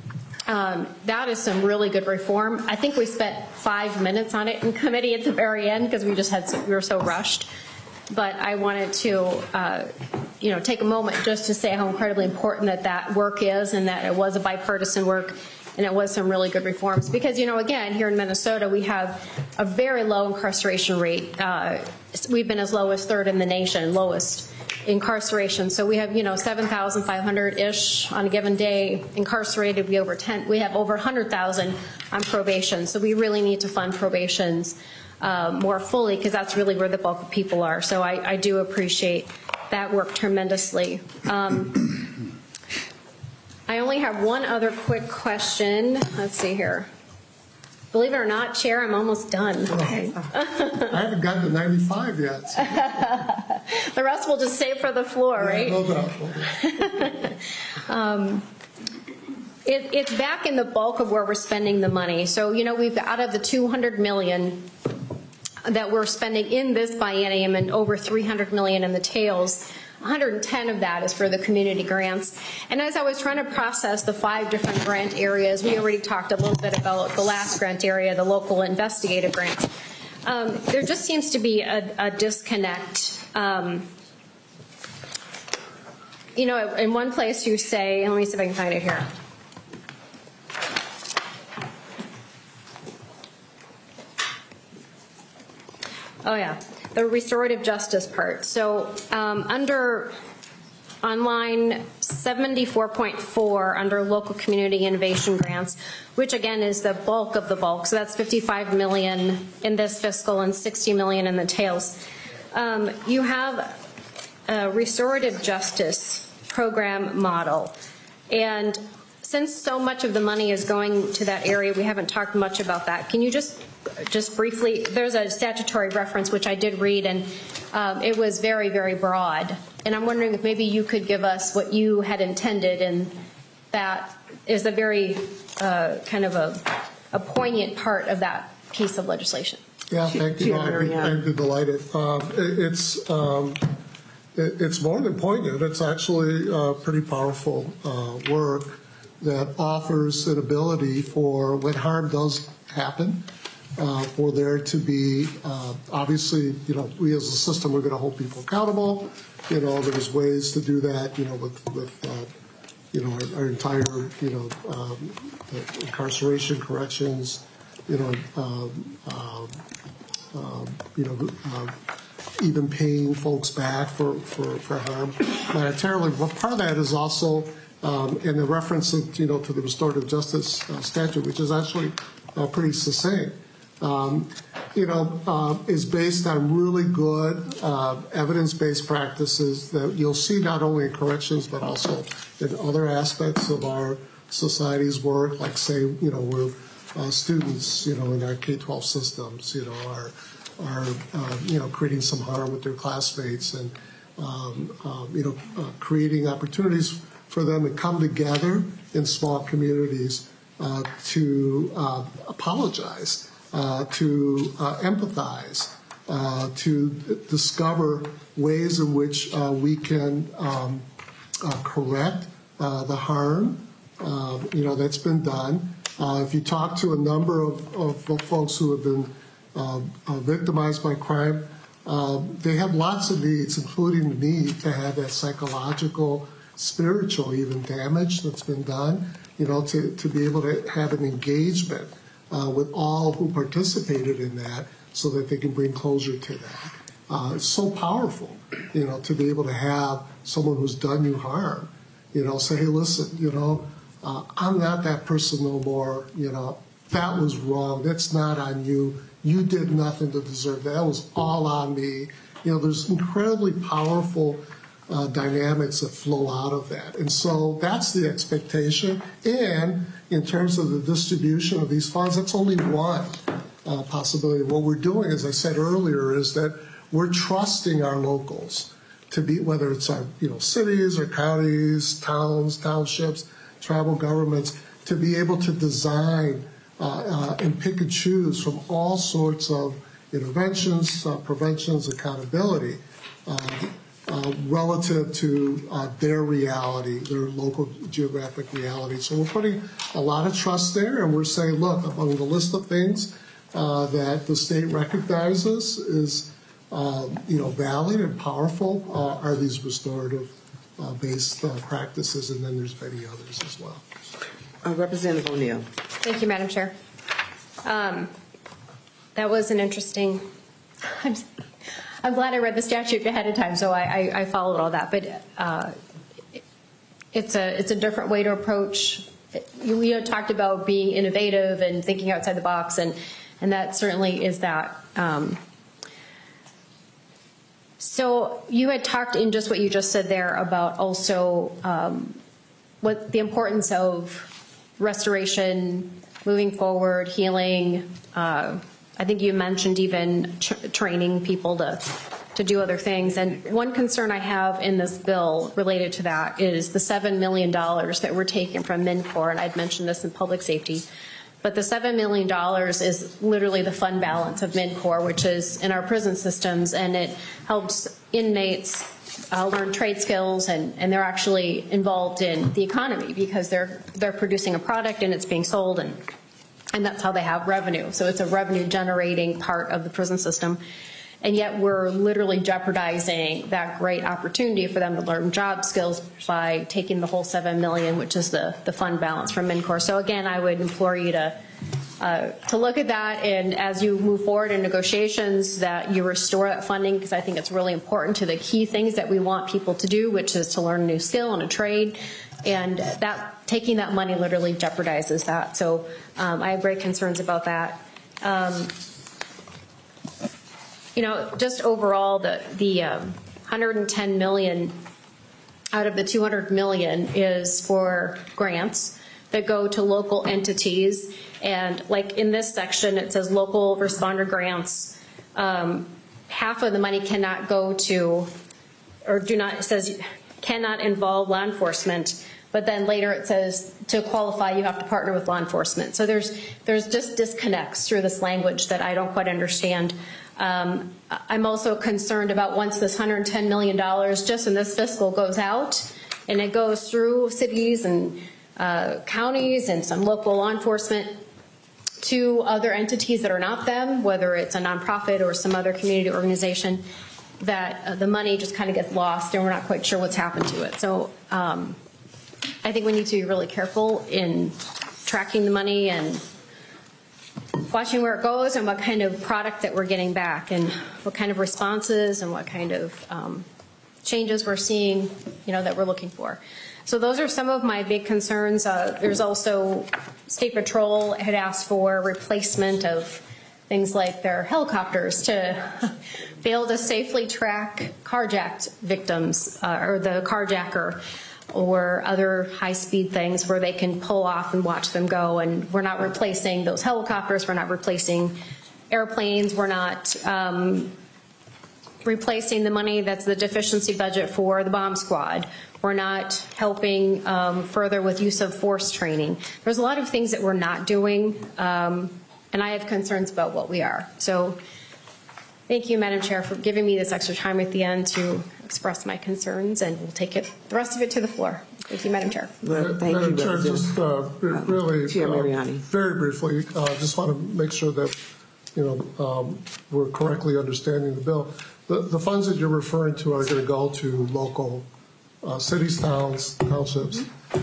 Um, that is some really good reform. I think we spent five minutes on it in committee at the very end because we just had so, we were so rushed. But I wanted to, uh, you know, take a moment just to say how incredibly important that that work is, and that it was a bipartisan work, and it was some really good reforms. Because, you know, again, here in Minnesota, we have a very low incarceration rate. Uh, we've been as low as third in the nation, lowest incarceration. So we have, you know, seven thousand five hundred ish on a given day incarcerated. We over ten. We have over one hundred thousand on probation. So we really need to fund probations uh, more fully, because that's really where the bulk of people are. So I, I do appreciate that work tremendously. Um, I only have one other quick question. Let's see here. Believe it or not, Chair, I'm almost done. Okay. I haven't gotten to ninety-five yet. So. The rest we'll just save for the floor, yeah, right? No doubt. um, it, it's back in the bulk of where we're spending the money. So, you know, we've out of the two hundred million that we're spending in this biennium and over three hundred million in the tails, one hundred ten of that is for the community grants. And as I was trying to process the five different grant areas, we already talked a little bit about the last grant area, the local investigative grants. Um, there just seems to be a, a disconnect. Um, you know, in one place you say, let me see if I can find it here. Oh yeah, the restorative justice part. So um, under on line seventy-four point four under local community innovation grants, which again is the bulk of the bulk. So that's fifty-five million in this fiscal and sixty million in the tails. Um, you have a restorative justice program model, and since so much of the money is going to that area, we haven't talked much about that. Can you just just briefly, there's a statutory reference which I did read, and um, it was very, very broad. And I'm wondering if maybe you could give us what you had intended, and that is a very uh, kind of a, a poignant part of that piece of legislation. Yeah, thank you. I'd be, I'd be delighted. Um, it, it's um, it, it's more than poignant. It's actually uh, pretty powerful uh, work that offers an ability for when harm does happen, uh, for there to be, uh, obviously, you know, we as a system, we're going to hold people accountable. You know, there's ways to do that, you know, with, with uh, you know, our, our entire, you know, um, incarceration, corrections, you know, um, um, um, you know, uh, even paying folks back for, for, for harm monetarily. But part of that is also, um, and the reference, you know, to the restorative justice uh, statute, which is actually uh, pretty succinct, um, you know, uh, is based on really good uh, evidence-based practices that you'll see not only in corrections but also in other aspects of our society's work, like say, you know, we're uh, students, you know, in our K twelve systems, you know, are, are uh, you know, creating some harm with their classmates and, um, um, you know, uh, creating opportunities for them to come together in small communities uh, to uh, apologize, uh, to uh, empathize, uh, to discover ways in which uh, we can um, uh, correct uh, the harm, uh, you know, that's been done. Uh, if you talk to a number of, of folks who have been uh, uh, victimized by crime, uh, they have lots of needs, including the need to have that psychological, spiritual even damage that's been done, you know, to, to be able to have an engagement uh, with all who participated in that so that they can bring closure to that. Uh, it's so powerful, you know, to be able to have someone who's done you harm, you know, say, hey, listen, you know, uh, I'm not that person no more, you know, that was wrong, that's not on you, you did nothing to deserve that, that was all on me. You know, there's incredibly powerful Uh, dynamics that flow out of that. And so that's the expectation. And in terms of the distribution of these funds, that's only one uh, possibility. What we're doing, as I said earlier, is that we're trusting our locals to be, whether it's our, you know, cities or counties, towns, townships, tribal governments, to be able to design uh, uh, and pick and choose from all sorts of interventions, uh, preventions, accountability. Uh, uh, relative to uh, their reality, their local geographic reality. So we're putting a lot of trust there, and we're saying, look, among the list of things uh, that the state recognizes is, uh, you know, valid and powerful uh, are these restorative uh, based uh, practices, and then there's many others as well. Uh, Representative O'Neill. Thank you, Madam Chair. Um, that was an interesting. I'm, I'm glad I read the statute ahead of time, so I, I, I followed all that. But uh, it's a it's a different way to approach. We had talked about being innovative and thinking outside the box, and and that certainly is that. Um, so you had talked in just what you just said there about also um, what the importance of restoration, moving forward, healing. Uh, I think you mentioned even tra training people to to do other things. And one concern I have in this bill related to that is the seven million dollars that we're taking from MNCOR, and I'd mentioned this in public safety. But the seven million dollars is literally the fund balance of MNCOR, which is in our prison systems, and it helps inmates uh, learn trade skills, and, and they're actually involved in the economy because they're they're producing a product and it's being sold, and and that's how they have revenue. So it's a revenue generating part of the prison system. And yet we're literally jeopardizing that great opportunity for them to learn job skills by taking the whole seven million dollars, which is the, the fund balance from MNCOR. So again, I would implore you to uh, to look at that, and as you move forward in negotiations, that you restore that funding, because I think it's really important to the key things that we want people to do, which is to learn a new skill and a trade. And that taking that money literally jeopardizes that. So um, I have great concerns about that. Um, you know, just overall, the the um, one hundred ten million out of the two hundred million is for grants that go to local entities. And like in this section, it says local responder grants. Um, half of the money cannot go to, or do not, it says cannot involve law enforcement. But then later it says to qualify, you have to partner with law enforcement. So there's there's just disconnects through this language that I don't quite understand. Um, I'm also concerned about once this one hundred ten million dollars just in this fiscal goes out, and it goes through cities and uh, counties and some local law enforcement to other entities that are not them, whether it's a nonprofit or some other community organization, that uh, the money just kind of gets lost and we're not quite sure what's happened to it. So um, I think we need to be really careful in tracking the money and watching where it goes and what kind of product that we're getting back and what kind of responses and what kind of um, changes we're seeing, you know, that we're looking for. So those are some of my big concerns. Uh, there's also State Patrol had asked for replacement of things like their helicopters to be able to safely track carjacked victims uh, or the carjacker, or other high-speed things where they can pull off and watch them go. And we're not replacing those helicopters. We're not replacing airplanes. We're not um, replacing the money that's the deficiency budget for the bomb squad. We're not helping um, further with use of force training. There's a lot of things that we're not doing, um, and I have concerns about what we are. So thank you, Madam Chair, for giving me this extra time at the end to express my concerns, and we'll take it, the rest of it to the floor. Thank you, Madam Chair. Well, thank Madam you, Chair, just uh, really, Chair uh, very briefly, I uh, just want to make sure that, you know, um, we're correctly understanding the bill. The, the funds that you're referring to are going to go to local uh, cities, towns, townships,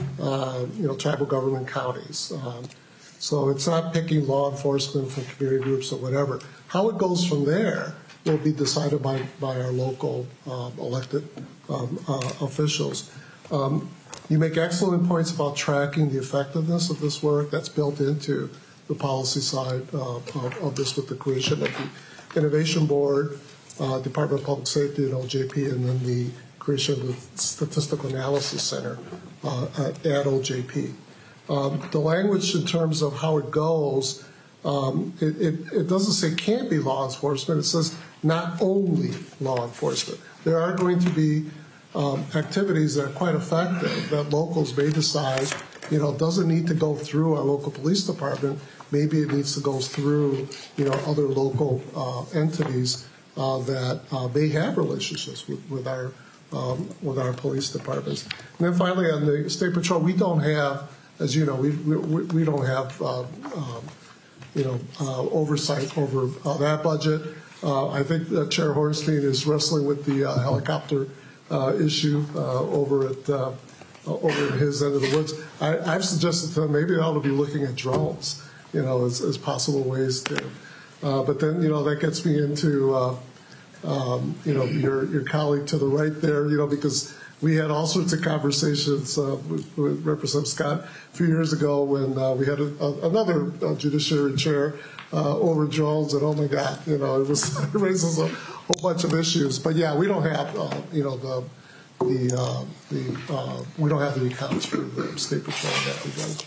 uh, you know, tribal government counties. Um, so it's not picking law enforcement from community groups or whatever. How it goes from there will be decided by, by our local um, elected um, uh, officials. Um, you make excellent points about tracking the effectiveness of this work. That's built into the policy side uh, of, of this with the creation of the Innovation Board, uh, Department of Public Safety and O J P, and then the creation of the Statistical Analysis Center uh, at, at O J P. Um, the language in terms of how it goes, Um, it, it, it doesn't say can't be law enforcement. It says not only law enforcement. There are going to be um, activities that are quite effective that locals may decide, you know, doesn't need to go through our local police department. Maybe it needs to go through, you know, other local uh, entities uh, that uh, may have relationships with, with our um, with our police departments. And then finally, on the State Patrol, we don't have, as you know, we we, we don't have uh, um, you know uh, oversight over uh, that budget. Uh, I think uh, Chair Hornstein is wrestling with the uh, helicopter uh, issue uh, over at uh, over at his end of the woods. I, I've suggested to them maybe they ought to be looking at drones, you know, as, as possible ways to. Uh, but then, you know, that gets me into, uh, um, you know, your your colleague to the right there, you know, because we had all sorts of conversations uh, with, with Representative Scott a few years ago when uh, we had a, a, another uh, judiciary chair uh, over drones, and oh my God, you know, it was it raises a whole bunch of issues. But yeah, we don't have, uh, you know, the the uh, the uh, we don't have the accounts for the State Patrol in that regard.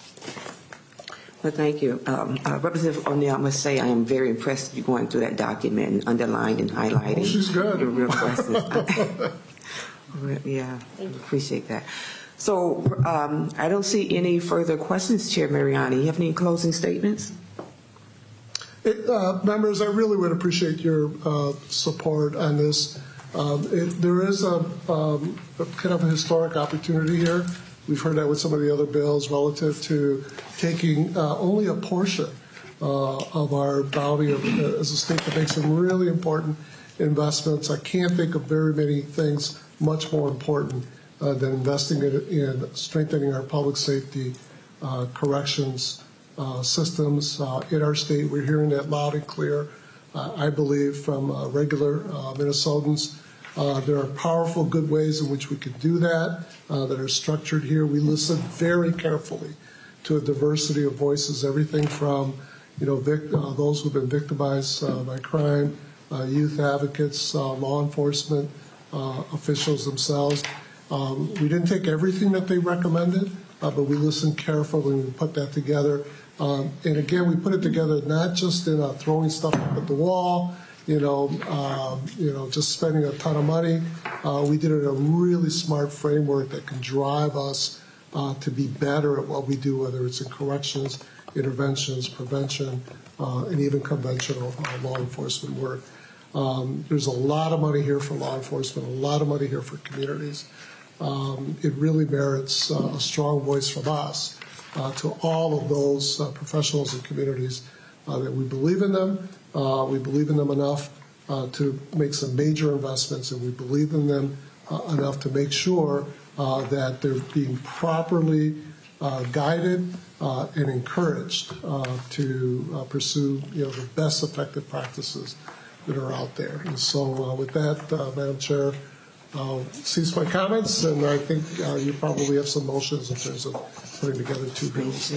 Well, thank you. Um, uh, Representative O'Neill, I must say I am very impressed with you going through that document and underlining and highlighting. Oh, she's good. Your real questions. I, yeah, I appreciate that. So um, I don't see any further questions, Chair Mariani. You have any closing statements? It, uh, members, I really would appreciate your uh, support on this. Um, it, there is a, um, a kind of a historic opportunity here. We've heard that with some of the other bills relative to taking uh, only a portion uh, of our bounty of, uh, as a state to make some really important investments. I can't think of very many things much more important uh, than investing in, in strengthening our public safety uh, corrections uh, systems uh, in our state. We're hearing that loud and clear, uh, I believe, from uh, regular uh, Minnesotans. Uh, there are powerful, good ways in which we could do that uh, that are structured here. We listen very carefully to a diversity of voices, everything from, you know, vic- uh, those who've been victimized uh, by crime, uh, youth advocates, uh, law enforcement uh, officials themselves. Um, we didn't take everything that they recommended, uh, but we listened carefully and we put that together. Um, and again, we put it together not just in uh, throwing stuff up at the wall, you know, um, you know, just spending a ton of money. Uh, we did it in a really smart framework that can drive us uh, to be better at what we do, whether it's in corrections, interventions, prevention, uh, and even conventional uh, law enforcement work. Um, there's a lot of money here for law enforcement, a lot of money here for communities. Um, it really merits uh, a strong voice from us uh, to all of those uh, professionals and communities uh, that we believe in them. Uh, we believe in them enough uh, to make some major investments, and we believe in them uh, enough to make sure uh, that they're being properly uh, guided uh, and encouraged uh, to uh, pursue, you know, the best effective practices that are out there. And so uh, with that, uh, Madam Chair, I'll cease my comments, and I think uh, you probably have some motions in terms of putting together two bills.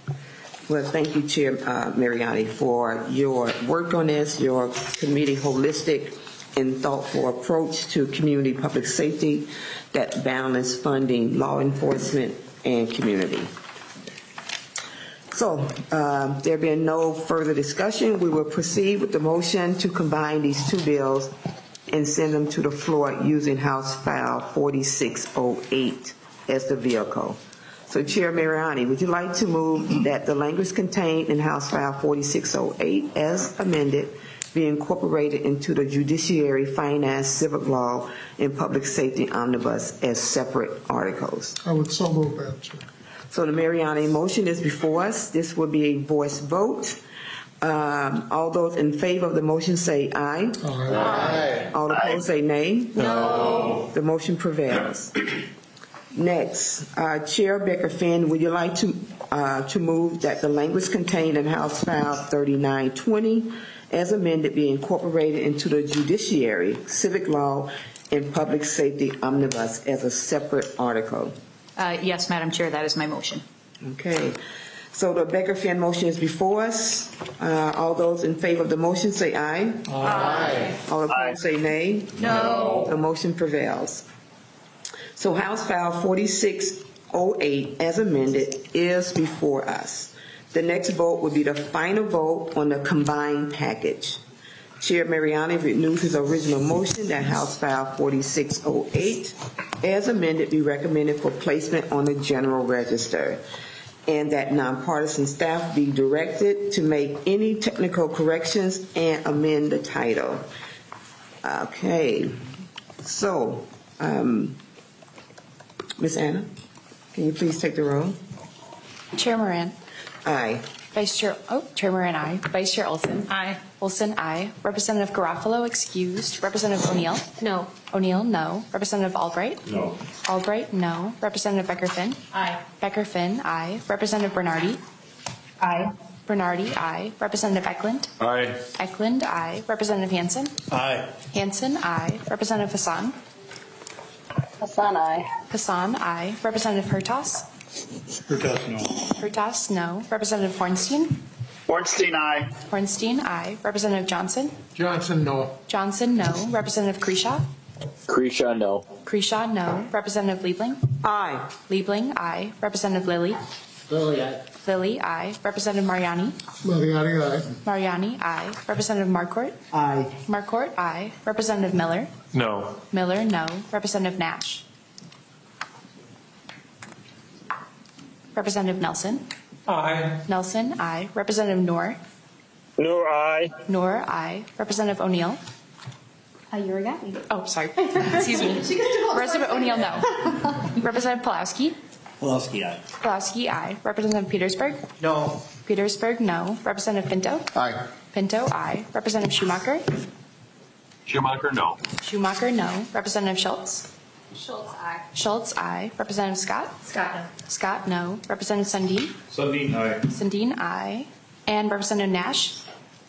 Well, thank you, Chair uh, Mariani, for your work on this, your committee holistic and thoughtful approach to community public safety that balance funding, law enforcement, and community. So uh, there being no further discussion, we will proceed with the motion to combine these two bills and send them to the floor using House File forty-six oh eight as the vehicle. So, Chair Mariani, would you like to move that the language contained in House File forty-six oh eight as amended be incorporated into the Judiciary, Finance, Civic Law, and Public Safety Omnibus as separate articles? I would so move, Madam Chair. So the Mariani motion is before us. This will be a voice vote. Um, all those in favor of the motion say aye. Aye. Aye. All opposed say nay. No. The motion prevails. Next, uh, Chair Becker Finn, would you like to uh, to move that the language contained in House File thirty-nine twenty as amended be incorporated into the Judiciary, Civic Law, and Public Safety Omnibus as a separate article? Uh, yes, Madam Chair, that is my motion. Okay. So the Becker Finn motion is before us. Uh, all those in favor of the motion say aye. Aye. All opposed say nay. No. The motion prevails. So House File forty-six oh eight as amended is before us. The next vote will be the final vote on the combined package. Chair Mariani renews his original motion that House File forty-six oh eight as amended be recommended for placement on the General Register, and that nonpartisan staff be directed to make any technical corrections and amend the title. Okay, so Um, Miz Anna, can you please take the roll? Chair Moran. Aye. Vice Chair, oh, Chair Moran, aye. Vice Chair Olson. Aye. Olson, aye. Representative Garofalo, excused. Representative O'Neill. No. O'Neill, no. Representative Albright. No. Albright, no. Representative Becker-Finn. Aye. Becker-Finn, aye. Representative Bernardi. Aye. Bernardi, aye. Representative Eklund. Aye. Eklund, aye. Representative Hansen. Aye. Hansen, aye. Representative Hassan. Hassan, aye. Hassan, aye. Representative Hertas. Hertas, no. Hertas, no. Representative Hornstein. Ornstein, aye. Hornstein, aye. Representative Johnson. Johnson, no. Johnson, no. Representative Kreshaw. Kreshaw, no. Kreshaw, no. Representative Liebling. Aye. Liebling, aye. Representative Lilly. Lily, aye. Lilly, aye. Representative Mariani. Mariani, aye. Mariani, aye. Representative Marcourt. Aye. Marcourt, aye. Representative Miller. No. Miller, no. Representative Nash. Representative Nelson. Aye. Nelson, aye. Representative Noor. Noor, aye. Noor, aye. Representative O'Neill. Uh, you got me. Oh, sorry. Excuse me. Representative O'Neill, no. Representative Pulaski. Pulaski, aye. Pulaski, aye. Representative Petersburg. No. Petersburg, no. Representative Pinto. Aye. Pinto, aye. Representative Schumacher. Schumacher, no. Schumacher, no. Representative Schultz. Schultz, aye. Schultz, aye. Representative Scott. Scott, no. Scott, no. Representative Sundin. Sundin, aye. Sundin, aye. And Representative Nash.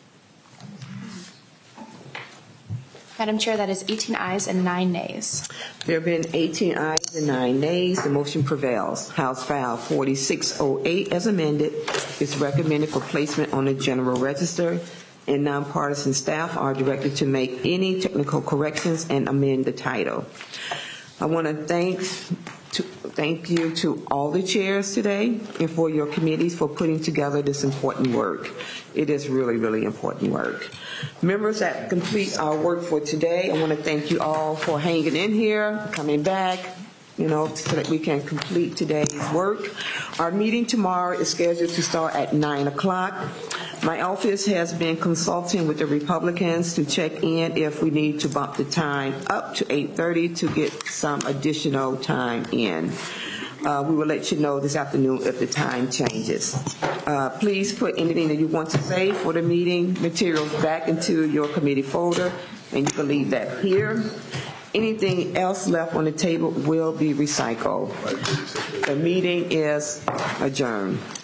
Madam Chair, that is eighteen ayes and nine nays. There have been eighteen ayes and nine nays. The motion prevails. House File forty-six oh eight, as amended, is recommended for placement on the General Register, and nonpartisan staff are directed to make any technical corrections and amend the title. I want to thank to thank you to all the chairs today and for your committees for putting together this important work. It is really, really important work. Members, that completes our work for today. I want to thank you all for hanging in here, coming back, you know, so that we can complete today's work. Our meeting tomorrow is scheduled to start at nine o'clock. My office has been consulting with the Republicans to check in if we need to bump the time up to eight thirty to get some additional time in. Uh, we will let you know this afternoon if the time changes. Uh, please put anything that you want to say for the meeting materials back into your committee folder, and you can leave that here. Anything else left on the table will be recycled. The meeting is adjourned.